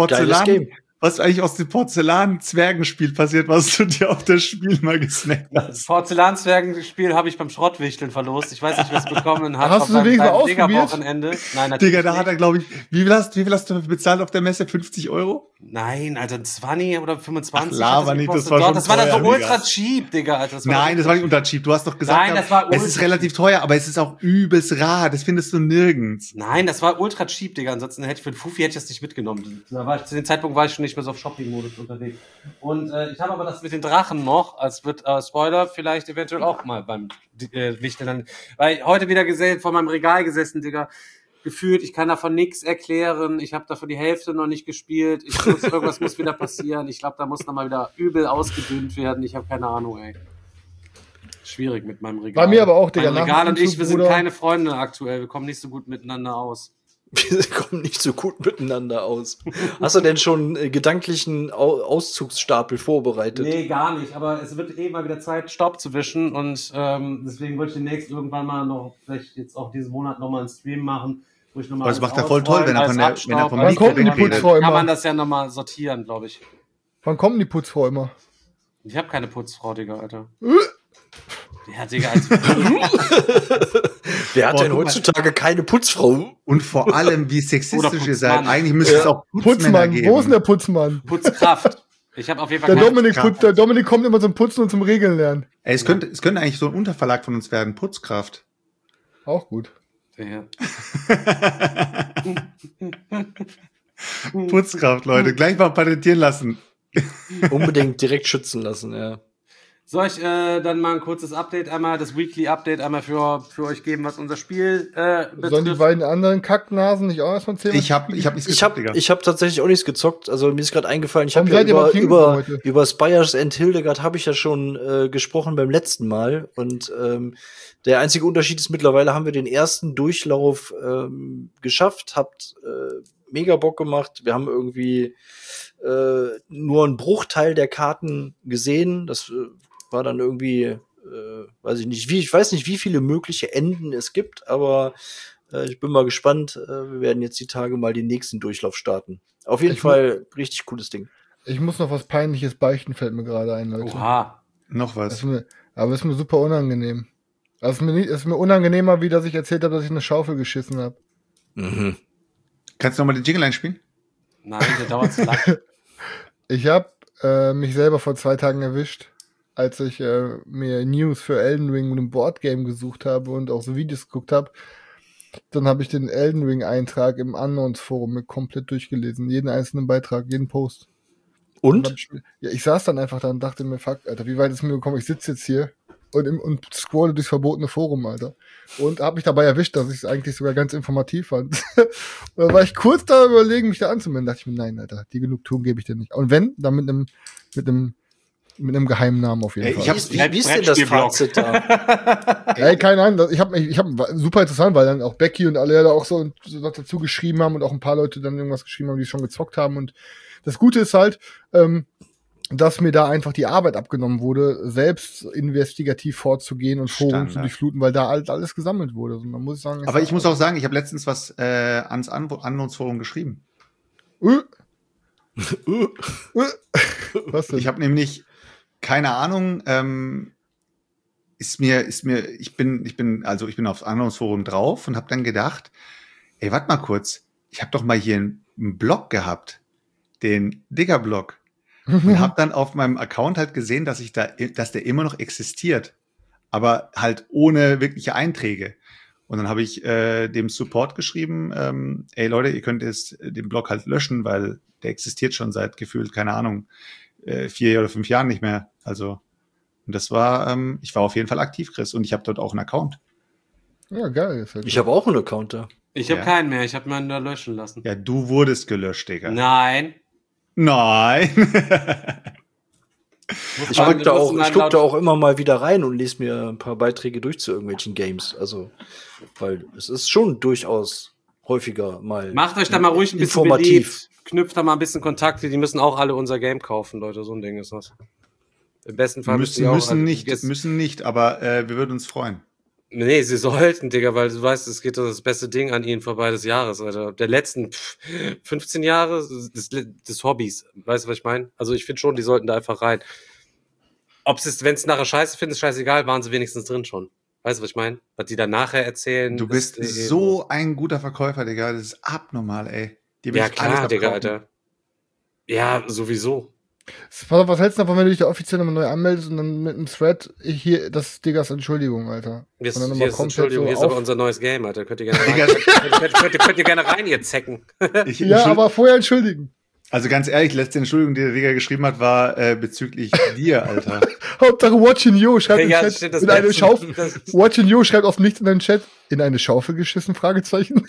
Porzellan-Zwergenspiel passiert, was du dir auf das Spiel mal gesnackt hast? Das Porzellan-Zwergenspiel habe ich beim Schrottwichteln verlost. Ich weiß nicht, wer es bekommen hat. Hast du so wenigstens ausprobiert? Wochenende. Nein, Digga, da hat er, glaube ich, wie viel hast du bezahlt auf der Messe? 50 €? Nein, Alter, 20 oder 25. Ach, laber nicht, das war schon das war dann so teuer, ultra cheap, Digga. Alter, das war nicht ultra cheap. Du hast doch gesagt, es ist relativ teuer, aber es ist auch übelst rar. Das findest du nirgends. Nein, das war ultra cheap, Digga. Ansonsten hätte ich für den Fufi das nicht mitgenommen. Zu dem Zeitpunkt war ich schon nicht mehr so auf Shopping-Modus unterwegs. Und ich habe aber das mit den Drachen noch, als wird Spoiler, vielleicht eventuell auch mal beim Wichteln. Weil heute wieder vor meinem Regal gesessen, Digga. Gefühlt, ich kann davon nichts erklären. Ich habe davon die Hälfte noch nicht gespielt. Irgendwas muss wieder passieren. Ich glaube, da muss nochmal wieder übel ausgedünnt werden. Ich habe keine Ahnung, ey. Schwierig mit meinem Regal. Bei mir aber auch, Digga. Mein Regal und ich, wir sind keine Freunde aktuell. Wir kommen nicht so gut miteinander aus. Wir kommen nicht so gut miteinander aus. Hast du denn schon gedanklichen Auszugsstapel vorbereitet? Nee, gar nicht. Aber es wird mal wieder Zeit, Staub zu wischen. Und deswegen wollte ich demnächst irgendwann mal noch, vielleicht jetzt auch diesen Monat nochmal einen Stream machen. Wo ich nochmal das macht er voll toll, wenn er vom Wann kommt die Putzfrau immer? Kann man das ja nochmal sortieren, glaube ich. Wann kommt die Putzfrau immer? Ich habe keine Putzfrau, Digga, Alter. Ja, Digga, wer hat denn heutzutage keine Putzfrau? Und vor allem, wie sexistisch ihr seid. Eigentlich müsste es auch Putzmann geben. Wo ist denn der Putzmann? Putzkraft. Ich habe auf jeden Fall der Dominik kommt immer zum Putzen und zum Regeln lernen. Ey, es könnte eigentlich so ein Unterverlag von uns werden. Putzkraft. Auch gut. Ja. Putzkraft, Leute. Gleich mal patentieren lassen. Unbedingt direkt schützen lassen, ja. Soll ich dann mal ein kurzes Update, das Weekly Update einmal für euch geben, was unser Spiel betrifft? Sollen die beiden anderen Kacknasen nicht auch erstmal erzählen? Ich hab nichts gezockt, Digga. Ich hab tatsächlich auch nichts gezockt. Also mir ist gerade eingefallen, ich habe ja über Spires and Hildegard habe ich ja schon gesprochen beim letzten Mal. Und der einzige Unterschied ist, mittlerweile haben wir den ersten Durchlauf geschafft, habt mega Bock gemacht. Wir haben irgendwie nur einen Bruchteil der Karten gesehen. Das war dann irgendwie, weiß ich nicht, wie viele mögliche Enden es gibt, aber ich bin mal gespannt. Wir werden jetzt die Tage mal den nächsten Durchlauf starten. Auf jeden Fall richtig cooles Ding. Ich muss noch was Peinliches beichten, fällt mir gerade ein, Leute. Oha. Noch was. Aber ist mir super unangenehm. Also ist mir unangenehmer, wie dass ich erzählt habe, dass ich eine Schaufel geschissen habe. Mhm. Kannst du noch mal den Jingle einspielen? Nein, der dauert zu lang. Ich habe mich selber vor 2 Tagen erwischt, als ich mir News für Elden Ring und ein Boardgame gesucht habe und auch so Videos geguckt habe. Dann habe ich den Elden Ring-Eintrag im Unknowns-Forum mir komplett durchgelesen. Jeden einzelnen Beitrag, jeden Post. Und? Ich saß dann einfach da und dachte mir, fuck, Alter, wie weit ist mir gekommen? Ich sitze jetzt hier und scrolle durchs verbotene Forum, Alter. Und habe mich dabei erwischt, dass ich es eigentlich sogar ganz informativ fand. Und da war ich kurz da überlegen, mich da anzumelden. Da dachte ich mir, nein, Alter, die Genugtuung gebe ich dir nicht. Und wenn, dann mit einem geheimen Namen auf jeden Fall. Wie ist denn das Fazit da? Ey, keine Ahnung, ich hab super interessant, weil dann auch Becky und alle da auch so was dazu geschrieben haben und auch ein paar Leute dann irgendwas geschrieben haben, die schon gezockt haben. Und das Gute ist halt, dass mir da einfach die Arbeit abgenommen wurde, selbst investigativ vorzugehen und Foren zu durchfluten, weil da alles gesammelt wurde. Und dann muss ich sagen, aber ich muss auch sagen, ich habe letztens was ans Unknowns-Forum geschrieben. Was denn? Ich habe nämlich keine Ahnung, ich bin aufs Unknowns-Forum drauf und habe dann gedacht, ey, warte mal kurz, ich habe doch mal hier einen Blog gehabt, den Digger-Blog. Und habe dann auf meinem Account halt gesehen, dass der immer noch existiert, aber halt ohne wirkliche Einträge. Und dann habe ich dem Support geschrieben, ey Leute, ihr könnt jetzt den Blog halt löschen, weil der existiert schon seit gefühlt, keine Ahnung, 4 oder 5 Jahren nicht mehr. Also, und das war, ich war auf jeden Fall aktiv, Chris, und ich habe dort auch einen Account. Ja, geil. Ich habe auch einen Account da. Ich habe keinen mehr, ich habe meinen da löschen lassen. Ja, du wurdest gelöscht, Digga. Nein. Ich guck da auch immer mal wieder rein und lese mir ein paar Beiträge durch zu irgendwelchen Games. Also, weil es ist schon durchaus häufiger mal. Macht euch da mal ruhig ein bisschen beliebt. Knüpft da mal ein bisschen Kontakte. Die müssen auch alle unser Game kaufen, Leute. So ein Ding ist das. Im besten Fall müssen nicht, aber wir würden uns freuen. Nee, sie sollten, Digga, weil du weißt, es geht doch das beste Ding an ihnen vorbei des Jahres, Alter. Der letzten 15 Jahre des Hobbys. Weißt du, was ich meine? Also ich finde schon, die sollten da einfach rein. Wenn es nachher scheiße finden, ist scheißegal, waren sie wenigstens drin schon. Weißt du, was ich meine? Was die dann nachher erzählen. Du bist so ein guter Verkäufer, Digga. Das ist abnormal, ey. Ja klar, Digga, Alter. Ja, sowieso. Was hältst du davon, wenn du dich da offiziell nochmal neu anmeldest und dann mit einem Thread hier, das ist Diggas Entschuldigung, Alter. Hier ist aber unser neues Game, Alter. Könnt ihr gerne rein, könnt ihr gerne rein, ihr Zecken. Ja, aber vorher entschuldigen. Also ganz ehrlich, letzte Entschuldigung, die der Digga geschrieben hat, war bezüglich dir, Alter. Hauptsache Watching You schreibt im Chat in eine Schaufel. Watching You schreibt aus nichts in den Chat. In eine Schaufel geschissen? Fragezeichen.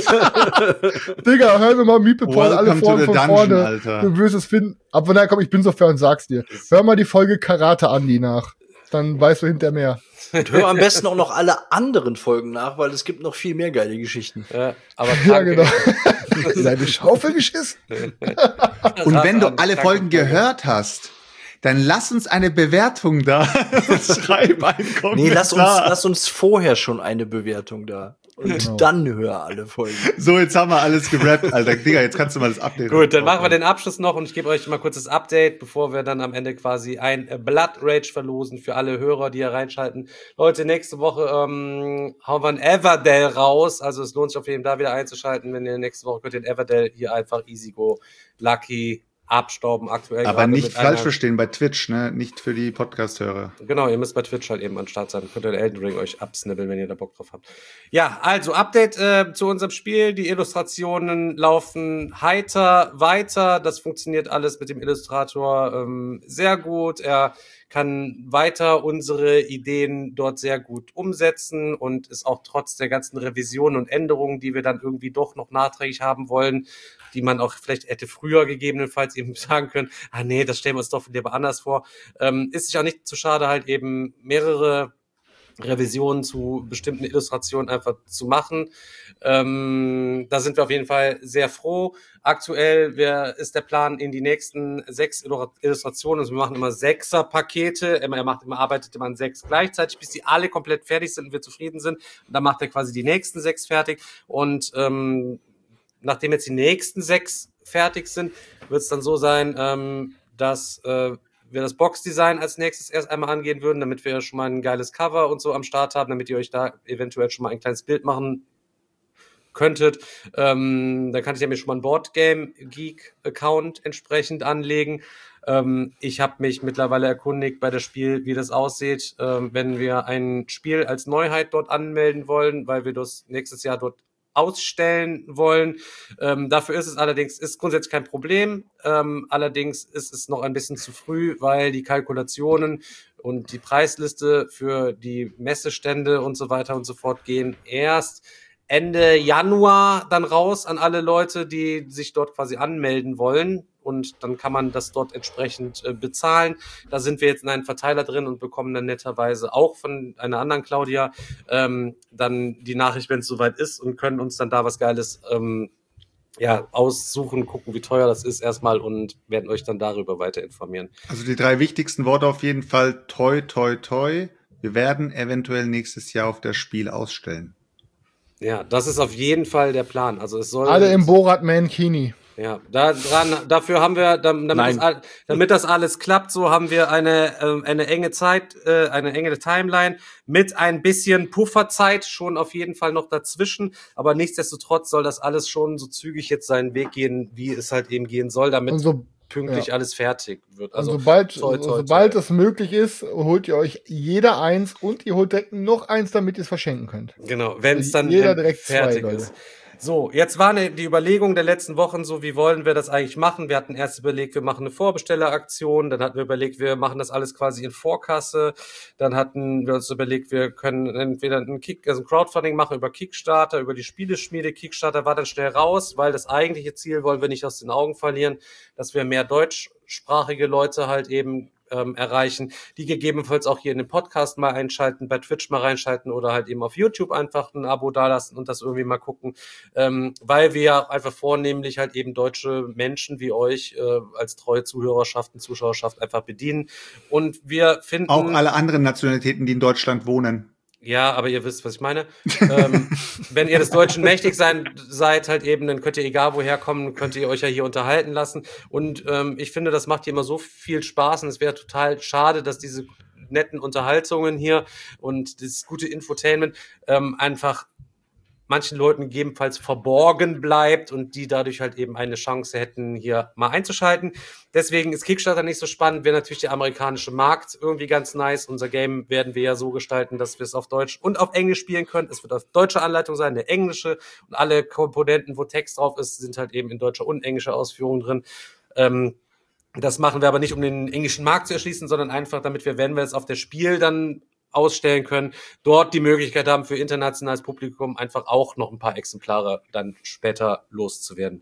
Digga, hör mir mal Meeple Paul alle Formen von vorne. Alter. Du wirst es finden. Aber na komm, ich bin so fair und sag's dir. Hör mal die Folge Karate Andi nach. Dann weißt du hinterher mehr. Und hör am besten auch noch alle anderen Folgen nach, weil es gibt noch viel mehr geile Geschichten. Ja, aber ja, genau. In eine Schaufel geschissen? Und wenn du alle Folgen gehört hast, dann lass uns eine Bewertung da. Schreib einen Kommentar. Nee, lass uns vorher schon eine Bewertung da. Und dann hör alle Folgen. So, jetzt haben wir alles gerappt, Alter. Digga, jetzt kannst du mal das Update. Gut, dann machen wir den Abschluss noch und ich gebe euch mal kurz das Update, bevor wir dann am Ende quasi ein Blood Rage verlosen für alle Hörer, die hier reinschalten. Leute, nächste Woche hauen wir ein Everdell raus. Also es lohnt sich auf jeden Fall da wieder einzuschalten. Wenn ihr nächste Woche könnt ihr den Everdell hier einfach easy go, lucky abstauben aktuell. Aber nicht falsch verstehen, bei Twitch, ne? Nicht für die Podcast-Hörer. Genau, ihr müsst bei Twitch halt eben an Start sein. Könnt ihr Elden Ring euch absnibbeln, wenn ihr da Bock drauf habt. Ja, also Update zu unserem Spiel. Die Illustrationen laufen heiter weiter. Das funktioniert alles mit dem Illustrator sehr gut. Er kann weiter unsere Ideen dort sehr gut umsetzen und ist auch trotz der ganzen Revisionen und Änderungen, die wir dann irgendwie doch noch nachträglich haben wollen, die man auch vielleicht hätte früher gegebenenfalls eben sagen können, nee, das stellen wir uns doch lieber anders vor, ist sich auch nicht zu schade, halt eben mehrere Revisionen zu bestimmten Illustrationen einfach zu machen. Da sind wir auf jeden Fall sehr froh. Aktuell ist der Plan in die nächsten 6 Illustrationen. Also wir machen immer 6er-Pakete. Er arbeitet immer an 6 gleichzeitig, bis die alle komplett fertig sind und wir zufrieden sind. Und dann macht er quasi die nächsten 6 fertig. Und nachdem jetzt die nächsten 6 fertig sind, wird es dann so sein, dass wir das Boxdesign als nächstes erst einmal angehen würden, damit wir schon mal ein geiles Cover und so am Start haben, damit ihr euch da eventuell schon mal ein kleines Bild machen könntet, dann kann ich ja mir schon mal einen Boardgame Geek Account entsprechend anlegen. Ich habe mich mittlerweile erkundigt bei das Spiel, wie das aussieht, wenn wir ein Spiel als Neuheit dort anmelden wollen, weil wir das nächstes Jahr dort ausstellen wollen. Dafür ist grundsätzlich kein Problem. Allerdings ist es noch ein bisschen zu früh, weil die Kalkulationen und die Preisliste für die Messestände und so weiter und so fort gehen erst Ende Januar dann raus an alle Leute, die sich dort quasi anmelden wollen. Und dann kann man das dort entsprechend bezahlen. Da sind wir jetzt in einem Verteiler drin und bekommen dann netterweise auch von einer anderen Claudia dann die Nachricht, wenn es soweit ist, und können uns dann da was Geiles aussuchen, gucken, wie teuer das ist erstmal und werden euch dann darüber weiter informieren. Also die 3 wichtigsten Worte auf jeden Fall: toi, toi, toi. Wir werden eventuell nächstes Jahr auf das Spiel ausstellen. Ja, das ist auf jeden Fall der Plan. Also es soll alle im Borat Mankini. Ja, dafür haben wir, damit das alles klappt, so haben wir eine enge Zeit, eine enge Timeline mit ein bisschen Pufferzeit schon auf jeden Fall noch dazwischen, aber nichtsdestotrotz soll das alles schon so zügig jetzt seinen Weg gehen, wie es halt eben gehen soll, damit pünktlich alles fertig wird. Also sobald es möglich ist, holt ihr euch jeder eins und ihr holt direkt noch eins, damit ihr es verschenken könnt. Genau, wenn es dann jeder direkt fertig ist. So, jetzt war die Überlegung der letzten Wochen so, wie wollen wir das eigentlich machen? Wir hatten erst überlegt, wir machen eine Vorbestelleraktion, dann hatten wir überlegt, wir machen das alles quasi in Vorkasse, dann hatten wir uns überlegt, wir können entweder ein Crowdfunding machen über Kickstarter, über die Spieleschmiede. Kickstarter war dann schnell raus, weil das eigentliche Ziel wollen wir nicht aus den Augen verlieren, dass wir mehr deutschsprachige Leute halt eben erreichen, die gegebenenfalls auch hier in den Podcast mal einschalten, bei Twitch mal reinschalten oder halt eben auf YouTube einfach ein Abo dalassen und das irgendwie mal gucken, weil wir ja einfach vornehmlich halt eben deutsche Menschen wie euch als treue Zuhörerschaft und Zuschauerschaft einfach bedienen. Und wir finden... Auch alle anderen Nationalitäten, die in Deutschland wohnen. Ja, aber ihr wisst, was ich meine. Wenn ihr des Deutschen mächtig seid, halt eben, dann könnt ihr egal woher kommen, könnt ihr euch ja hier unterhalten lassen. Und ich finde, das macht hier immer so viel Spaß und es wäre total schade, dass diese netten Unterhaltungen hier und das gute Infotainment einfach manchen Leuten gegebenenfalls verborgen bleibt und die dadurch halt eben eine Chance hätten, hier mal einzuschalten. Deswegen ist Kickstarter nicht so spannend, wäre natürlich der amerikanische Markt irgendwie ganz nice. Unser Game werden wir ja so gestalten, dass wir es auf Deutsch und auf Englisch spielen können. Es wird auf deutsche Anleitung sein, eine englische, und alle Komponenten, wo Text drauf ist, sind halt eben in deutscher und englischer Ausführung drin. Das machen wir aber nicht, um den englischen Markt zu erschließen, sondern einfach, damit wir, wenn wir es auf der Spiel dann ausstellen können, dort die Möglichkeit haben, für internationales Publikum einfach auch noch ein paar Exemplare dann später loszuwerden.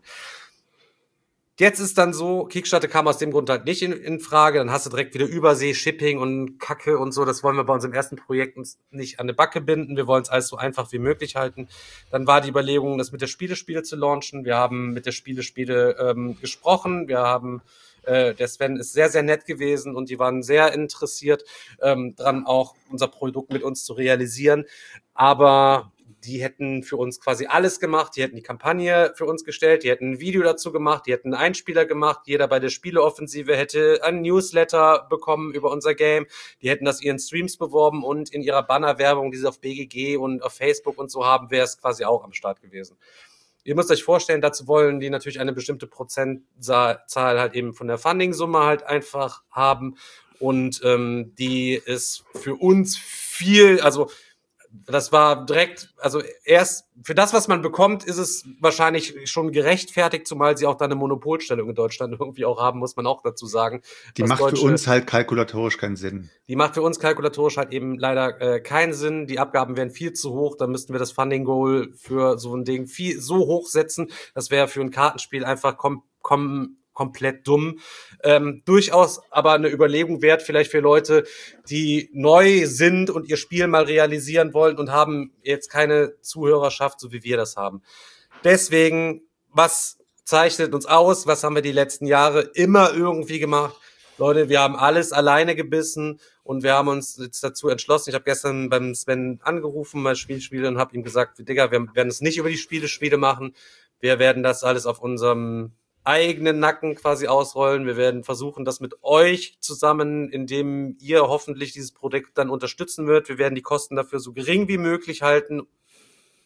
Jetzt ist dann so, Kickstarter kam aus dem Grund halt nicht in Frage, dann hast du direkt wieder Übersee-Shipping und Kacke und so, das wollen wir bei unserem ersten Projekt uns nicht an eine Backe binden, wir wollen es alles so einfach wie möglich halten. Dann war die Überlegung, das mit der Spieleschmiede zu launchen, wir haben mit der Spieleschmiede gesprochen, wir haben der Sven ist sehr, sehr nett gewesen und die waren sehr interessiert dran, auch unser Produkt mit uns zu realisieren. Aber die hätten für uns quasi alles gemacht. Die hätten die Kampagne für uns gestellt, die hätten ein Video dazu gemacht, die hätten einen Einspieler gemacht. Jeder bei der Spieleoffensive hätte ein Newsletter bekommen über unser Game. Die hätten das ihren Streams beworben und in ihrer Bannerwerbung, die sie auf BGG und auf Facebook und so haben, wäre es quasi auch am Start gewesen. Ihr müsst euch vorstellen, dazu wollen die natürlich eine bestimmte Prozentzahl halt eben von der Funding-Summe halt einfach haben. Und die ist für uns viel, also das war direkt, also erst für das, was man bekommt, ist es wahrscheinlich schon gerechtfertigt, zumal sie auch da eine Monopolstellung in Deutschland irgendwie auch haben, muss man auch dazu sagen. Die macht für uns halt kalkulatorisch keinen Sinn. Die macht für uns kalkulatorisch halt eben leider keinen Sinn. Die Abgaben wären viel zu hoch, dann müssten wir das Funding Goal für so ein Ding so hoch setzen. Das wäre für ein Kartenspiel einfach komplett dumm. Durchaus aber eine Überlegung wert, vielleicht für Leute, die neu sind und ihr Spiel mal realisieren wollen und haben jetzt keine Zuhörerschaft, so wie wir das haben. Deswegen, was zeichnet uns aus? Was haben wir die letzten Jahre immer irgendwie gemacht? Leute, wir haben alles alleine gebissen und wir haben uns jetzt dazu entschlossen. Ich habe gestern beim Sven angerufen, mal Spielschmiede, und habe ihm gesagt, Digga, wir werden es nicht über die Spieleschmiede machen. Wir werden das alles auf unserem eigenen Nacken quasi ausrollen. Wir werden versuchen, das mit euch zusammen, indem ihr hoffentlich dieses Projekt dann unterstützen wird. Wir werden die Kosten dafür so gering wie möglich halten,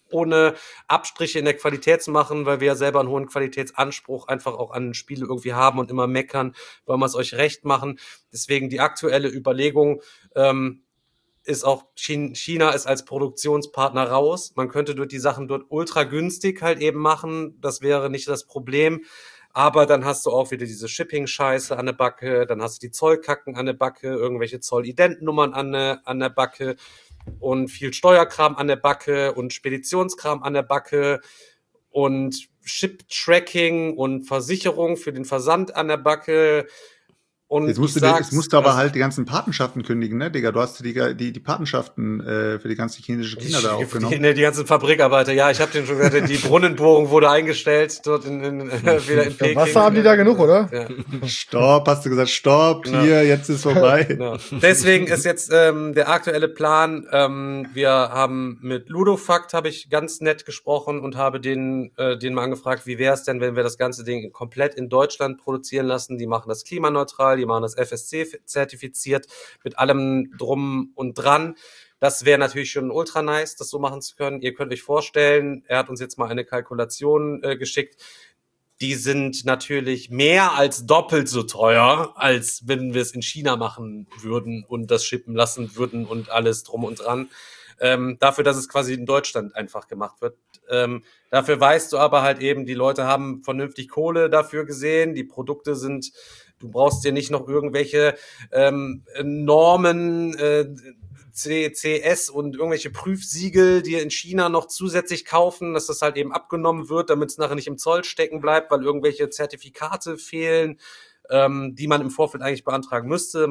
ohne Abstriche in der Qualität zu machen, weil wir ja selber einen hohen Qualitätsanspruch einfach auch an Spiele irgendwie haben und immer meckern, wollen wir es euch recht machen. Deswegen die aktuelle Überlegung ist auch, China ist als Produktionspartner raus. Man könnte die Sachen dort ultra günstig halt eben machen. Das wäre nicht das Problem. Aber dann hast du auch wieder diese Shipping-Scheiße an der Backe, dann hast du die Zollkacken an der Backe, irgendwelche Zollidentnummern an der Backe und viel Steuerkram an der Backe und Speditionskram an der Backe und Ship-Tracking und Versicherung für den Versand an der Backe. Und jetzt musst du aber halt die ganzen Patenschaften kündigen, ne, Digga? Du hast die Patenschaften für die ganzen chinesischen Kinder da aufgenommen. Die ganzen Fabrikarbeiter, ja, ich habe den schon gesagt, die Brunnenbohrung wurde eingestellt dort wieder in Peking. Wasser haben die da genug, oder? Ja. Stopp, hast du gesagt, stopp, hier, jetzt ist vorbei. Genau. Deswegen ist jetzt der aktuelle Plan, wir haben mit Ludofakt, habe ich ganz nett gesprochen und habe den mal angefragt, wie wäre es denn, wenn wir das ganze Ding komplett in Deutschland produzieren lassen? Die machen das klimaneutral, die machen das FSC-zertifiziert mit allem drum und dran. Das wäre natürlich schon ultra nice, das so machen zu können. Ihr könnt euch vorstellen, er hat uns jetzt mal eine Kalkulation geschickt. Die sind natürlich mehr als doppelt so teuer, als wenn wir es in China machen würden und das shippen lassen würden und alles drum und dran. Dafür, dass es quasi in Deutschland einfach gemacht wird. Dafür weißt du aber halt eben, die Leute haben vernünftig Kohle dafür gesehen, die Produkte sind, du brauchst dir nicht noch irgendwelche Normen, CCS und irgendwelche Prüfsiegel, die in China noch zusätzlich kaufen, dass das halt eben abgenommen wird, damit es nachher nicht im Zoll stecken bleibt, weil irgendwelche Zertifikate fehlen, die man im Vorfeld eigentlich beantragen müsste.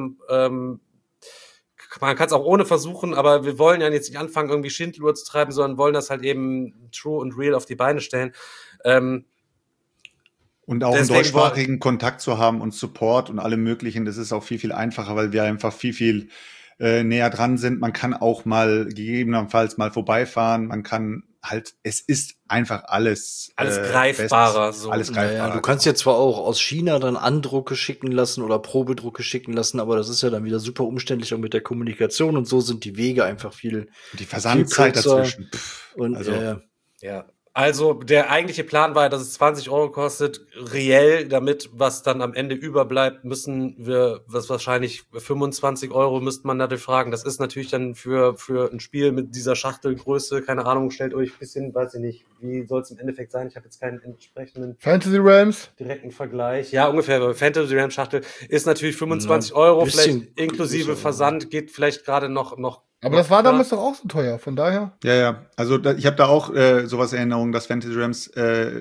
Man kann es auch ohne versuchen, aber wir wollen ja jetzt nicht anfangen, irgendwie Schindluder zu treiben, sondern wollen das halt eben true und real auf die Beine stellen. Und auch einen deutschsprachigen Kontakt zu haben und Support und allem Möglichen, das ist auch viel, viel einfacher, weil wir einfach viel näher dran sind. Man kann auch mal gegebenenfalls mal vorbeifahren. Man kann halt, es ist einfach alles greifbarer. So. Alles greifbarer. Ja, du kannst ja zwar auch aus China dann Andrucke schicken lassen oder Probedrucke schicken lassen, aber das ist ja dann wieder super umständlich auch mit der Kommunikation und so sind die Wege einfach viel. Die Versandzeit dazwischen. Und also, ja. Also der eigentliche Plan war, dass es 20 Euro kostet, reell, damit was dann am Ende überbleibt, müssen wir, was wahrscheinlich 25 Euro müsste man dafür fragen. Das ist natürlich dann für ein Spiel mit dieser Schachtelgröße, keine Ahnung, stellt euch ein bisschen, weiß ich nicht, wie soll es im Endeffekt sein? Ich habe jetzt keinen entsprechenden Fantasy Realms direkten Vergleich. Ja, ungefähr. Fantasy Realms Schachtel ist natürlich 25 Euro, vielleicht inklusive Versand, geht vielleicht gerade noch. Aber das war damals doch auch so teuer, von daher. Ja. Also ich habe da auch sowas in Erinnerung, dass Fantasy Realms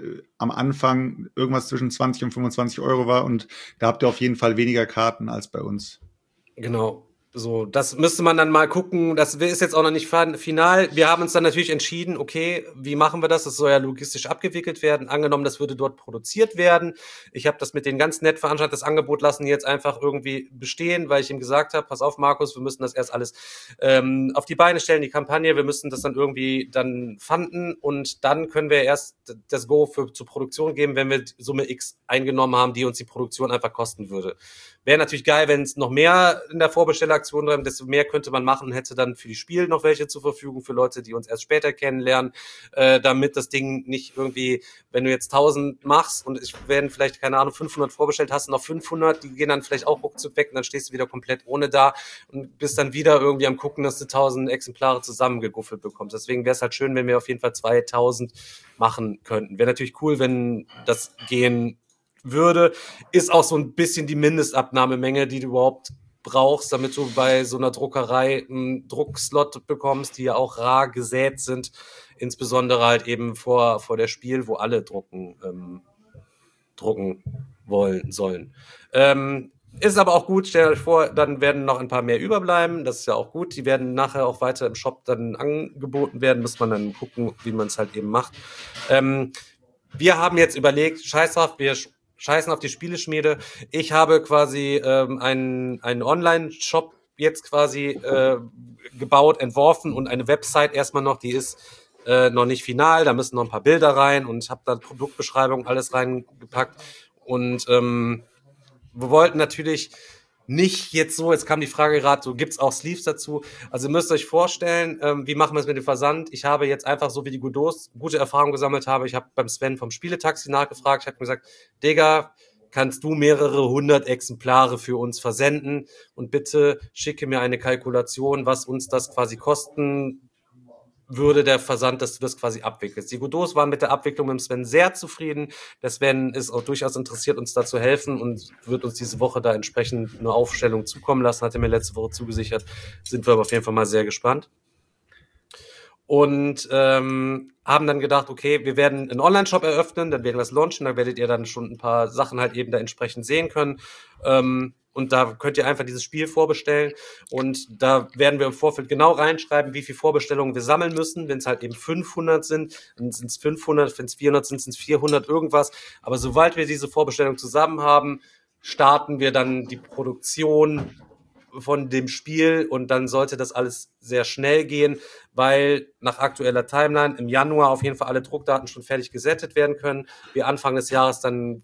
am Anfang irgendwas zwischen 20 und 25 Euro war und da habt ihr auf jeden Fall weniger Karten als bei uns. Genau. So, das müsste man dann mal gucken. Das ist jetzt auch noch nicht final. Wir haben uns dann natürlich entschieden, okay, wie machen wir das? Das soll ja logistisch abgewickelt werden. Angenommen, das würde dort produziert werden. Ich habe das mit denen ganz nett veranstaltet. Das Angebot lassen jetzt einfach irgendwie bestehen, weil ich ihm gesagt habe, pass auf, Markus, wir müssen das erst alles auf die Beine stellen, die Kampagne. Wir müssen das dann irgendwie dann fanden und dann können wir erst das Go zur Produktion geben, wenn wir Summe X eingenommen haben, die uns die Produktion einfach kosten würde. Wäre natürlich geil, wenn es noch mehr in der Vorbestellaktion drin, desto mehr könnte man machen, hätte dann für die Spiele noch welche zur Verfügung, für Leute, die uns erst später kennenlernen, damit das Ding nicht irgendwie, wenn du jetzt 1000 machst und es werden vielleicht, keine Ahnung, 500 vorbestellt, hast du noch 500, die gehen dann vielleicht auch ruckzuck weg und dann stehst du wieder komplett ohne da und bist dann wieder irgendwie am gucken, dass du 1000 Exemplare zusammengeguffelt bekommst. Deswegen wäre es halt schön, wenn wir auf jeden Fall 2000 machen könnten. Wäre natürlich cool, wenn das gehen würde, ist auch so ein bisschen die Mindestabnahmemenge, die du überhaupt brauchst, damit du bei so einer Druckerei einen Druckslot bekommst, die ja auch rar gesät sind, insbesondere halt eben vor der Spiel, wo alle drucken sollen. Ist aber auch gut, stellt euch vor, dann werden noch ein paar mehr überbleiben, das ist ja auch gut, die werden nachher auch weiter im Shop dann angeboten werden, muss man dann gucken, wie man es halt eben macht. Wir haben jetzt überlegt, scheiß drauf, wir scheißen auf die Spieleschmiede. Ich habe quasi einen Online-Shop jetzt quasi gebaut, entworfen und eine Website erstmal noch, die ist noch nicht final, da müssen noch ein paar Bilder rein und habe da Produktbeschreibung alles reingepackt und wir wollten natürlich nicht jetzt so, jetzt kam die Frage gerade, so gibt's auch Sleeves dazu. Also ihr müsst euch vorstellen, wie machen wir es mit dem Versand? Ich habe jetzt einfach, so wie die Godot gute Erfahrungen gesammelt habe, ich habe beim Sven vom Spieletaxi nachgefragt, ich habe gesagt, Digga, kannst du mehrere 100 Exemplare für uns versenden und bitte schicke mir eine Kalkulation, was uns das quasi kosten würde, der Versand, dass du das quasi abwickelst. Die Godots waren mit der Abwicklung mit dem Sven sehr zufrieden. Der Sven ist auch durchaus interessiert, uns da zu helfen und wird uns diese Woche da entsprechend eine Aufstellung zukommen lassen, hat er mir letzte Woche zugesichert. Sind wir aber auf jeden Fall mal sehr gespannt. Und haben dann gedacht, okay, wir werden einen Online-Shop eröffnen, dann werden wir es launchen, da werdet ihr dann schon ein paar Sachen halt eben da entsprechend sehen können. Und da könnt ihr einfach dieses Spiel vorbestellen. Und da werden wir im Vorfeld genau reinschreiben, wie viele Vorbestellungen wir sammeln müssen. Wenn es halt eben 500 sind, dann sind es 500, wenn es 400 sind, sind es 400 irgendwas. Aber sobald wir diese Vorbestellung zusammen haben, starten wir dann die Produktion von dem Spiel und dann sollte das alles sehr schnell gehen, weil nach aktueller Timeline im Januar auf jeden Fall alle Druckdaten schon fertig gesettet werden können. Wir Anfang des Jahres dann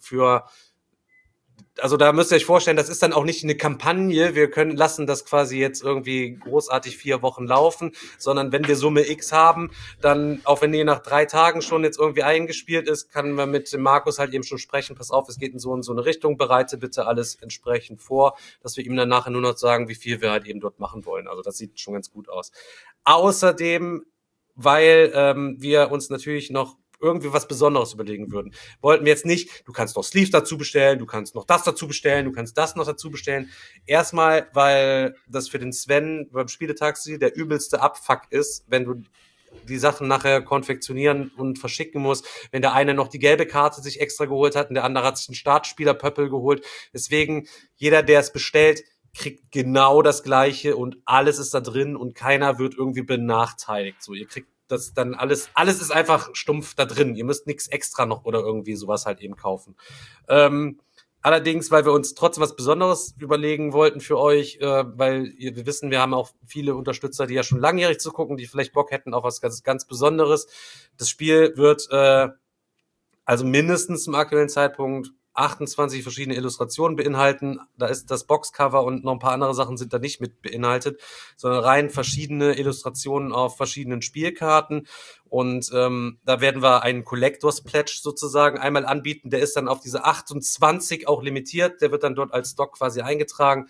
also da müsst ihr euch vorstellen, das ist dann auch nicht eine Kampagne, wir lassen das quasi jetzt irgendwie großartig 4 Wochen laufen, sondern wenn wir Summe X haben, dann, auch wenn die nach 3 Tagen schon jetzt irgendwie eingespielt ist, kann man mit dem Markus halt eben schon sprechen, pass auf, es geht in so und so eine Richtung, bereite bitte alles entsprechend vor, dass wir ihm dann nachher nur noch sagen, wie viel wir halt eben dort machen wollen. Also das sieht schon ganz gut aus. Außerdem, weil wir uns natürlich noch irgendwie was Besonderes überlegen würden. Wollten wir jetzt nicht, du kannst noch Sleeves dazu bestellen, du kannst noch das dazu bestellen, du kannst das noch dazu bestellen. Erstmal, weil das für den Sven beim Spieletaxi der übelste Abfuck ist, wenn du die Sachen nachher konfektionieren und verschicken musst, wenn der eine noch die gelbe Karte sich extra geholt hat und der andere hat sich einen Startspielerpöppel geholt. Deswegen, jeder, der es bestellt, kriegt genau das Gleiche und alles ist da drin und keiner wird irgendwie benachteiligt. So, ihr kriegt das dann alles ist einfach stumpf da drin. Ihr müsst nichts extra noch oder irgendwie sowas halt eben kaufen. Allerdings, weil wir uns trotzdem was Besonderes überlegen wollten für euch, weil wir wissen, wir haben auch viele Unterstützer, die ja schon langjährig zu gucken, die vielleicht Bock hätten auf was ganz, ganz Besonderes. Das Spiel wird also mindestens zum aktuellen Zeitpunkt 28 verschiedene Illustrationen beinhalten. Da ist das Boxcover und noch ein paar andere Sachen sind da nicht mit beinhaltet, sondern rein verschiedene Illustrationen auf verschiedenen Spielkarten. Und da werden wir einen Collectors Pledge sozusagen einmal anbieten. Der ist dann auf diese 28 auch limitiert. Der wird dann dort als Stock quasi eingetragen.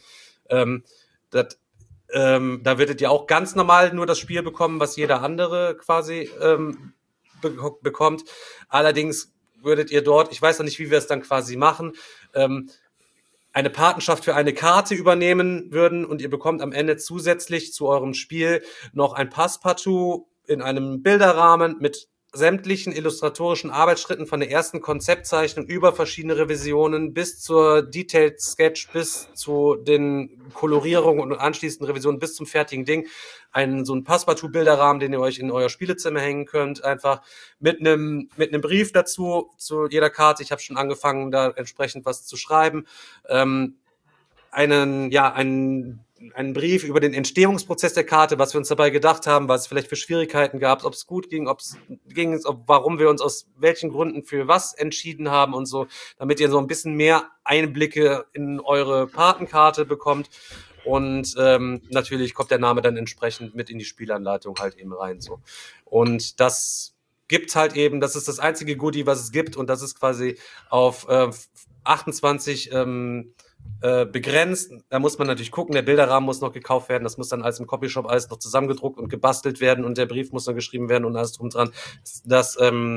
Da werdet ihr auch ganz normal nur das Spiel bekommen, was jeder andere quasi bekommt. Allerdings würdet ihr dort, ich weiß noch nicht, wie wir es dann quasi machen, eine Patenschaft für eine Karte übernehmen würden und ihr bekommt am Ende zusätzlich zu eurem Spiel noch ein Passepartout in einem Bilderrahmen mit sämtlichen illustratorischen Arbeitsschritten von der ersten Konzeptzeichnung über verschiedene Revisionen bis zur Detailed Sketch, bis zu den Kolorierungen und anschließenden Revisionen bis zum fertigen Ding. So ein Passepartout-Bilderrahmen, den ihr euch in euer Spielezimmer hängen könnt, einfach mit einem Brief dazu, zu jeder Karte. Ich habe schon angefangen, da entsprechend was zu schreiben. Einen Brief über den Entstehungsprozess der Karte, was wir uns dabei gedacht haben, was es vielleicht für Schwierigkeiten gab, ob es gut ging, warum wir uns aus welchen Gründen für was entschieden haben und so, damit ihr so ein bisschen mehr Einblicke in eure Patenkarte bekommt. Und natürlich kommt der Name dann entsprechend mit in die Spielanleitung halt eben rein. So. Und das gibt halt eben, das ist das einzige Goodie, was es gibt, und das ist quasi auf 28 begrenzt. Da muss man natürlich gucken, der Bilderrahmen muss noch gekauft werden, das muss dann alles im Copyshop alles noch zusammengedruckt und gebastelt werden und der Brief muss dann geschrieben werden und alles drum dran. Das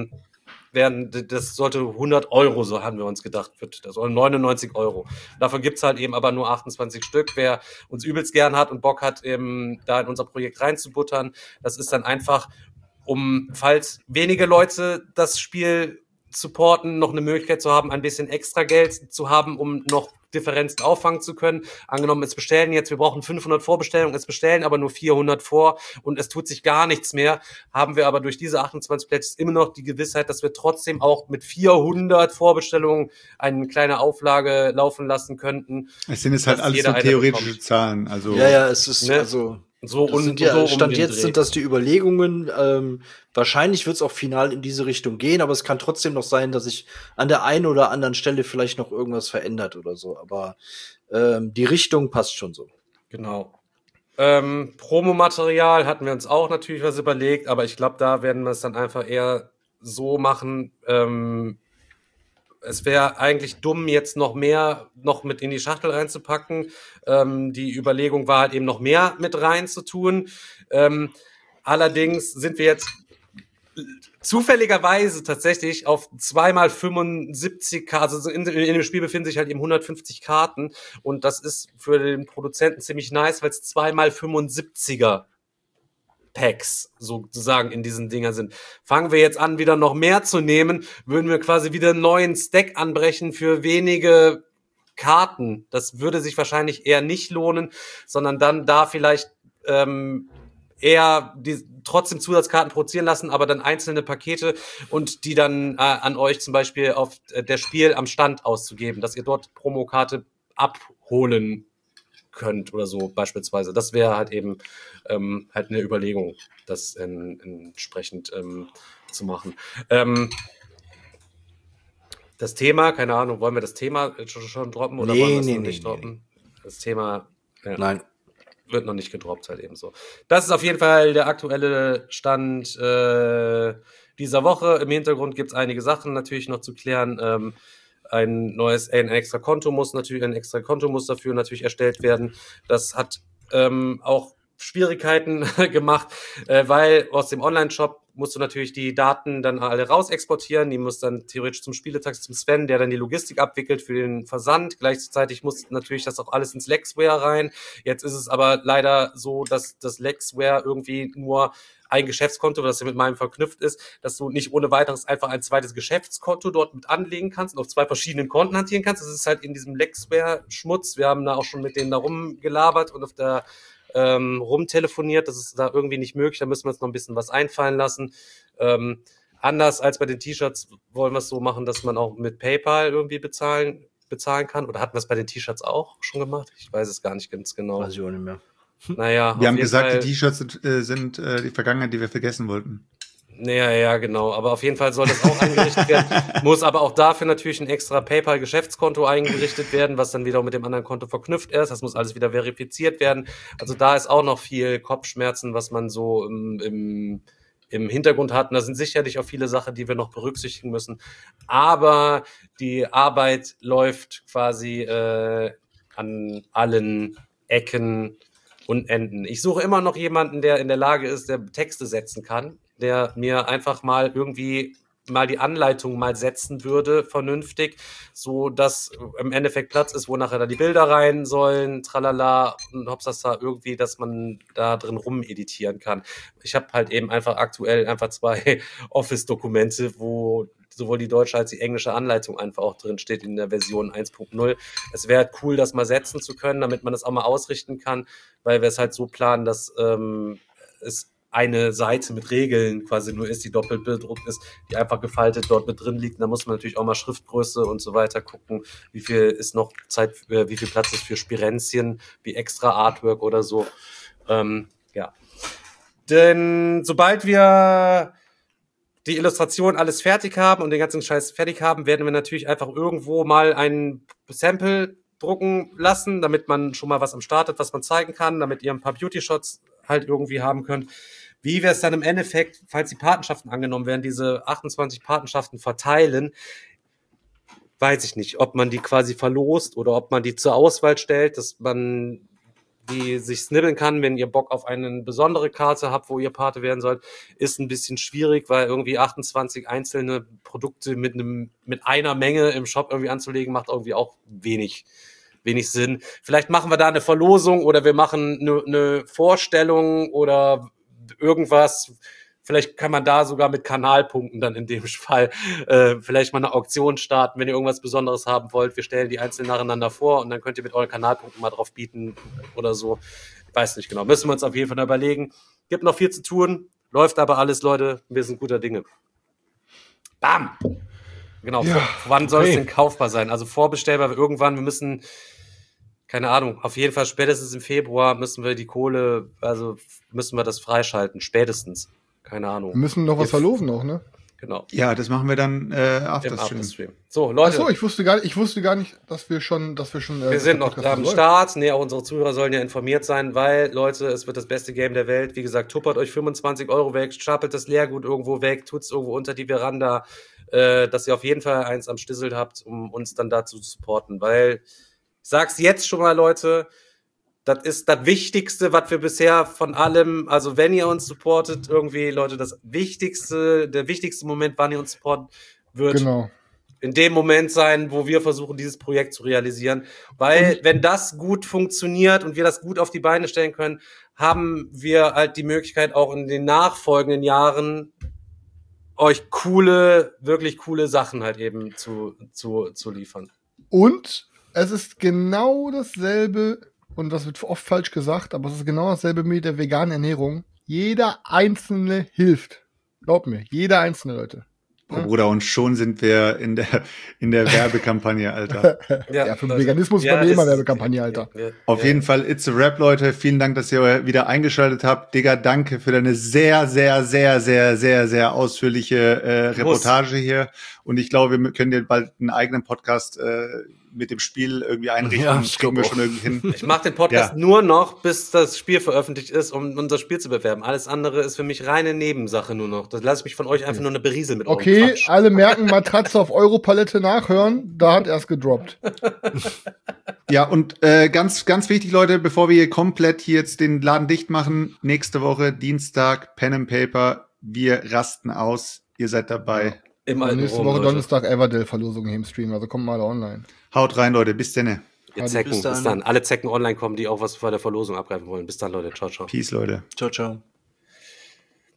sollte 100 €, so haben wir uns gedacht, das soll 99 €. Davon gibt's halt eben aber nur 28 Stück. Wer uns übelst gern hat und Bock hat, eben da in unser Projekt reinzubuttern, das ist dann einfach, falls wenige Leute das Spiel supporten, noch eine Möglichkeit zu haben, ein bisschen extra Geld zu haben, um noch Differenzen auffangen zu können. Angenommen, wir brauchen 500 Vorbestellungen, es bestellen aber nur 400 vor und es tut sich gar nichts mehr, haben wir aber durch diese 28 Plätze immer noch die Gewissheit, dass wir trotzdem auch mit 400 Vorbestellungen eine kleine Auflage laufen lassen könnten. Es sind jetzt halt alles so theoretische Zahlen. Also ja, es ist, ne? also Stand jetzt sind das die Überlegungen. Wahrscheinlich wird es auch final in diese Richtung gehen, aber es kann trotzdem noch sein, dass sich an der einen oder anderen Stelle vielleicht noch irgendwas verändert oder so. Aber die Richtung passt schon so. Genau. Promomaterial hatten wir uns auch natürlich was überlegt, aber ich glaube, da werden wir es dann einfach eher so machen. Es wäre eigentlich dumm, jetzt noch mehr noch mit in die Schachtel reinzupacken. Die Überlegung war halt eben noch mehr mit reinzutun. Allerdings sind wir jetzt zufälligerweise tatsächlich auf 2x75 Karten, also in dem Spiel befinden sich halt eben 150 Karten und das ist für den Produzenten ziemlich nice, weil es 2x75er Packs sozusagen in diesen Dinger sind. Fangen wir jetzt an, wieder noch mehr zu nehmen, würden wir quasi wieder einen neuen Stack anbrechen für wenige Karten. Das würde sich wahrscheinlich eher nicht lohnen, sondern dann da vielleicht eher trotzdem Zusatzkarten produzieren lassen, aber dann einzelne Pakete und die dann an euch zum Beispiel auf der Spiel am Stand auszugeben, dass ihr dort Promokarte abholen könnt oder so beispielsweise. Das wäre halt eben halt eine Überlegung, das entsprechend zu machen. Das Thema, keine Ahnung, wollen wir das Thema schon droppen oder wollen wir es noch nicht droppen? Das Thema Nein. Wird noch nicht gedroppt, halt eben so. Das ist auf jeden Fall der aktuelle Stand dieser Woche. Im Hintergrund gibt es einige Sachen natürlich noch zu klären. Ein extra Konto muss dafür natürlich erstellt werden. Das hat auch Schwierigkeiten gemacht, weil aus dem Online-Shop musst du natürlich die Daten dann alle raus exportieren. Die muss dann theoretisch zum Spieletax, zum Sven, der dann die Logistik abwickelt für den Versand. Gleichzeitig muss natürlich das auch alles ins Lexware rein. Jetzt ist es aber leider so, dass das Lexware irgendwie nur ein Geschäftskonto, das mit meinem verknüpft ist, dass du nicht ohne weiteres einfach ein zweites Geschäftskonto dort mit anlegen kannst und auf 2 verschiedenen Konten hantieren kannst. Das ist halt in diesem Lexware-Schmutz. Wir haben da auch schon mit denen da rumgelabert und auf der rumtelefoniert. Das ist da irgendwie nicht möglich. Da müssen wir uns noch ein bisschen was einfallen lassen. Anders als bei den T-Shirts wollen wir es so machen, dass man auch mit PayPal irgendwie bezahlen kann. Oder hatten wir es bei den T-Shirts auch schon gemacht? Ich weiß es gar nicht ganz genau. Weiß ich auch nicht mehr. Naja, wir haben gesagt, die T-Shirts sind die Vergangenheit, die wir vergessen wollten. Ja, genau. Aber auf jeden Fall soll das auch eingerichtet werden. Muss aber auch dafür natürlich ein extra PayPal-Geschäftskonto eingerichtet werden, was dann wieder mit dem anderen Konto verknüpft ist. Das muss alles wieder verifiziert werden. Also da ist auch noch viel Kopfschmerzen, was man so im Hintergrund hat. Und da sind sicherlich auch viele Sachen, die wir noch berücksichtigen müssen. Aber die Arbeit läuft quasi an allen Ecken und Enden. Ich suche immer noch jemanden, der in der Lage ist, der Texte setzen kann, der mir einfach mal irgendwie mal die Anleitung mal setzen würde, vernünftig, so dass im Endeffekt Platz ist, wo nachher da die Bilder rein sollen, tralala, und hopsasa irgendwie, dass man da drin rumeditieren kann. Ich habe halt eben aktuell 2 Office-Dokumente, wo sowohl die deutsche als die englische Anleitung einfach auch drin steht in der Version 1.0. Es wäre cool, das mal setzen zu können, damit man das auch mal ausrichten kann, weil wir es halt so planen, dass es eine Seite mit Regeln quasi nur ist, die doppelt bedruckt ist, die einfach gefaltet dort mit drin liegt. Da muss man natürlich auch mal Schriftgröße und so weiter gucken, wie viel ist noch Zeit, wie viel Platz ist für Spirenzchen, wie extra Artwork oder so. Ja. Denn sobald wir die Illustration alles fertig haben und den ganzen Scheiß fertig haben, werden wir natürlich einfach irgendwo mal ein Sample drucken lassen, damit man schon mal was am Start hat, was man zeigen kann, damit ihr ein paar Beauty-Shots halt irgendwie haben könnt. Wie wir es dann im Endeffekt, falls die Patenschaften angenommen werden, diese 28 Patenschaften verteilen, weiß ich nicht, ob man die quasi verlost oder ob man die zur Auswahl stellt, dass man die sich snibbeln kann, wenn ihr Bock auf eine besondere Karte habt, wo ihr Pate werden sollt, ist ein bisschen schwierig, weil irgendwie 28 einzelne Produkte mit einer Menge im Shop irgendwie anzulegen, macht irgendwie auch wenig Sinn. Vielleicht machen wir da eine Verlosung oder wir machen eine Vorstellung oder irgendwas. Vielleicht kann man da sogar mit Kanalpunkten dann in dem Fall vielleicht mal eine Auktion starten, wenn ihr irgendwas Besonderes haben wollt. Wir stellen die einzeln nacheinander vor und dann könnt ihr mit euren Kanalpunkten mal drauf bieten oder so. Ich weiß nicht genau. Müssen wir uns auf jeden Fall überlegen. Gibt noch viel zu tun. Läuft aber alles, Leute. Wir sind guter Dinge. Bam! Genau. Ja, wann soll es denn kaufbar sein? Also vorbestellbar irgendwann. Wir müssen keine Ahnung, auf jeden Fall spätestens im Februar müssen wir die Kohle, also müssen wir das freischalten, spätestens. Keine Ahnung. Wir müssen noch was verlosen auch, ne? Genau. Ja, das machen wir dann Afterstream. So, Leute. Achso, ich wusste gar nicht, dass wir schon. Wir sind noch am Start. Nee, auch unsere Zuhörer sollen ja informiert sein, weil, Leute, es wird das beste Game der Welt. Wie gesagt, tuppert euch 25 € weg, stapelt das Leergut irgendwo weg, tut's irgendwo unter die Veranda, dass ihr auf jeden Fall eins am Stissel habt, um uns dann dazu zu supporten. Weil, ich sag's jetzt schon mal, Leute, das ist das Wichtigste, was wir bisher von allem, also wenn ihr uns supportet, irgendwie, Leute, der wichtigste Moment, wann ihr uns supportet, wird in dem Moment sein, wo wir versuchen, dieses Projekt zu realisieren. Weil, wenn das gut funktioniert und wir das gut auf die Beine stellen können, haben wir halt die Möglichkeit, auch in den nachfolgenden Jahren euch wirklich coole Sachen halt eben zu liefern. Und es ist genau dasselbe, und das wird oft falsch gesagt, aber es ist genau dasselbe mit der veganen Ernährung. Jeder Einzelne hilft. Glaub mir, jeder Einzelne, Leute. Oh, Bruder, und schon sind wir in der Werbekampagne, Alter. Ja, für den Veganismus kommen wir immer Werbekampagne, Alter. Auf jeden Fall, it's a Rap, Leute. Vielen Dank, dass ihr wieder eingeschaltet habt. Digga, danke für deine sehr, sehr, sehr, sehr, sehr, sehr ausführliche Reportage hier. Und ich glaube, wir können dir bald einen eigenen Podcast mit dem Spiel irgendwie einrichten. Ja, das kriegen wir schon irgendwie hin. Ich mache den Podcast nur noch, bis das Spiel veröffentlicht ist, um unser Spiel zu bewerben. Alles andere ist für mich reine Nebensache nur noch. Das lasse ich mich von euch einfach nur eine Beriesel mit Okay, alle merken, Matratze auf Europalette nachhören. Da hat erst gedroppt. Ja, und ganz, ganz wichtig, Leute, bevor wir hier komplett jetzt den Laden dicht machen, nächste Woche, Dienstag, Pen and Paper, wir rasten aus. Ihr seid dabei. Nächste Woche Donnerstag Everdell-Verlosung hier im Stream, also kommt mal alle online. Haut rein, Leute, bis dann. Ihr Zecken, bis dann. Alle Zecken online kommen, die auch was vor der Verlosung abgreifen wollen. Bis dann, Leute. Ciao, ciao. Peace, Leute. Ciao, ciao.